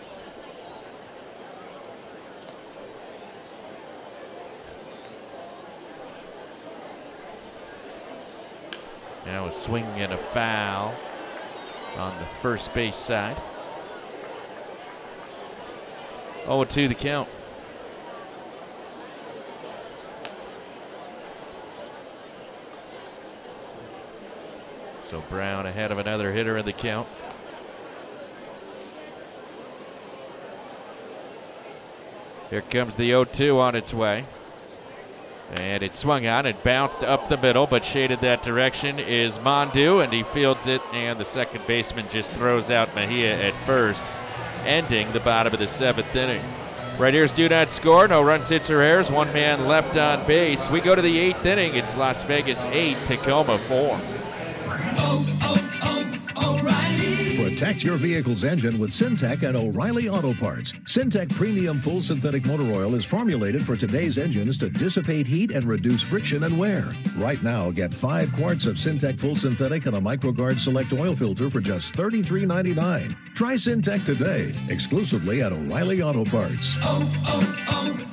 Now a swing and a foul on the first base side. oh two the count. So Brown ahead of another hitter in the count. Here comes the oh two on its way. And it swung on, it bounced up the middle, but shaded that direction is Mondu, and he fields it, and the second baseman just throws out Mejia at first, ending the bottom of the seventh inning. Rainiers do not score, no runs, hits, or errors, one man left on base. We go to the eighth inning. It's Las Vegas eight, Tacoma four. Protect your vehicle's engine with Syntec at O'Reilly Auto Parts. Syntec Premium Full Synthetic Motor Oil is formulated for today's engines to dissipate heat and reduce friction and wear. Right now, get five quarts of Syntec Full Synthetic and a MicroGuard Select Oil Filter for just thirty-three ninety-nine. Try Syntec today, exclusively at O'Reilly Auto Parts. Oh,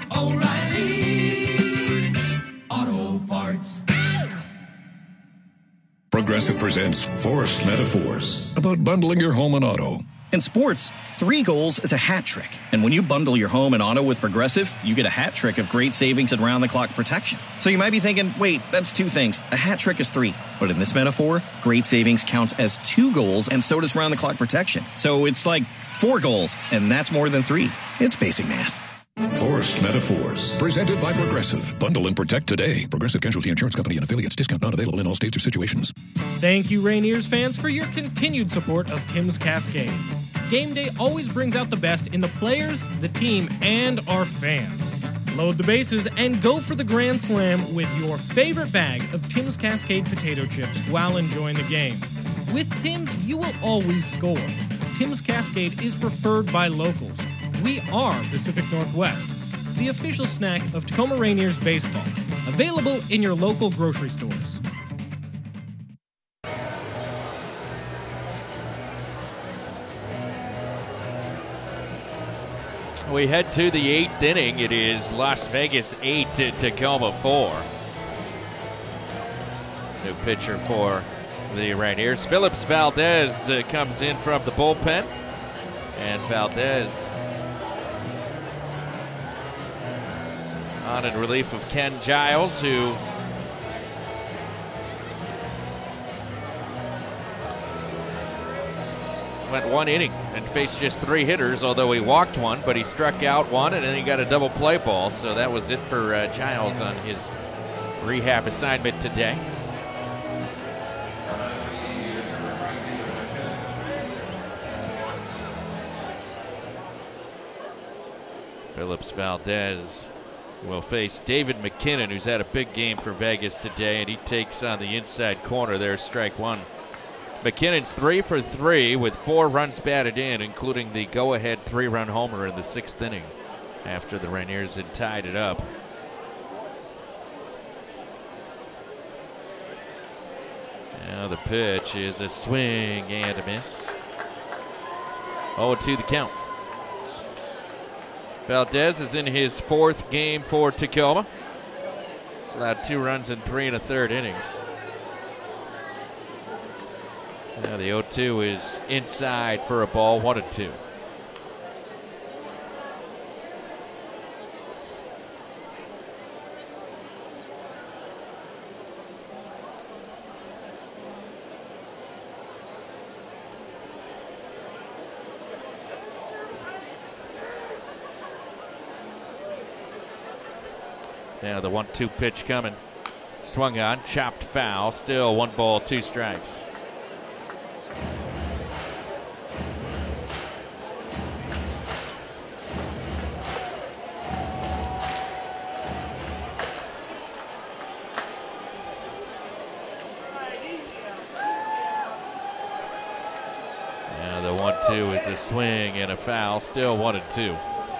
oh, oh, O'Reilly Auto Parts. Progressive presents Forced Metaphors about bundling your home and auto. In sports, three goals is a hat trick. And when you bundle your home and auto with Progressive, you get a hat trick of great savings and round-the-clock protection. So you might be thinking, wait, that's two things. A hat trick is three. But in this metaphor, great savings counts as two goals, and so does round-the-clock protection. So it's like four goals, and that's more than three. It's basic math. Forced worst metaphors. Presented by Progressive. Bundle and protect today. Progressive Casualty Insurance Company and affiliates. Discount not available in all states or situations. Thank you, Rainiers fans, for your continued support of Tim's Cascade. Game day always brings out the best in the players, the team, and our fans. Load the bases and go for the Grand Slam with your favorite bag of Tim's Cascade potato chips while enjoying the game. With Tim's, you will always score. Tim's Cascade is preferred by locals. We are Pacific Northwest, the official snack of Tacoma Rainiers baseball. Available in your local grocery stores. We head to the eighth inning. It is Las Vegas eight to Tacoma four. New pitcher for the Rainiers. Phillips Valdez uh, comes in from the bullpen. And Valdez on in relief of Ken Giles, who went one inning and faced just three hitters, although he walked one, but he struck out one, and then he got a double play ball. So that was it for uh, Giles on his rehab assignment today. Phillips Valdez will face David McKinnon, who's had a big game for Vegas today, and he takes on the inside corner there, strike one. McKinnon's three for three with four runs batted in, including the go-ahead three-run homer in the sixth inning after the Rainiers had tied it up. Now the pitch is a swing and a miss. oh two the count. Valdez is in his fourth game for Tacoma. He's allowed two runs in three and a third innings. Now the oh two is inside for a ball, one and two. Now the one two pitch coming. Swung on, chopped foul, still one ball, two strikes. Now the one two is a swing and a foul, still one and two.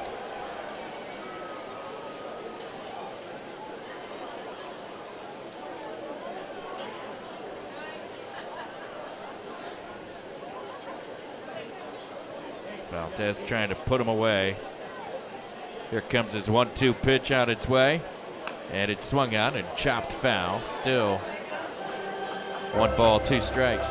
Valdez trying to put him away. Here comes his one two pitch on its way. And it's swung on and chopped foul. Still one ball, two strikes.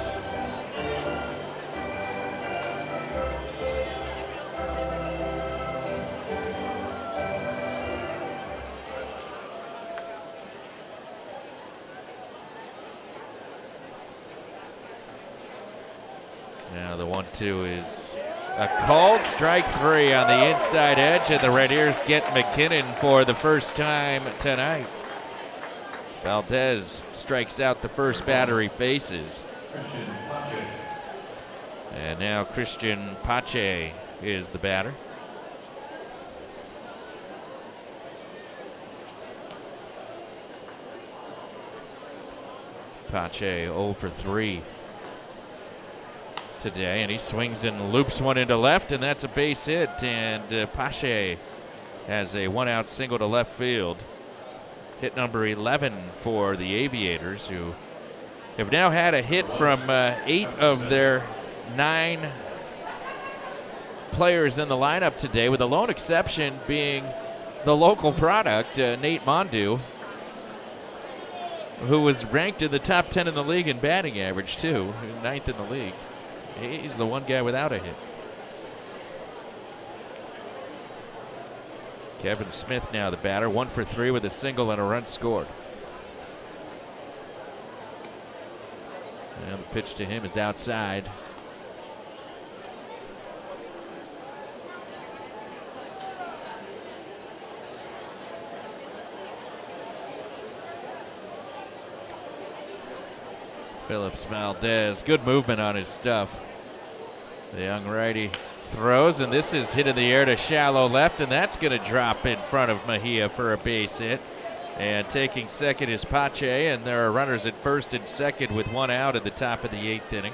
Now the one two is a called strike three on the inside edge, and the Rainiers get McKinnon for the first time tonight. Valdez strikes out the first batter he faces. And now Christian Pache is the batter. Pache oh for three today, and he swings and loops one into left, and that's a base hit, and uh, Pache has a one-out single to left field. Hit number eleven for the Aviators, who have now had a hit from uh, eight of their nine players in the lineup today, with the lone exception being the local product, uh, Nate Mondu, who was ranked in the top ten in the league in batting average, too, ninth in the league. He's the one guy without a hit. Kevin Smith now the batter, one for three with a single and a run scored. And the pitch to him is outside. Phillips Valdez. Good movement on his stuff. The young righty throws, and this is hit in the air to shallow left, and that's going to drop in front of Mejia for a base hit. And taking second is Pache, and there are runners at first and second with one out at the top of the eighth inning,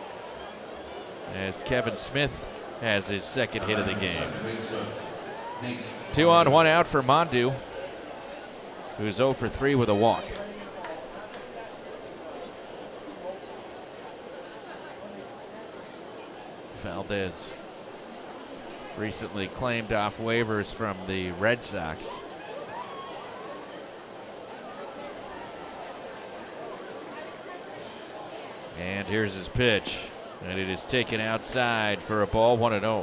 as Kevin Smith has his second hit of the game. Two on, one out for Mondu, who's oh for three with a walk. Valdez recently claimed off waivers from the Red Sox. And here's his pitch, and it is taken outside for a ball, one and oh.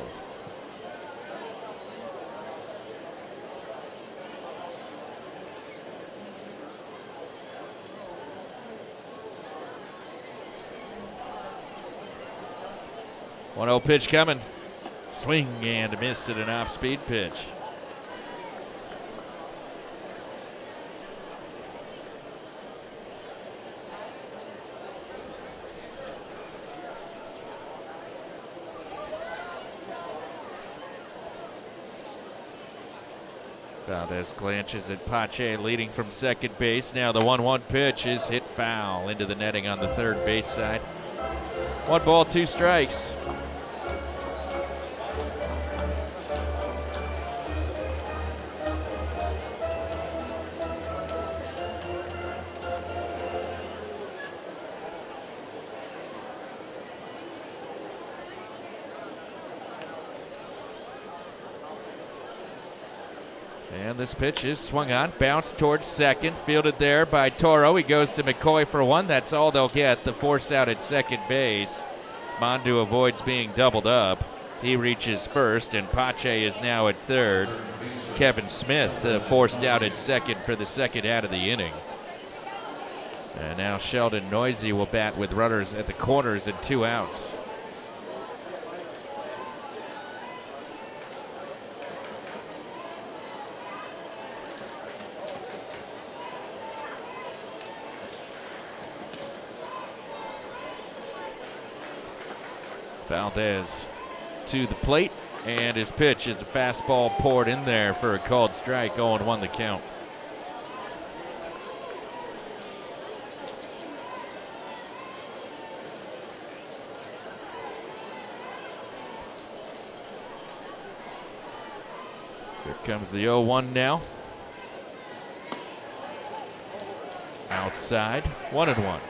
one oh pitch coming. Swing and missed at an off-speed pitch. Valdez glances at Pache leading from second base. Now the one one pitch is hit foul into the netting on the third base side. One ball, two strikes. And this pitch is swung on, bounced towards second, fielded there by Toro. He goes to McCoy for one. That's all they'll get. The force out at second base. Mondu avoids being doubled up. He reaches first, and Pache is now at third. Kevin Smith uh, forced out at second for the second out of the inning. And now Sheldon Noisy will bat with runners at the corners and two outs. Valdez to the plate, and his pitch is a fastball poured in there for a called strike. oh and one the count. Here comes the oh one now. Outside, one and one.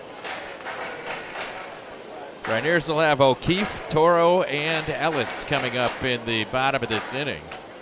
Rainiers will have O'Keefe, Toro, and Ellis coming up in the bottom of this inning.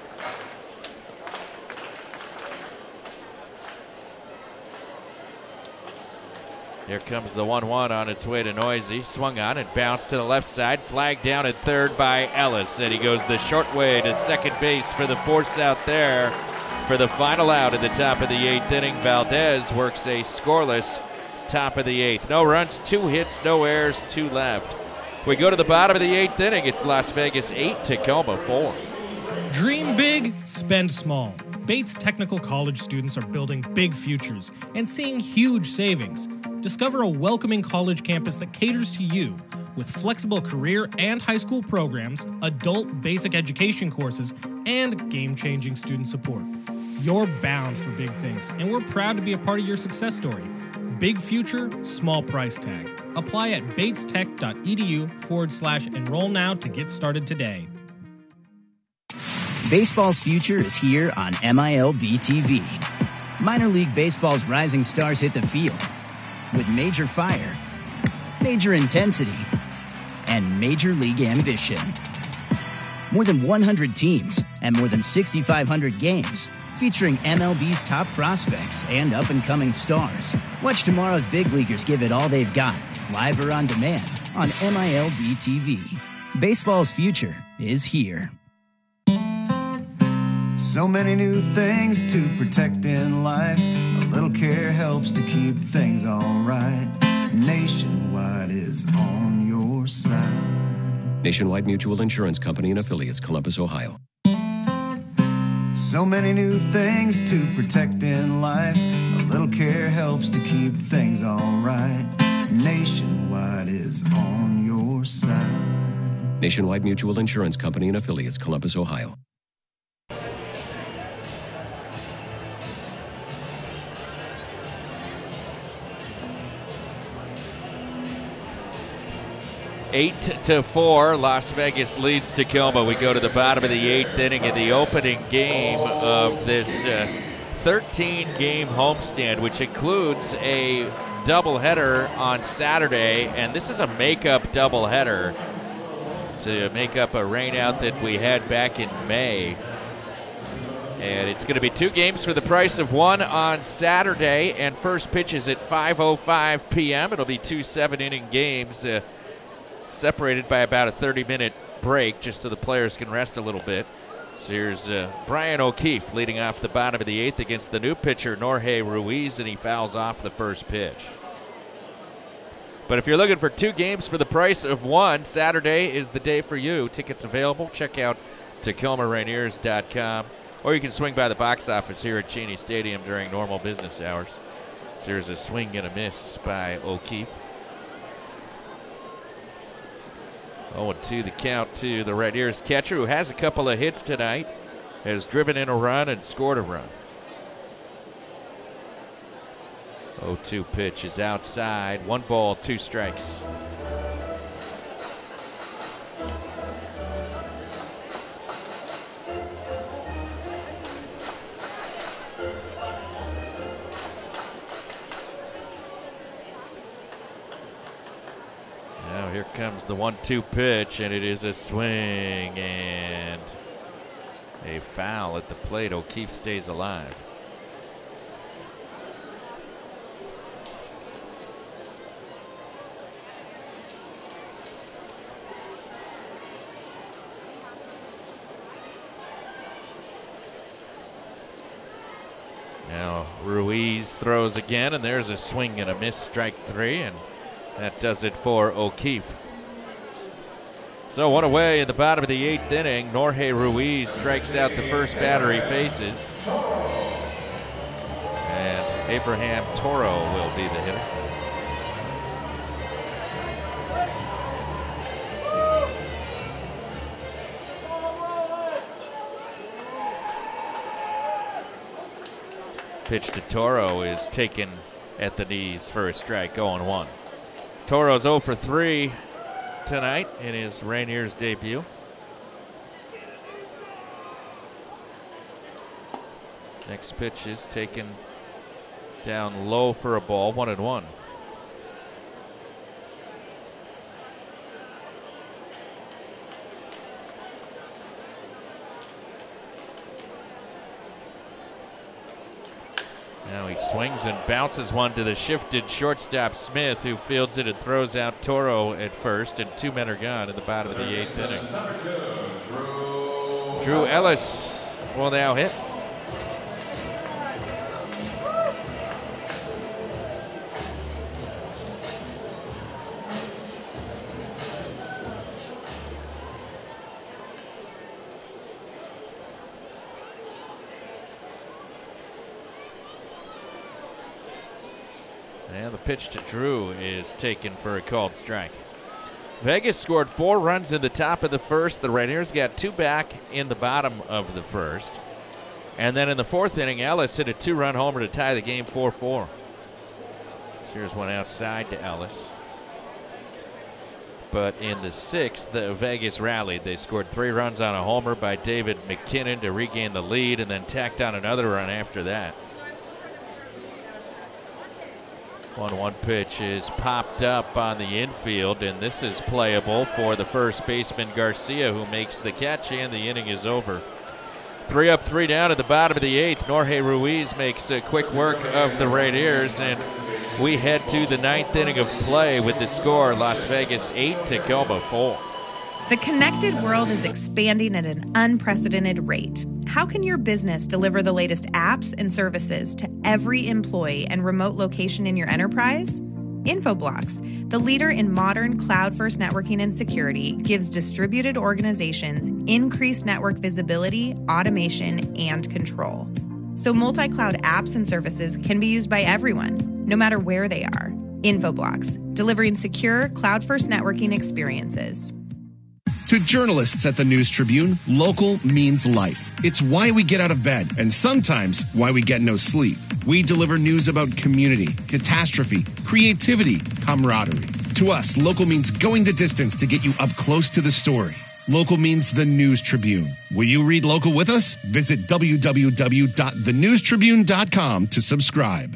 Here comes the one one on its way to Noisy. Swung on and bounced to the left side. Flagged down at third by Ellis. And he goes the short way to second base for the force out there for the final out at the top of the eighth inning. Valdez works a scoreless top of the eighth. No runs, two hits, no errors, two left. We go to the bottom of the eighth inning. It's Las Vegas eight, Tacoma four. Dream big, spend small. Bates Technical College students are building big futures and seeing huge savings. Discover a welcoming college campus that caters to you with flexible career and high school programs, adult basic education courses, and game-changing student support. You're bound for big things, and we're proud to be a part of your success story. Big future, small price tag. Apply at batestech.edu forward slash enroll now to get started today. Baseball's future is here on M I L B T V. Minor League Baseball's rising stars hit the field with major fire, major intensity, and major league ambition. More than one hundred teams and more than six thousand five hundred games featuring M L B's top prospects and up-and-coming stars. Watch tomorrow's big leaguers give it all they've got, live or on demand, on M I L B T V. Baseball's future is here. So many new things to protect in life. A little care helps to keep things all right. Nationwide is on your side. Nationwide Mutual Insurance Company and affiliates, Columbus, Ohio. So many new things to protect in life. A little care helps to keep things all right. Nationwide is on your side. Nationwide Mutual Insurance Company and Affiliates, Columbus, Ohio. Eight to four, Las Vegas leads Tacoma. We go to the bottom of the eighth inning in the opening game of this thirteen-game homestand, which includes a doubleheader on Saturday, and this is a make-up doubleheader to make up a rainout that we had back in May. And it's going to be two games for the price of one on Saturday, and first pitch is at five oh five p.m. It'll be two seven-inning games. Uh, separated by about a thirty-minute break just so the players can rest a little bit. So here's uh, Brian O'Keefe leading off the bottom of the eighth against the new pitcher Jorge Ruiz, and he fouls off the first pitch. But if you're looking for two games for the price of one, Saturday is the day for you. Tickets available. Check out Tacoma Rainiers dot com, or you can swing by the box office here at Cheney Stadium during normal business hours. So here's a swing and a miss by O'Keefe. oh two the count to the Rainiers catcher, who has a couple of hits tonight, has driven in a run and scored a run. oh two pitch is outside. One ball, two strikes. Now here comes the one two pitch, and it is a swing and a foul at the plate. O'Keefe stays alive. Now Ruiz throws again, and there's a swing and a miss, strike three, and that does it for O'Keefe. So one away in the bottom of the eighth inning. Jorge Ruiz strikes out the first batter he faces. And Abraham Toro will be the hitter. Pitch to Toro is taken at the knees for a strike, oh and one. Toro's oh for three tonight in his Rainiers debut. Next pitch is taken down low for a ball, one and one. Now he swings and bounces one to the shifted shortstop Smith, who fields it and throws out Toro at first, and two men are gone in the bottom of the eighth inning. Drew Ellis will now hit. And the pitch to Drew is taken for a called strike. Vegas scored four runs in the top of the first. The Rainiers got two back in the bottom of the first. And then in the fourth inning, Ellis hit a two-run homer to tie the game four four. So here's one outside to Ellis. But in the sixth, the Vegas rallied. They scored three runs on a homer by David McKinnon to regain the lead, and then tacked on another run after that. one one pitch is popped up on the infield, and this is playable for the first baseman Garcia, who makes the catch, and the inning is over. Three up, three down at the bottom of the eighth. Jorge Ruiz makes a quick work of the Rainiers, and we head to the ninth inning of play with the score: Las Vegas eight, Tacoma four. The connected world is expanding at an unprecedented rate. How can your business deliver the latest apps and services to every employee and remote location in your enterprise? Infoblox, the leader in modern cloud-first networking and security, gives distributed organizations increased network visibility, automation, and control. So multi-cloud apps and services can be used by everyone, no matter where they are. Infoblox, delivering secure, cloud-first networking experiences. To journalists at the News Tribune, local means life. It's why we get out of bed, and sometimes why we get no sleep. We deliver news about community, catastrophe, creativity, camaraderie. To us, local means going the distance to get you up close to the story. Local means the News Tribune. Will you read local with us? Visit w w w dot the news tribune dot com to subscribe.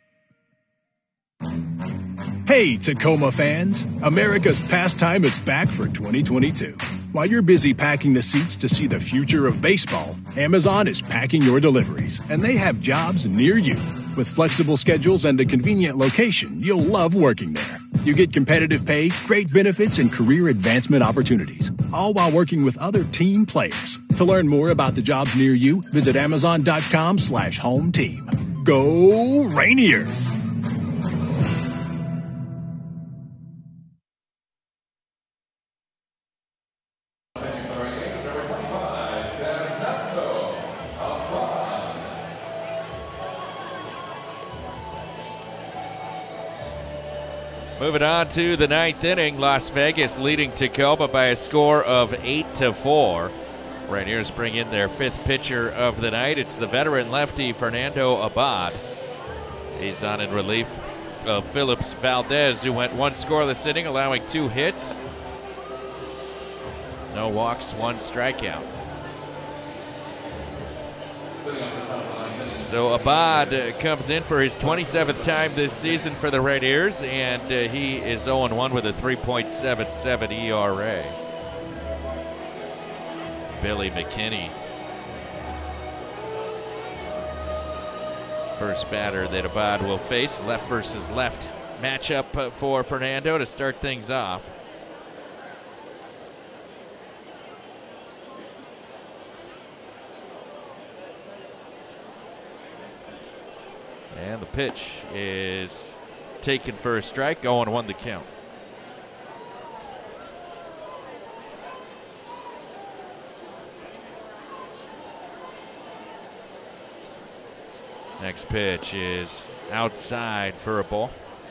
Hey, Tacoma fans! America's Pastime is back for twenty twenty-two. While you're busy packing the seats to see the future of baseball, Amazon is packing your deliveries, and they have jobs near you. With flexible schedules and a convenient location, you'll love working there. You get competitive pay, great benefits, and career advancement opportunities, all while working with other team players. To learn more about the jobs near you, visit amazon.com slash home team. Go Rainiers! Moving on to the ninth inning, Las Vegas leading Tacoma by a score of eight to four. Rainiers bring in their fifth pitcher of the night. It's the veteran lefty Fernando Abad. He's on in relief of Phillips Valdez, who went one scoreless inning, allowing two hits. No walks, one strikeout. So Abad comes in for his twenty-seventh time this season for the Rainiers, and uh, he is oh and one with a three point seven seven E R A. Billy McKinney, first batter that Abad will face. Left versus left matchup for Fernando to start things off. And the pitch is taken for a strike, oh and one the count. Next pitch is outside for a ball.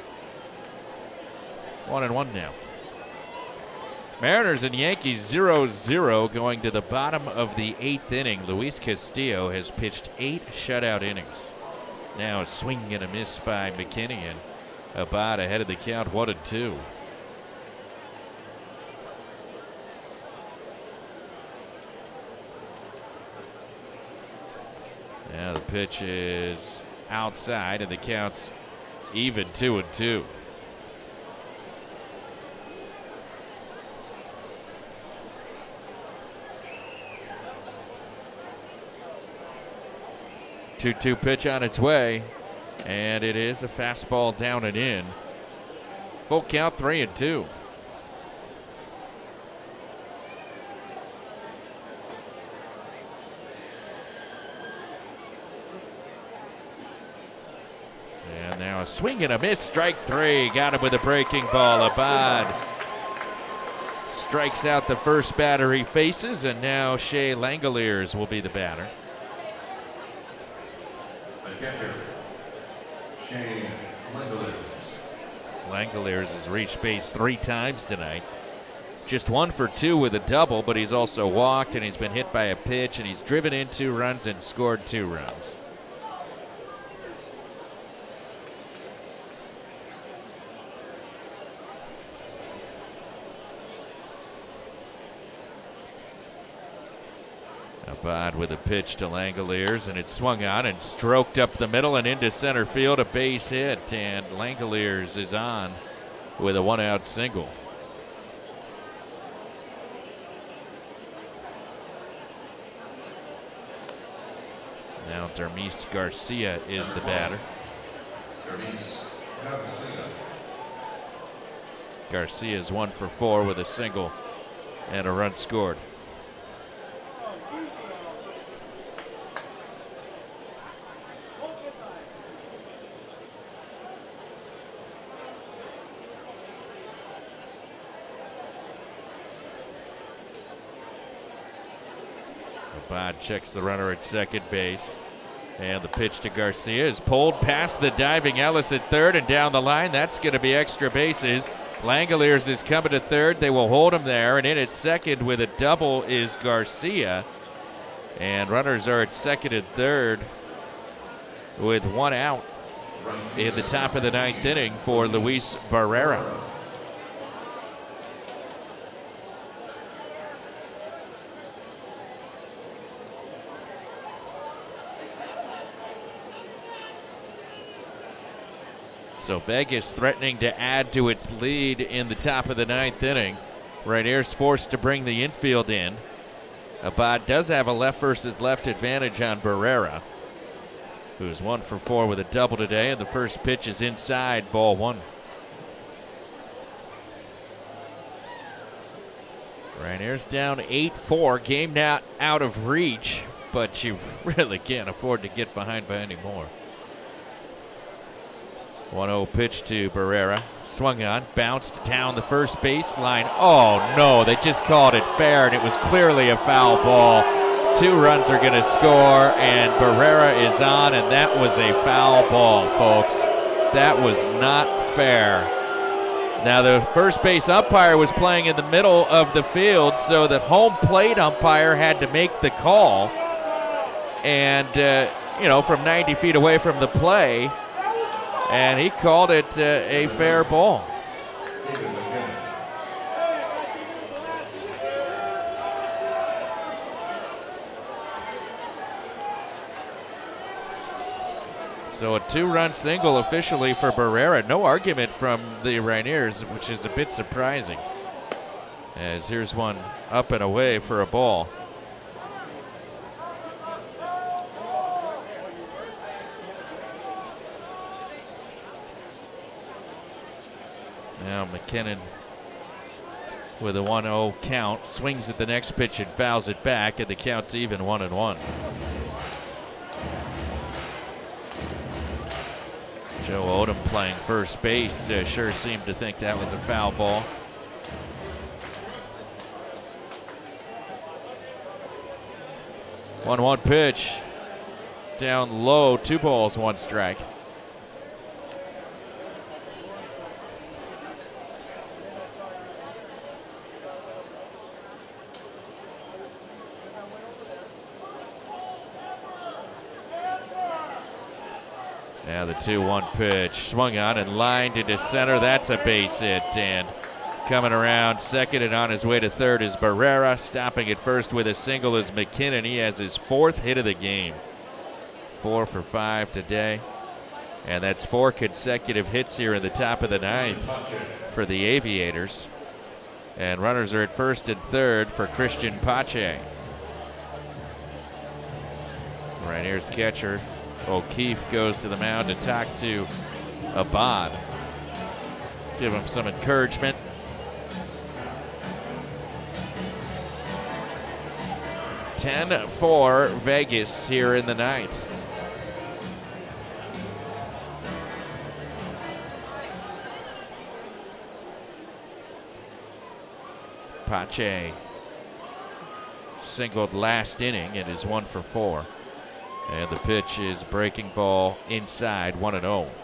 One and one now. Mariners and Yankees zero zero going to the bottom of the eighth inning. Luis Castillo has pitched eight shutout innings. Now a swing and a miss by McKinney, and Abad ahead of the count, one and two. Now the pitch is outside, and the count's even two and two. two two pitch on its way, and it is a fastball down and in. Full count, three and two. And now a swing and a miss, strike three. Got him with a breaking ball. Abad strikes out the first batter he faces, and now Shea Langoliers will be the batter. Catcher, Shane Langoliers. Langoliers has reached base three times tonight. Just one for two with a double, but he's also walked, and he's been hit by a pitch, and he's driven in two runs and scored two runs. Abad with a pitch to Langoliers, and it swung on and stroked up the middle and into center field, a base hit, and Langoliers is on with a one-out single. Now Dermis Garcia is the batter. Garcia is one for four with a single and a run scored. Abad checks the runner at second base. And the pitch to Garcia is pulled past the diving Ellis at third and down the line. That's going to be extra bases. Langoliers is coming to third. They will hold him there. And in at second with a double is Garcia. And runners are at second and third with one out in the top of the ninth inning for Luis Barrera. So Vegas threatening to add to its lead in the top of the ninth inning. Rainier's forced to bring the infield in. Abad does have a left versus left advantage on Barrera, who's one for four with a double today, and the first pitch is inside, ball one. Rainier's down eight four, game not out of reach, but you really can't afford to get behind by any more. one oh pitch to Barrera. Swung on, bounced down the first baseline. Oh no, they just called it fair, and it was clearly a foul ball. Two runs are going to score, and Barrera is on, and that was a foul ball, folks. That was not fair. Now, the first base umpire was playing in the middle of the field, so the home plate umpire had to make the call. And, uh, you know, from ninety feet away from the play, and he called it uh, a fair ball. So a two-run single officially for Barrera. No argument from the Rainiers, which is a bit surprising. As here's one up and away for a ball. Now McKinnon with a one oh count, swings at the next pitch and fouls it back, and the count's even one and one. Joe Odom playing first base uh, sure seemed to think that was a foul ball. one one pitch. Down low, two balls, one strike. Now the two one pitch, swung on and lined into center. That's a base hit, and coming around second and on his way to third is Barrera. Stopping at first with a single is McKinnon. He has his fourth hit of the game. Four for five today, and that's four consecutive hits here in the top of the ninth for the Aviators. And runners are at first and third for Christian Pache. Rainier's catcher O'Keefe goes to the mound to talk to Abad. Give him some encouragement. ten four Vegas here in the ninth. Pache singled last inning and is one for four. And the pitch is breaking ball inside, one and oh.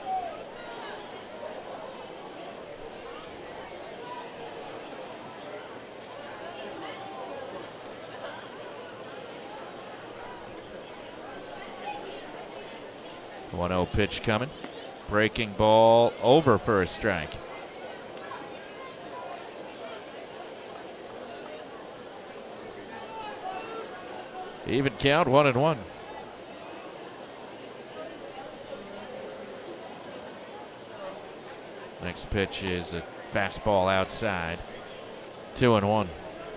one oh pitch coming. Breaking ball over for a strike. Even count, one and one. Next pitch is a fastball outside. Two and one.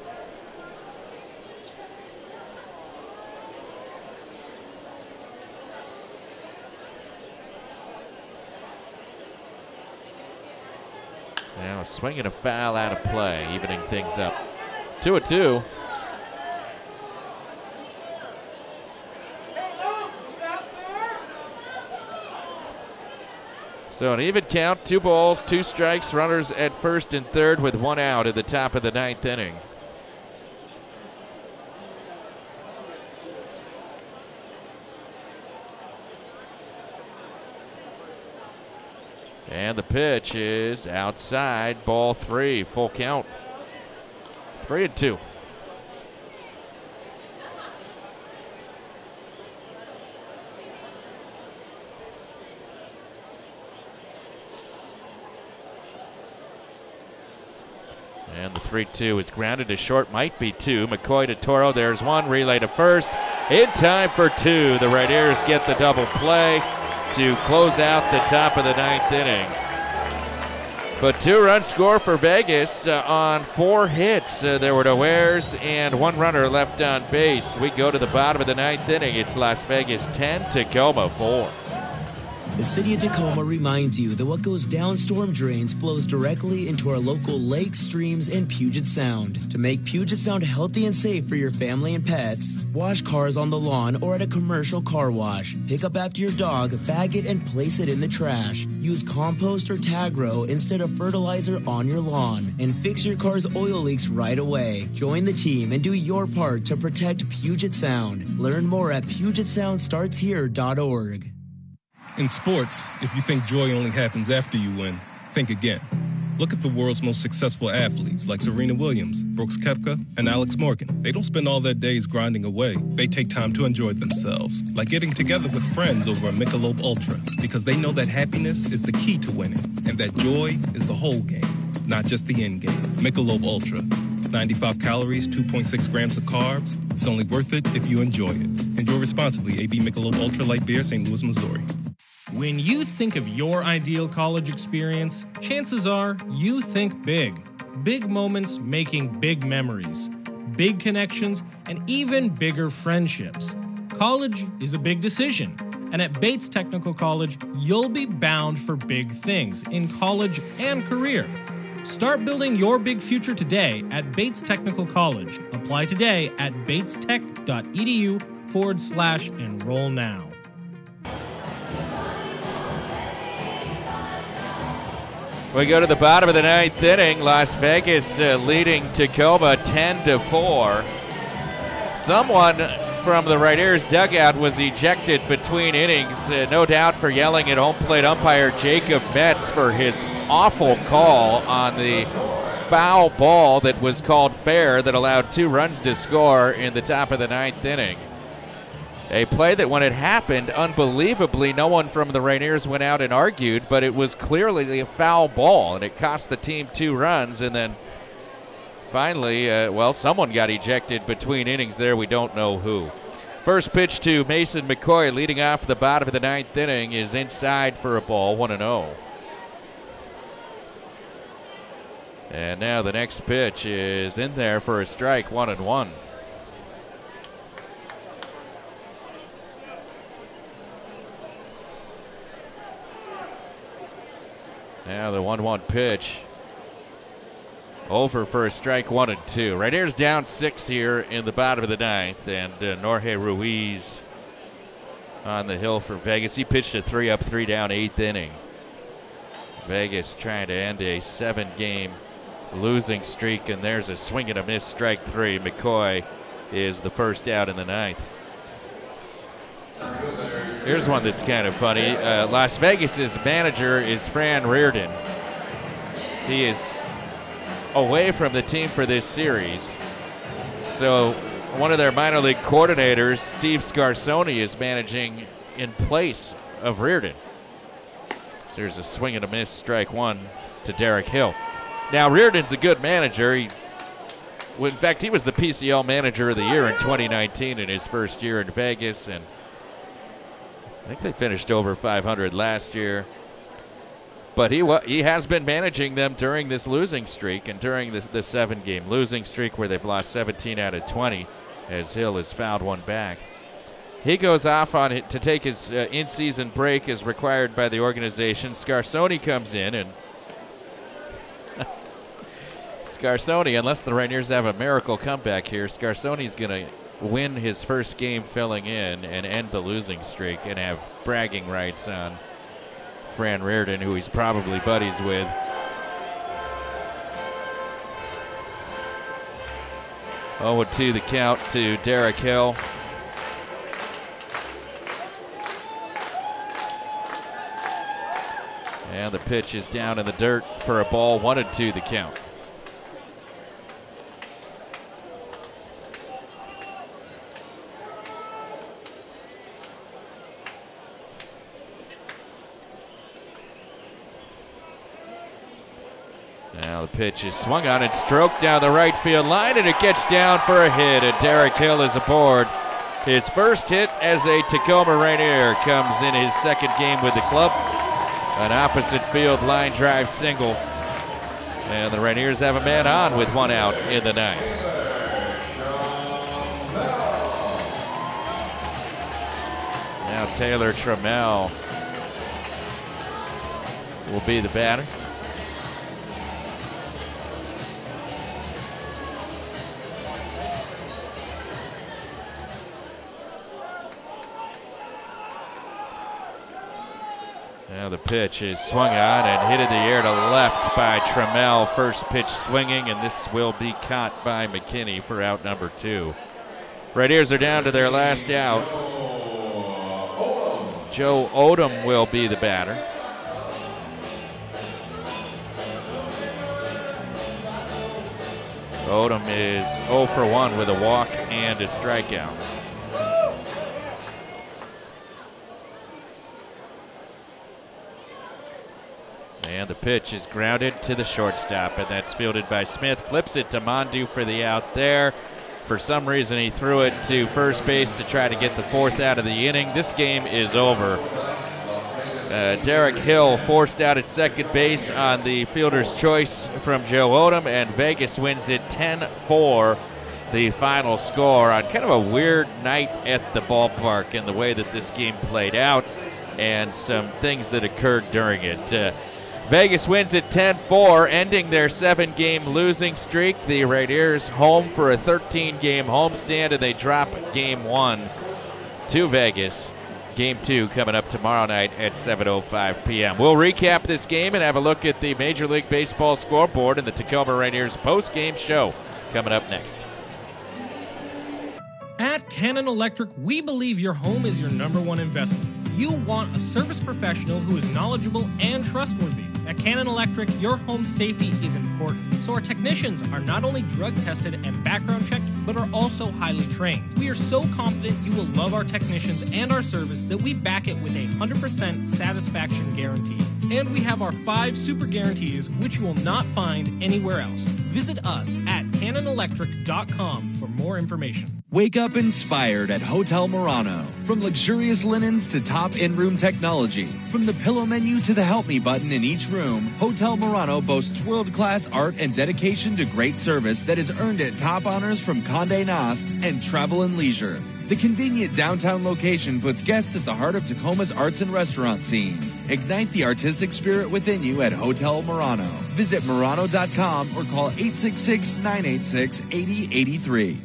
Now swinging a foul out of play, evening things up. Two and two. So an even count, two balls, two strikes, runners at first and third with one out at the top of the ninth inning. And the pitch is outside, ball three, full count. Three and two. And the three two is grounded to short, might be two. McCoy to Toro, there's one, relay to first. In time for two. The Right Ears get the double play to close out the top of the ninth inning. But two-run score for Vegas uh, on four hits. Uh, there were no errors and one runner left on base. We go to the bottom of the ninth inning. It's Las Vegas ten, Tacoma four. The city of Tacoma reminds you that what goes down storm drains flows directly into our local lakes, streams, and Puget Sound. To make Puget Sound healthy and safe for your family and pets, wash cars on the lawn or at a commercial car wash. Pick up after your dog, bag it, and place it in the trash. Use compost or Tagro instead of fertilizer on your lawn. And fix your car's oil leaks right away. Join the team and do your part to protect Puget Sound. Learn more at puget sound starts here dot org. In sports, if you think joy only happens after you win, think again. Look at the world's most successful athletes like Serena Williams, Brooks Koepka, and Alex Morgan. They don't spend all their days grinding away. They take time to enjoy themselves, like getting together with friends over a Michelob Ultra, because they know that happiness is the key to winning, and that joy is the whole game, not just the end game. Michelob Ultra. ninety-five calories, two point six grams of carbs. It's only worth it if you enjoy it. Enjoy responsibly. A B Michelob Ultra Light Beer, Saint Louis, Missouri. When you think of your ideal college experience, chances are you think big. Big moments making big memories, big connections, and even bigger friendships. College is a big decision, and at Bates Technical College, you'll be bound for big things in college and career. Start building your big future today at Bates Technical College. Apply today at bates-tech.edu forward slash enroll now. We go to the bottom of the ninth inning. Las Vegas uh, leading Tacoma ten to four. Someone from the Right Ears dugout was ejected between innings, uh, no doubt for yelling at home plate umpire Jacob Metz for his awful call on the foul ball that was called fair that allowed two runs to score in the top of the ninth inning. A play that when it happened, unbelievably, no one from the Rainiers went out and argued, but it was clearly a foul ball, and it cost the team two runs. And then finally, uh, well, someone got ejected between innings there. We don't know who. First pitch to Mason McCoy leading off the bottom of the ninth inning is inside for a ball, one and oh. And now the next pitch is in there for a strike, one and one. Now the one one pitch. Over for a strike, one and two. Right here's down six here in the bottom of the ninth. And uh, Jorge Ruiz on the hill for Vegas. He pitched a three up, three down, eighth inning. Vegas trying to end a seven-game losing streak. And there's a swing and a miss, strike three. McCoy is the first out in the ninth. Here's one that's kind of funny. Uh, Las Vegas's manager is Fran Reardon. He is away from the team for this series. So one of their minor league coordinators, Steve Scarsoni, is managing in place of Reardon. So there's a swing and a miss, strike one to Derek Hill. Now Reardon's a good manager. He, well, in fact, he was the P C L manager of the year in twenty nineteen in his first year in Vegas, and I think they finished over five hundred last year. But he he has been managing them during this losing streak and during this, this seven-game losing streak where they've lost seventeen out of twenty as Hill has fouled one back. He goes off on it to take his uh, in-season break as required by the organization. Scarsoni comes in, and Scarsoni, unless the Rainiers have a miracle comeback here, Scarsoni's going to win his first game filling in and end the losing streak and have bragging rights on Fran Reardon, who he's probably buddies with. oh two the count to Derek Hill. And the pitch is down in the dirt for a ball, one and two the count. Now the pitch is swung on and stroked down the right field line, and it gets down for a hit, and Derek Hill is aboard. His first hit as a Tacoma Rainier comes in his second game with the club. An opposite field line drive single. And the Rainiers have a man on with one out in the ninth. Now Taylor Trammell will be the batter. Now the pitch is swung on and hit in the air to left by Trammell. First pitch swinging, and this will be caught by McKinney for out number two. Rainiers are down to their last out. Joe Odom will be the batter. Odom is oh for one with a walk and a strikeout. And the pitch is grounded to the shortstop, and that's fielded by Smith. Flips it to Mondu for the out there. For some reason, he threw it to first base to try to get the fourth out of the inning. This game is over. Uh, Derek Hill forced out at second base on the fielder's choice from Joe Odom, and Vegas wins it ten four, the final score, on kind of a weird night at the ballpark in the way that this game played out and some things that occurred during it. Uh, Vegas wins it ten four, ending their seven-game losing streak. The Rainiers home for a thirteen-game homestand, and they drop game one to Vegas. Game two coming up tomorrow night at seven oh five p.m. We'll recap this game and have a look at the Major League Baseball scoreboard and the Tacoma Rainiers post-game show coming up next. At Cannon Electric, we believe your home is your number one investment. You want a service professional who is knowledgeable and trustworthy. At Cannon Electric, your home safety is important, so our technicians are not only drug tested and background checked, but are also highly trained. We are so confident you will love our technicians and our service that we back it with a one hundred percent satisfaction guarantee. And we have our five super guarantees, which you will not find anywhere else. Visit us at cannon electric dot com for more information. Wake up inspired at Hotel Murano. From luxurious linens to top in-room technology, from the pillow menu to the help me button in each room, Hotel Murano boasts world-class art and dedication to great service that has earned it top honors from Condé Nast and Travel and Leisure. The convenient downtown location puts guests at the heart of Tacoma's arts and restaurant scene. Ignite the artistic spirit within you at Hotel Murano. Visit Murano dot com or call eight six six, nine eight six, eight zero eight three.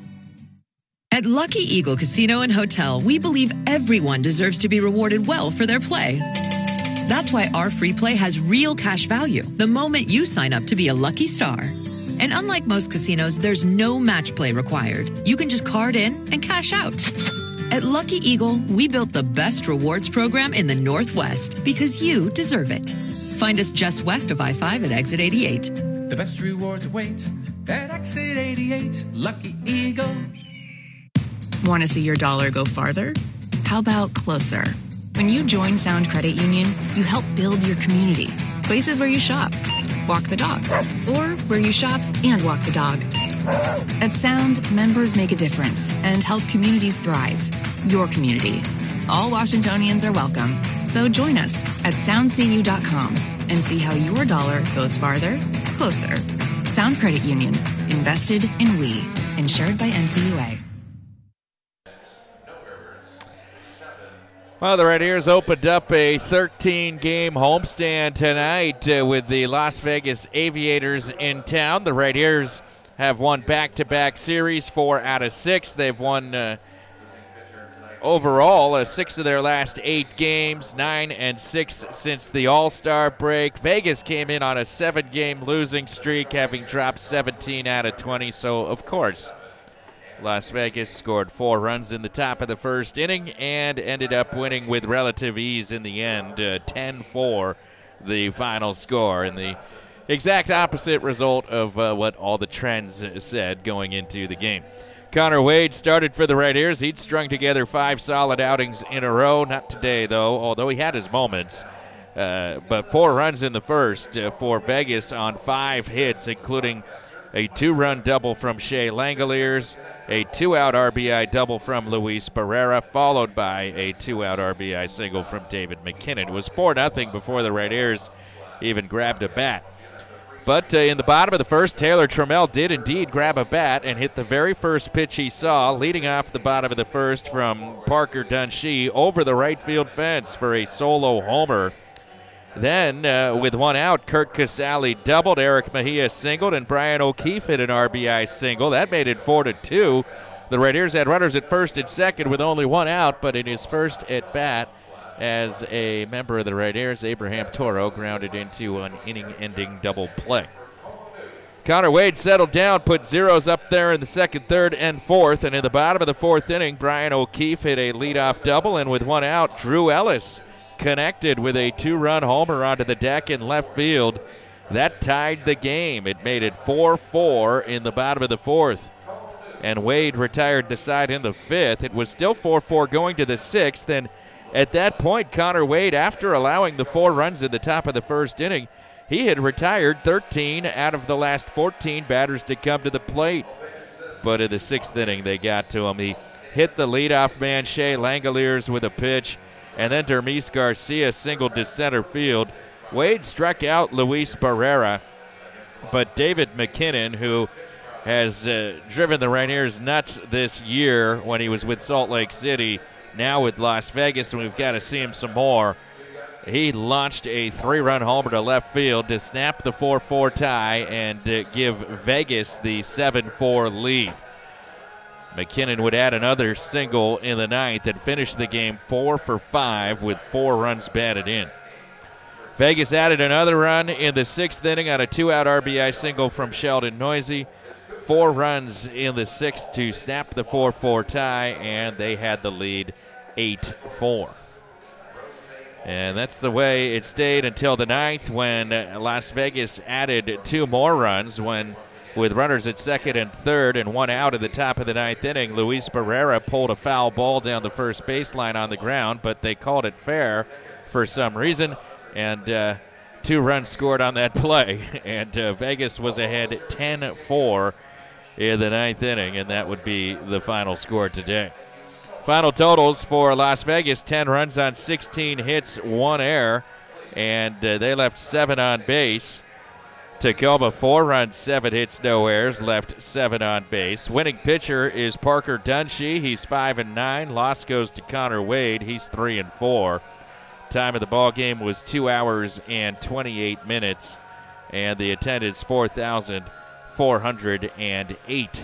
At Lucky Eagle Casino and Hotel, we believe everyone deserves to be rewarded well for their play. That's why our free play has real cash value the moment you sign up to be a lucky star. And unlike most casinos, there's no match play required. You can just card in and cash out. At Lucky Eagle, we built the best rewards program in the Northwest because you deserve it. Find us just west of I five at exit eighty-eight. The best rewards await at exit eighty-eight. Lucky Eagle. Want to see your dollar go farther? How about closer? When you join Sound Credit Union, you help build your community. Places where you shop, walk the dog, or where you shop and walk the dog. At Sound, members make a difference and help communities thrive. Your community. All Washingtonians are welcome. So join us at sound c u dot com and see how your dollar goes farther, closer. Sound Credit Union. Invested in we. Insured by N C U A. Well, the Rainiers opened up a thirteen-game homestand tonight uh, with the Las Vegas Aviators in town. The Rainiers have won back-to-back series, four out of six. They've won uh, overall uh, six of their last eight games, nine and six since the All-Star break. Vegas came in on a seven-game losing streak, having dropped seventeen out of twenty. So, of course, Las Vegas scored four runs in the top of the first inning and ended up winning with relative ease in the end, uh, ten four. the final score, and the exact opposite result of uh, what all the trends said going into the game. Connor Wade started for the Red Ears. He'd strung together five solid outings in a row. Not today, though, although he had his moments. Uh, but four runs in the first uh, for Vegas on five hits, including a two-run double from Shea Langoliers, a two-out R B I double from Luis Barrera, followed by a two-out R B I single from David McKinnon. It was four nothing before the Red Ears even grabbed a bat. But uh, in the bottom of the first, Taylor Trammell did indeed grab a bat and hit the very first pitch he saw, leading off the bottom of the first from Parker Dunshee over the right field fence for a solo homer. Then, uh, with one out, Kurt Casale doubled, Eric Mejia singled, and Brian O'Keefe hit an R B I single. That made it four to two. The Red Ears had runners at first and second with only one out, but in his first at bat as a member of the Red Ears, Abraham Toro grounded into an inning-ending double play. Connor Wade settled down, put zeros up there in the second, third, and fourth, and in the bottom of the fourth inning, Brian O'Keefe hit a leadoff double, and with one out, Drew Ellis connected with a two-run homer onto the deck in left field. That tied the game. It made it four four in the bottom of the fourth. And Wade retired the side in the fifth. It was still four four going to the sixth. And at that point, Connor Wade, after allowing the four runs in the top of the first inning, he had retired thirteen out of the last fourteen batters to come to the plate. But in the sixth inning, they got to him. He hit the leadoff man, Shea Langoliers, with a pitch. And then Dermis Garcia singled to center field. Wade struck out Luis Barrera, but David McKinnon, who has uh, driven the Red Ears nuts this year when he was with Salt Lake City, now with Las Vegas, and we've got to see him some more. He launched a three-run homer to left field to snap the four four tie and uh, give Vegas the seven four lead. McKinnon would add another single in the ninth and finish the game four for five with four runs batted in. Vegas added another run in the sixth inning on a two-out R B I single from Sheldon Noisy. Four runs in the sixth to snap the four four tie, and they had the lead eight four. And that's the way it stayed until the ninth, when Las Vegas added two more runs when, with runners at second and third and one out at the top of the ninth inning, Luis Barrera pulled a foul ball down the first baseline on the ground, but they called it fair for some reason, and uh, two runs scored on that play. And uh, Vegas was ahead ten four in the ninth inning, and that would be the final score today. Final totals for Las Vegas: ten runs on sixteen hits, one error, and uh, they left seven on base. Tacoma, four runs, seven hits, no errors, left seven on base. Winning pitcher is Parker Dunshee. He's five and nine. Loss goes to Connor Wade. He's three and four. Time of the ball game was two hours and twenty-eight minutes, and the attendance four thousand four hundred eight.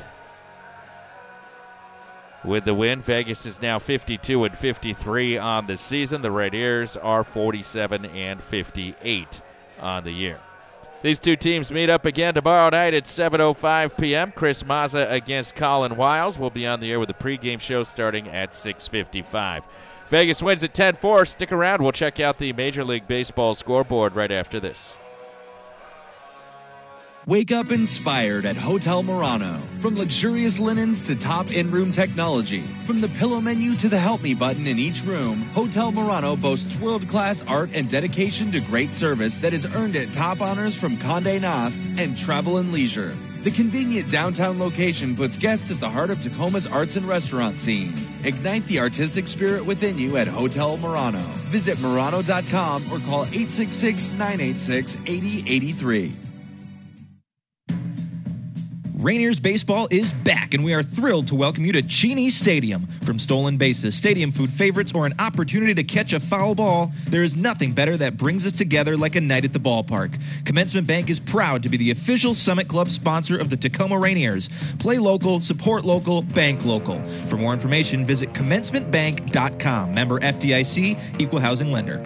With the win, Vegas is now fifty-two and fifty-three on the season. The Red Ears are forty-seven and fifty-eight on the year. These two teams meet up again tomorrow night at seven oh five p.m. Chris Mazza against Colin Wiles. We'll be on the air with a pregame show starting at six fifty-five. Vegas wins at ten four. Stick around. We'll check out the Major League Baseball scoreboard right after this. Wake up inspired at Hotel Murano. From luxurious linens to top in-room technology, from the pillow menu to the help me button in each room, Hotel Murano boasts world-class art and dedication to great service that has earned it top honors from Condé Nast and Travel and Leisure. The convenient downtown location puts guests at the heart of Tacoma's arts and restaurant scene. Ignite the artistic spirit within you at Hotel Murano. Visit Murano dot com or call eight six six, nine eight six, eight zero eight three. Rainiers baseball is back, and we are thrilled to welcome you to Cheney Stadium. From stolen bases, stadium food favorites, or an opportunity to catch a foul ball, there is nothing better that brings us together like a night at the ballpark. Commencement Bank is proud to be the official Summit Club sponsor of the Tacoma Rainiers. Play local, support local, bank local. For more information, visit commencement bank dot com. Member F D I C, Equal Housing Lender.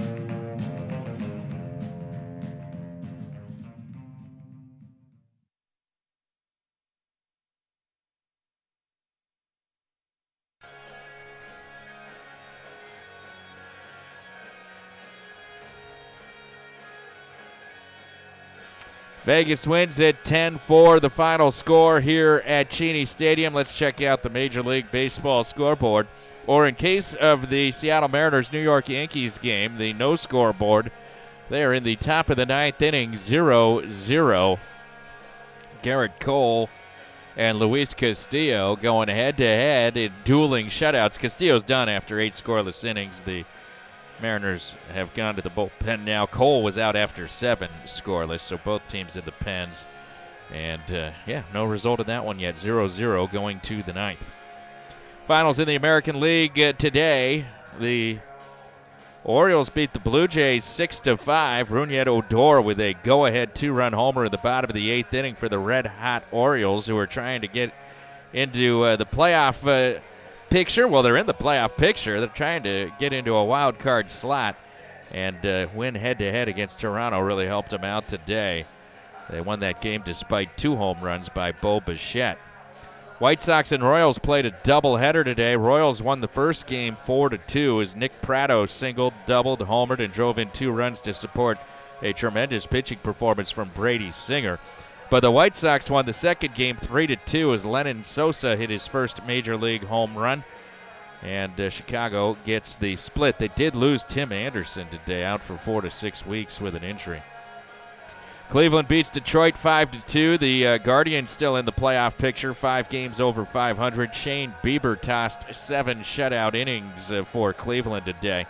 Vegas wins at ten four, the final score here at Cheney Stadium. Let's check out the Major League Baseball scoreboard. Or in case of the Seattle Mariners-New York Yankees game, the no scoreboard, they are in the top of the ninth inning, zero zero. Garrett Cole and Luis Castillo going head-to-head in dueling shutouts. Castillo's done after eight scoreless innings. The Mariners have gone to the bullpen now. Cole was out after seven scoreless, so both teams in the pens. And, uh, yeah, no result in that one yet. zero zero going to the ninth. Finals in the American League uh, today. The Orioles beat the Blue Jays six to five. Rougned Odor with a go-ahead two-run homer in the bottom of the eighth inning for the red-hot Orioles, who are trying to get into uh, the playoff uh, picture. Well, they're in the playoff picture. They're trying to get into a wild card slot, and uh, win head-to-head against Toronto really helped them out today. They won that game despite two home runs by Bo Bichette. White Sox and Royals played a doubleheader today. Royals won the first game four to two as Nick Pratto singled, doubled, homered, and drove in two runs to support a tremendous pitching performance from Brady Singer. But the White Sox won the second game three to two as Lenyn Sosa hit his first Major League home run. And uh, Chicago gets the split. They did lose Tim Anderson today, out for four to six weeks with an injury. Cleveland beats Detroit five to two. The uh, Guardians still in the playoff picture, five games over five hundred. Shane Bieber tossed seven shutout innings uh, for Cleveland today.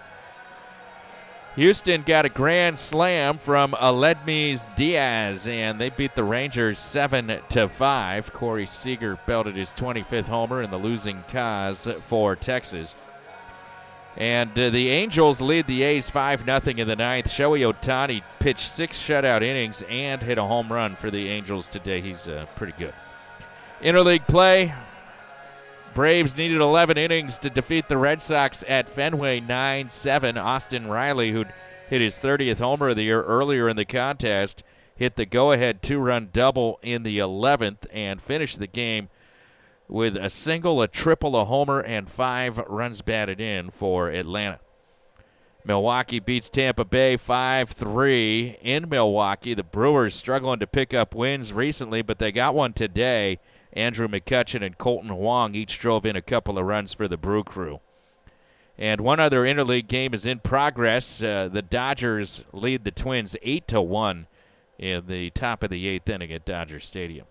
Houston got a grand slam from Aledmys Diaz, and they beat the Rangers seven to five. Corey Seager belted his twenty-fifth homer in the losing cause for Texas. And uh, the Angels lead the A's five nothing in the ninth. Shohei Ohtani pitched six shutout innings and hit a home run for the Angels today. He's uh, pretty good. Interleague play. Braves needed eleven innings to defeat the Red Sox at Fenway nine seven. Austin Riley, who'd hit his thirtieth homer of the year earlier in the contest, hit the go-ahead two-run double in the eleventh and finished the game with a single, a triple, a homer, and five runs batted in for Atlanta. Milwaukee beats Tampa Bay five three in Milwaukee. The Brewers struggling to pick up wins recently, but they got one today. Andrew McCutchen and Colton Wong each drove in a couple of runs for the Brew Crew. And one other interleague game is in progress. Uh, the Dodgers lead the Twins eight to one in the top of the eighth inning at Dodger Stadium.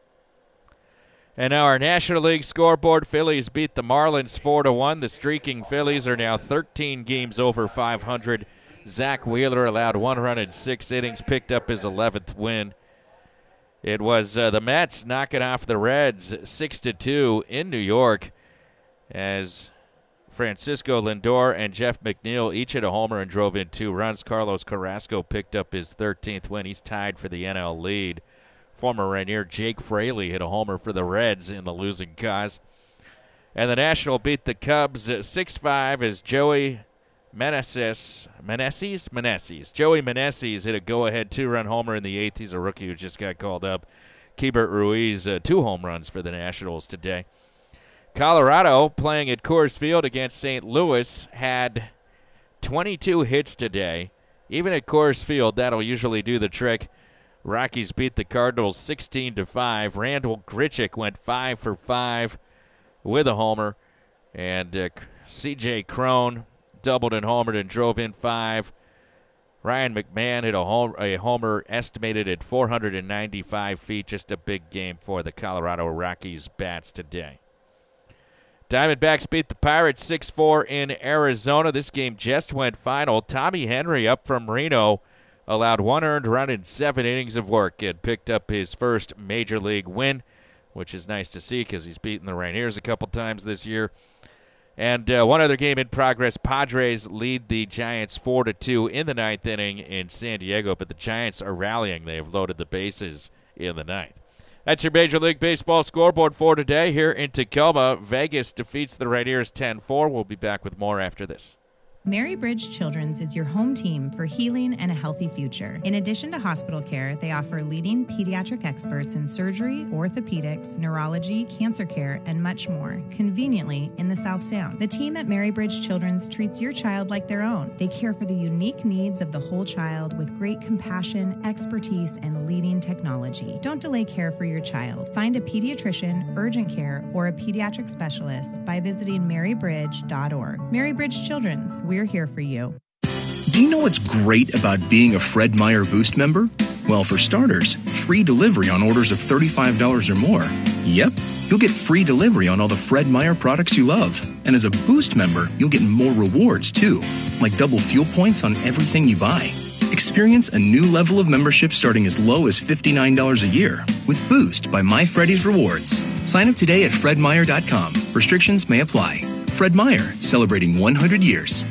And now our National League scoreboard. Phillies beat the Marlins four to one. The streaking Phillies are now thirteen games over five hundred. Zach Wheeler allowed one run in six innings, picked up his eleventh win. It was uh, the Mets knocking off the Reds six to two in New York as Francisco Lindor and Jeff McNeil each hit a homer and drove in two runs. Carlos Carrasco picked up his thirteenth win. He's tied for the N L lead. Former Rainier Jake Fraley hit a homer for the Reds in the losing cause. And the National beat the Cubs six five as Joey Meneses, Meneses? Meneses. Joey Meneses hit a go-ahead two-run homer in the eighth. He's a rookie who just got called up. Keibert Ruiz, uh, two home runs for the Nationals today. Colorado, playing at Coors Field against Saint Louis, had twenty-two hits today. Even at Coors Field, that'll usually do the trick. Rockies beat the Cardinals sixteen to five. Randall Grichuk went five for five with a homer. And uh, C J Cron doubled and homered and drove in five. Ryan McMahon hit a, home, a homer estimated at four hundred ninety-five feet. Just a big game for the Colorado Rockies bats today. Diamondbacks beat the Pirates six four in Arizona. This game just went final. Tommy Henry up from Reno allowed one earned run in seven innings of work and picked up his first Major League win, which is nice to see because he's beaten the Rainiers a couple times this year. And uh, one other game in progress. Padres lead the Giants four to two in the ninth inning in San Diego, but the Giants are rallying. They have loaded the bases in the ninth. That's your Major League Baseball scoreboard for today here in Tacoma. Vegas defeats the Rainiers ten four. We'll be back with more after this. Mary Bridge Children's is your home team for healing and a healthy future. In addition to hospital care, they offer leading pediatric experts in surgery, orthopedics, neurology, cancer care, and much more, conveniently in the South Sound. The team at Mary Bridge Children's treats your child like their own. They care for the unique needs of the whole child with great compassion, expertise, and leading technology. Don't delay care for your child. Find a pediatrician, urgent care, or a pediatric specialist by visiting mary bridge dot org. Mary Bridge Children's, we're here for you. Do you know what's great about being a Fred Meyer Boost member? Well, for starters, free delivery on orders of thirty-five dollars or more. Yep, you'll get free delivery on all the Fred Meyer products you love. And as a Boost member, you'll get more rewards, too, like double fuel points on everything you buy. Experience a new level of membership starting as low as fifty-nine dollars a year with Boost by My Freddy's Rewards. Sign up today at fred meyer dot com. Restrictions may apply. Fred Meyer, celebrating one hundred years.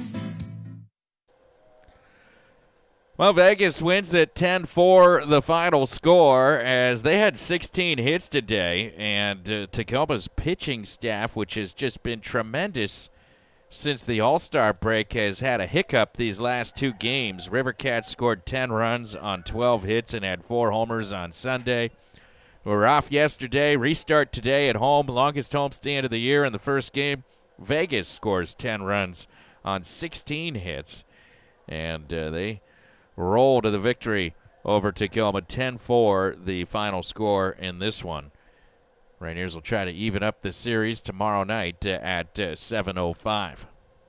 Well, Vegas wins at ten four, the final score, as they had sixteen hits today, and uh, Tacoma's pitching staff, which has just been tremendous since the All-Star break, has had a hiccup these last two games. River Cats scored ten runs on twelve hits and had four homers on Sunday. We were off yesterday, restart today at home, longest homestand of the year in the first game. Vegas scores ten runs on sixteen hits, and uh, they roll to the victory over Tacoma. ten four, the final score in this one. Rainiers will try to even up the series tomorrow night uh, at uh, seven oh five.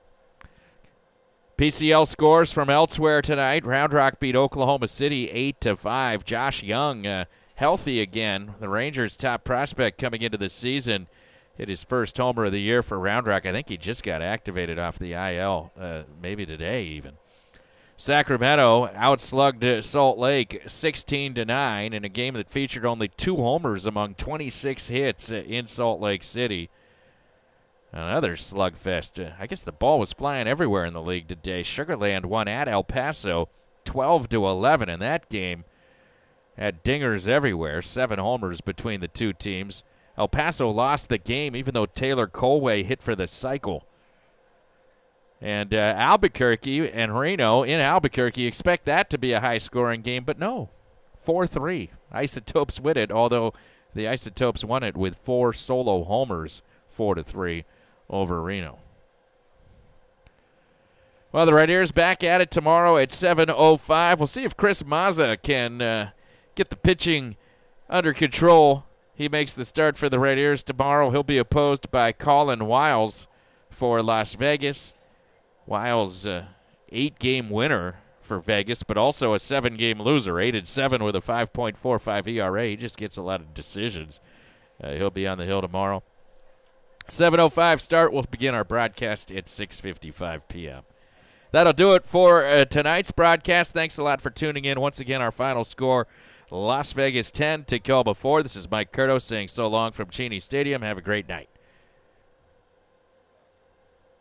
P C L scores from elsewhere tonight. Round Rock beat Oklahoma City eight to five. Josh Young uh, healthy again. The Rangers' top prospect coming into the season hit his first homer of the year for Round Rock. I think he just got activated off the I L, uh, maybe today even. Sacramento outslugged Salt Lake sixteen to nine in a game that featured only two homers among twenty-six hits in Salt Lake City. Another slugfest. I guess the ball was flying everywhere in the league today. Sugar Land won at El Paso twelve to eleven in that game. Had dingers everywhere, seven homers between the two teams. El Paso lost the game even though Taylor Colway hit for the cycle. And uh, Albuquerque and Reno in Albuquerque expect that to be a high-scoring game, but no, four three. Isotopes win it, although the Isotopes won it with four solo homers, four to three over Reno. Well, the Rainiers back at it tomorrow at seven oh five. We'll see if Chris Mazza can uh, get the pitching under control. He makes the start for the Rainiers tomorrow. He'll be opposed by Colin Wiles for Las Vegas. Wiles, uh, eight-game winner for Vegas, but also a seven-game loser, eight and seven with a five point four five E R A. He just gets a lot of decisions. Uh, he'll be on the hill tomorrow. seven oh five start. We'll begin our broadcast at six fifty-five p.m. That'll do it for uh, tonight's broadcast. Thanks a lot for tuning in. Once again, our final score, Las Vegas ten, Tacoma four. This is Mike Curto saying so long from Cheney Stadium. Have a great night.